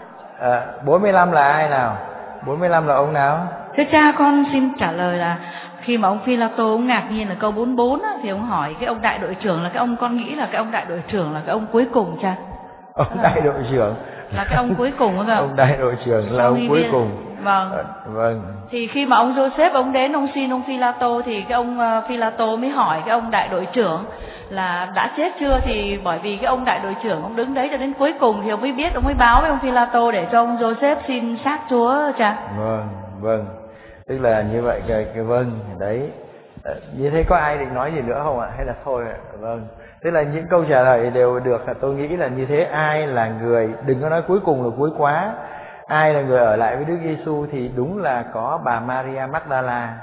À, bốn mươi lăm là ai nào? bốn mươi lăm là ông nào? Thưa cha, con xin trả lời là khi mà ông Phi-la-tô ông ngạc nhiên là câu bốn mươi bốn á, thì ông hỏi cái ông đại đội trưởng là cái ông, con nghĩ là cái ông đại đội trưởng là cái ông cuối cùng cha. Ông đại đội trưởng là cái ông cuối cùng không? Ông đại đội trưởng là ông cuối cùng. Vâng. À, vâng. Thì khi mà ông Joseph ông đến ông xin ông Phi-la-tô thì cái ông uh, Phi-la-tô mới hỏi cái ông đại đội trưởng là đã chết chưa, thì bởi vì cái ông đại đội trưởng ông đứng đấy cho đến cuối cùng thì ông mới biết, ông mới báo với ông Phi-la-tô để cho ông Joseph xin xác Chúa cha. Vâng, vâng. Tức là như vậy cái, cái vâng đấy. À, như thế có ai định nói gì nữa không ạ? Hay là thôi ạ? Vâng. Tức là những câu trả lời đều được, tôi nghĩ là như thế. Ai là người, đừng có nói cuối cùng là cuối quá. Ai là người ở lại với Đức Giêsu thì đúng là có bà Maria Magdala,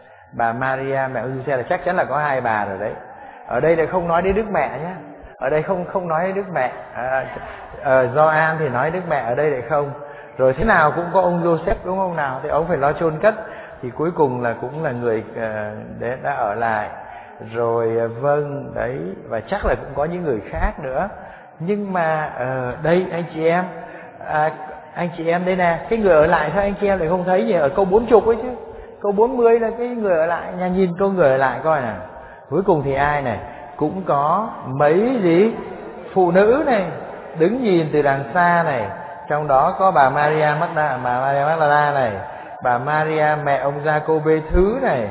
bà Maria mẹ ông Giuse, là chắc chắn là có hai bà rồi đấy. Ở đây là không nói đến Đức Mẹ nhé. Ở đây không không nói đến Đức Mẹ. À, à, Gioan thì nói Đức Mẹ, ở đây lại không. Rồi thế nào cũng có ông Joseph đúng không nào? Thì ông phải lo chôn cất. Thì cuối cùng là cũng là người uh, để đã ở lại. Rồi uh, vâng đấy, và chắc là cũng có những người khác nữa. Nhưng mà uh, đây anh chị em, uh, anh chị em đây nè, cái người ở lại sao anh chị em lại không thấy nhỉ? Ở câu bốn mươi ấy chứ. Câu bốn mươi là cái người ở lại, nhà nhìn câu người ở lại coi nào. Cuối cùng thì ai này? Cũng có mấy gì? Phụ nữ này, đứng nhìn từ đằng xa này. Trong đó có bà Maria Magdala, bà Maria Magdala này, bà Maria mẹ ông Giacôbê thứ này,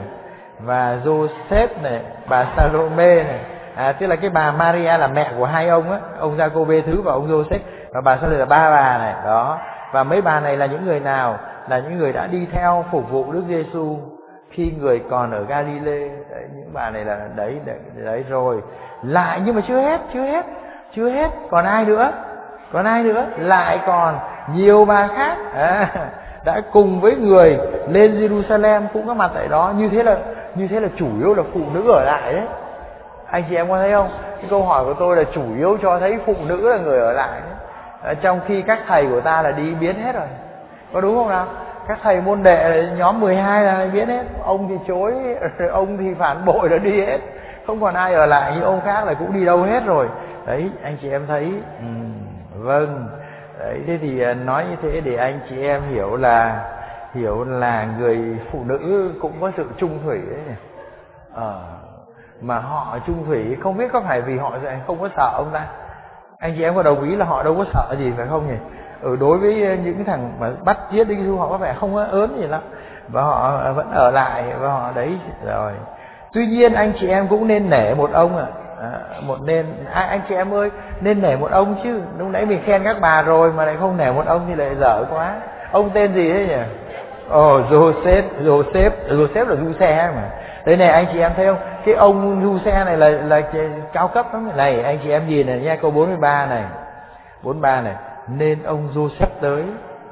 và Joseph này, bà Salome này. À, tức là cái bà Maria là mẹ của hai ông á, ông Giacôbê thứ và ông Joseph, và bà Salome là ba bà này, đó. Và mấy bà này là những người nào? Là những người đã đi theo phục vụ Đức Giêsu khi người còn ở Galilee. Đấy, những bà này là đấy, đấy, đấy rồi. Lại nhưng mà chưa hết, chưa hết, chưa hết. Còn ai nữa? Còn ai nữa? Lại còn nhiều bà khác à, đã cùng với người lên Jerusalem, cũng có mặt tại đó. Như thế là như thế là chủ yếu là phụ nữ ở lại đấy. Anh chị em có thấy không? Cái câu hỏi của tôi là chủ yếu cho thấy phụ nữ là người ở lại đấy. À, trong khi các thầy của ta là đi biến hết rồi. Có đúng không nào? Các thầy môn đệ nhóm mười hai là biến hết. Ông thì chối, ông thì phản bội, là đi hết. Không còn ai ở lại, như ông khác là cũng đi đâu hết rồi. Đấy, anh chị em thấy. uhm, Vâng. Đấy, thế thì nói như thế để anh chị em hiểu là hiểu là người phụ nữ cũng có sự trung thủy đấy nhỉ. Ờ, mà họ trung thủy không biết có phải vì họ không có sợ ông ta. Anh chị em có đồng ý là họ đâu có sợ gì phải không nhỉ? Ừ, đối với những cái thằng mà bắt giết Đức Giêsu họ có vẻ không có ớn gì lắm, và họ vẫn ở lại, và họ đấy rồi. Tuy nhiên anh chị em cũng nên nể một ông ạ. À, một nên à, anh chị em ơi, nên nể một ông chứ. Lúc nãy mình khen các bà rồi mà lại không nể một ông thì lại dở quá. Ông tên gì thế nhỉ? Ồ, oh, Joseph, Joseph, Joseph là Giuse mà. Đây này anh chị em thấy không? Cái ông Giuse này là là cao cấp lắm. Này anh chị em nhìn này nha, câu bốn mươi ba này. bốn mươi ba này, nên ông Joseph tới.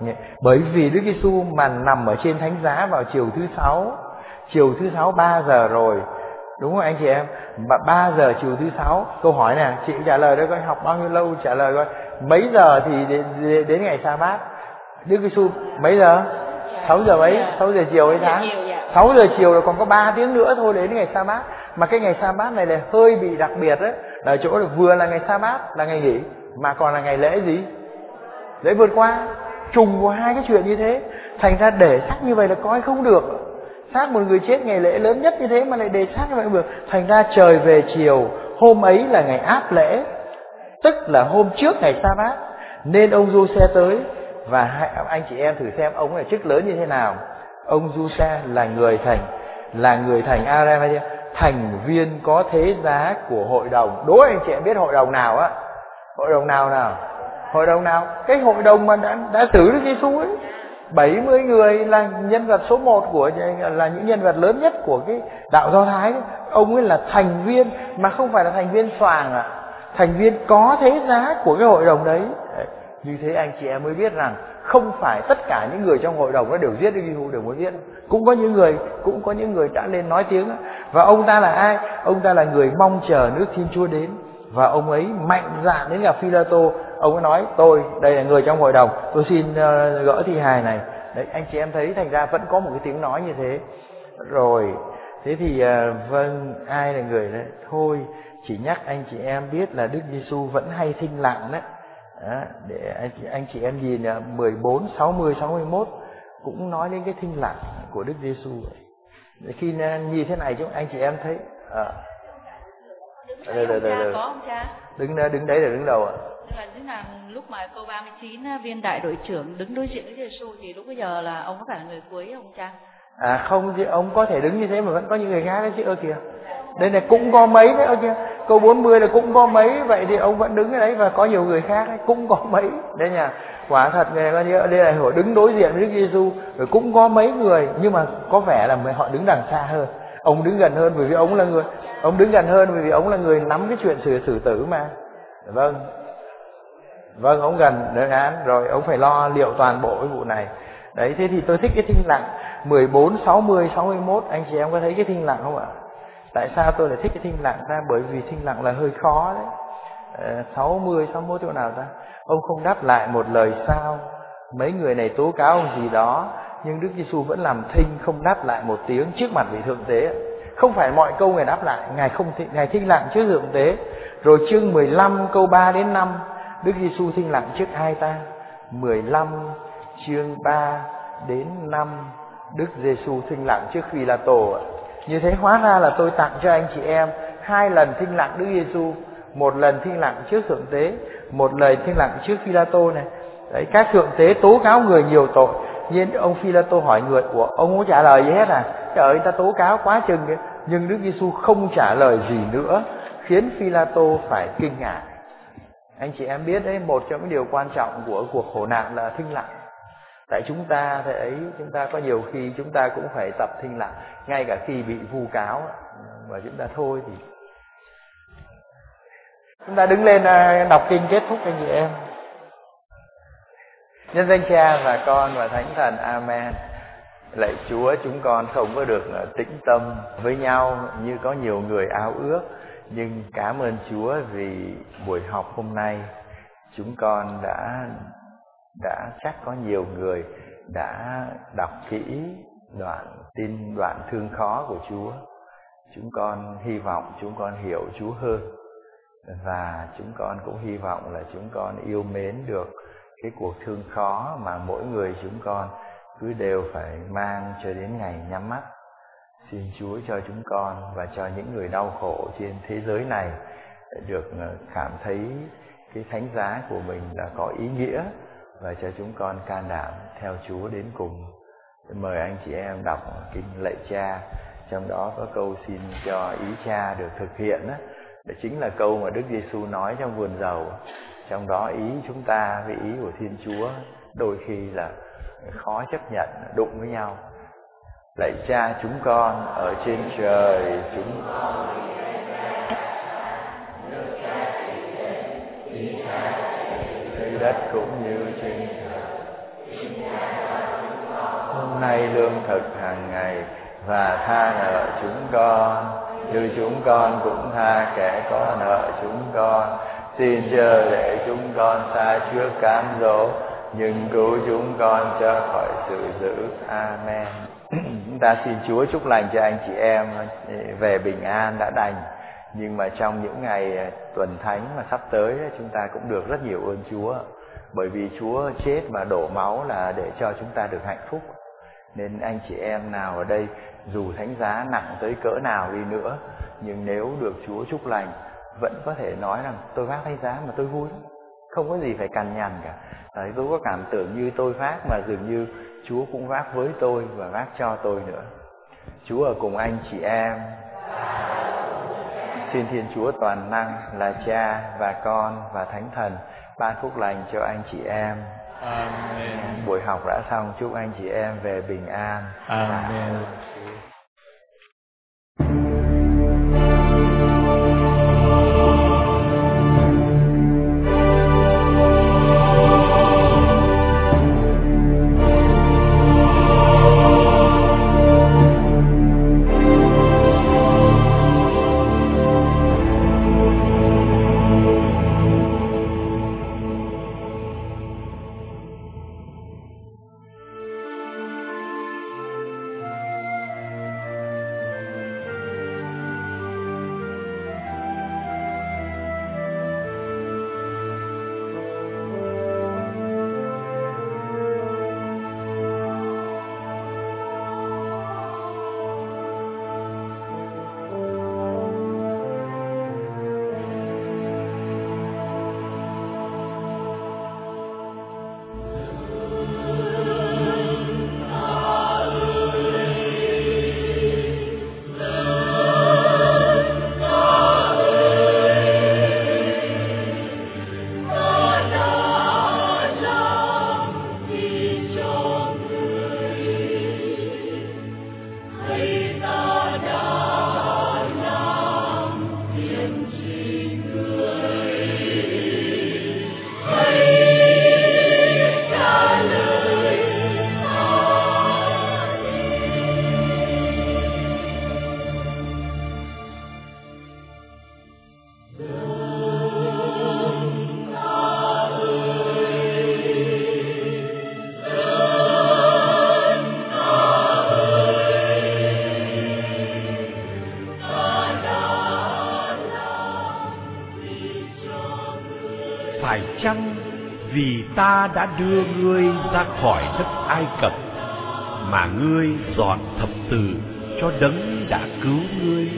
Bởi vì Đức Giêsu mà nằm ở trên thánh giá vào chiều thứ sáu. Chiều thứ sáu ba giờ rồi. Đúng không anh chị em? Mà ba giờ chiều thứ sáu. Câu hỏi nè, chị trả lời đấy coi, học bao nhiêu lâu trả lời coi. Mấy giờ thì đến, đến ngày sa bát? Đức Giêsu mấy giờ? sáu giờ mấy? sáu giờ chiều hay sáng? sáu giờ chiều rồi, còn có ba tiếng nữa thôi đến ngày sa bát. Mà cái ngày sa bát này là hơi bị đặc biệt đấy, là ở chỗ là vừa là ngày sa bát là ngày nghỉ, mà còn là ngày lễ gì? Lễ vượt qua, trùng vào hai cái chuyện như thế. Thành ra để xác như vậy là coi không được. Xác một người chết ngày lễ lớn nhất như thế mà lại để xác như vậy không được. Thành ra trời về chiều, hôm ấy là ngày áp lễ, tức là hôm trước ngày sa bát, nên ông Giuse tới. Và hai, anh chị em thử xem ông là chức lớn như thế nào. Ông Giuse là người thành là người thành Arimathea, thành viên có thế giá của hội đồng. Đố anh chị em biết hội đồng nào á? Hội đồng nào nào? Hội đồng nào? Cái hội đồng mà đã đã xử Đức Giêsu ấy. bảy mươi người là nhân vật số một của, là những nhân vật lớn nhất của cái đạo Do Thái ấy. Ông ấy là thành viên, mà không phải là thành viên xoàng ạ, à. Thành viên có thế giá của cái hội đồng đấy. Đấy. Như thế anh chị em mới biết rằng không phải tất cả những người trong hội đồng nó đều giết Đức Giêsu, đều muốn giết. Cũng có những người, cũng có những người đã lên nói tiếng. Và ông ta là ai? Ông ta là người mong chờ nước Thiên Chúa đến. Và ông ấy mạnh dạn đến gặp Phi-la-tô. Ông ấy nói, tôi đây là người trong hội đồng, tôi xin uh, gỡ thi hài này. Đấy, anh chị em thấy thành ra vẫn có một cái tiếng nói như thế. Rồi, thế thì uh, vâng, ai là người đấy? Thôi, chỉ nhắc anh chị em biết là Đức Giêsu vẫn hay thinh lặng đấy. Đó, để anh chị, anh chị em nhìn uh, mười bốn, sáu mươi, sáu mươi mốt cũng nói đến cái thinh lặng của Đức Giêsu. Khi uh, nhìn thế này chúng anh chị em thấy uh, đây, đây, đây, đây. Có không cha? Đứng đứng đấy là đứng đầu ạ. Tức là, tức là lúc mà câu ba mươi chín viên đại đội trưởng đứng đối diện với Giêsu thì lúc bây giờ là ông có phải là người cuối không cha? À không, chứ ông có thể đứng như thế mà vẫn có những người khác đấy chứ ơ kìa. Đây này cũng có mấy đấy ơ kìa. Câu bốn mươi là cũng có mấy, vậy thì ông vẫn đứng ở đấy và có nhiều người khác ấy, cũng có mấy. Đây nha, quả thật người coi như đây là họ đứng đối diện với Đức Giêsu, rồi cũng có mấy người, nhưng mà có vẻ là họ đứng đằng xa hơn. Ông đứng gần hơn bởi vì ông là người, ông đứng gần hơn bởi vì ông là người nắm cái chuyện xử xử tử mà. Vâng. Vâng, ông gần đơn án rồi, ông phải lo liệu toàn bộ cái vụ này. Đấy, thế thì tôi thích cái thinh lặng mười bốn, sáu mươi, sáu mươi mốt, anh chị em có thấy cái thinh lặng không ạ? Tại sao tôi lại thích cái thinh lặng ra? Bởi vì thinh lặng là hơi khó đấy. À, sáu mươi, sáu mươi mốt chỗ nào ta? Ông không đáp lại một lời sao. Mấy người này tố cáo ông gì đó, nhưng Đức Giêsu vẫn làm thinh, không đáp lại một tiếng trước mặt vị thượng tế. Không phải mọi câu Ngài đáp lại, Ngài không thinh, Ngài thinh lặng trước thượng tế. Rồi chương mười lăm câu ba đến năm, Đức Giêsu thinh lặng trước ai ta? mười lăm chương ba đến năm, Đức Giêsu thinh lặng trước Phi-la-tô. Như thế hóa ra là tôi tặng cho anh chị em hai lần thinh lặng Đức Giêsu, một lần thinh lặng trước thượng tế, một lời thinh lặng trước Phi-la-tô này. Đấy, các thượng tế tố cáo người nhiều tội, nhưng ông Phi-la-tô hỏi người, của ông không có trả lời gì hết à? Trời ơi, ta tố cáo quá chừng kìa. Nhưng Đức Giêsu không trả lời gì nữa, khiến Phi-la-tô phải kinh ngạc. Anh chị em biết đấy, một trong những điều quan trọng của cuộc khổ nạn là thinh lặng. Tại chúng ta thế ấy, chúng ta có nhiều khi chúng ta cũng phải tập thinh lặng, ngay cả khi bị vu cáo mà chúng ta thôi thì chúng ta đứng lên đọc kinh kết thúc anh chị em. Nhân danh Cha và Con và Thánh Thần. Amen. Lạy Chúa, chúng con không có được tĩnh tâm với nhau như có nhiều người ao ước, nhưng cảm ơn Chúa vì buổi học hôm nay chúng con đã đã chắc có nhiều người đã đọc kỹ đoạn tin đoạn thương khó của Chúa. Chúng con hy vọng chúng con hiểu Chúa hơn, và chúng con cũng hy vọng là chúng con yêu mến được cái cuộc thương khó mà mỗi người chúng con cứ đều phải mang cho đến ngày nhắm mắt. Xin Chúa cho chúng con và cho những người đau khổ trên thế giới này được cảm thấy cái thánh giá của mình là có ý nghĩa, và cho chúng con can đảm theo Chúa đến cùng. Mời anh chị em đọc kinh Lạy Cha, trong đó có câu xin cho ý Cha được thực hiện đó. Đó chính là câu mà Đức Giêsu nói trong vườn dầu. Trong đó ý chúng ta với ý của Thiên Chúa đôi khi là khó chấp nhận, đụng với nhau. Lạy Cha chúng con ở trên trời, chúng con dưới đất cũng như trên trời. Hôm nay lương thực hàng ngày, và tha nợ chúng con như chúng con cũng tha kẻ có nợ chúng con. Xin chớ để chúng con sa trước cám dỗ, nhưng cứu chúng con cho khỏi sự dữ. Amen. Chúng ta xin Chúa chúc lành cho anh chị em về bình an đã đành. Nhưng mà trong những ngày tuần thánh mà sắp tới, chúng ta cũng được rất nhiều ơn Chúa. Bởi vì Chúa chết và đổ máu là để cho chúng ta được hạnh phúc. Nên anh chị em nào ở đây, dù thánh giá nặng tới cỡ nào đi nữa, nhưng nếu được Chúa chúc lành, vẫn có thể nói rằng tôi vác thánh giá mà tôi vui lắm, không có gì phải cằn nhằn cả. Đấy, tôi có cảm tưởng như tôi vác mà dường như Chúa cũng vác với tôi và vác cho tôi nữa. Chúa ở cùng anh chị em. Xin Thiên Chúa toàn năng là Cha và Con và Thánh Thần ban phúc lành cho anh chị em. Amen. Buổi học đã xong, chúc anh chị em về bình an. Amen. Phải chăng vì ta đã đưa ngươi ra khỏi đất Ai Cập mà ngươi dọn thập tự cho đấng đã cứu ngươi?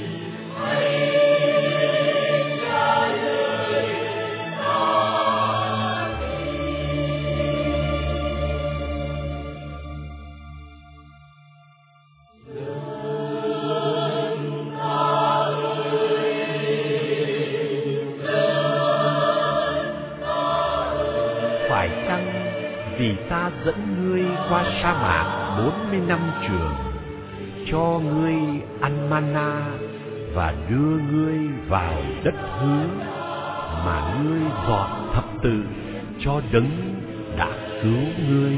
Phải chăng vì ta dẫn ngươi qua sa mạc bốn mươi năm trường, cho ngươi ăn mana và đưa ngươi vào đất hứa, mà ngươi dọn thập tự cho đấng đã cứu ngươi?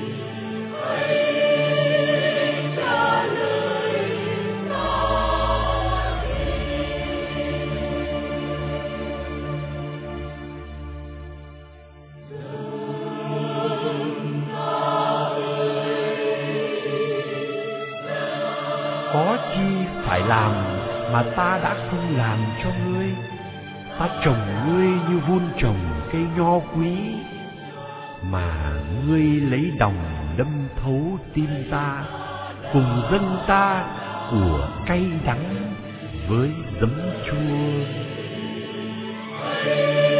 Có chi phải làm mà ta đã không làm cho ngươi? Ta trồng ngươi như vun trồng cây nho quý, mà ngươi lấy đồng đâm thấu tim ta, cùng dân ta của cay đắng với giấm chua.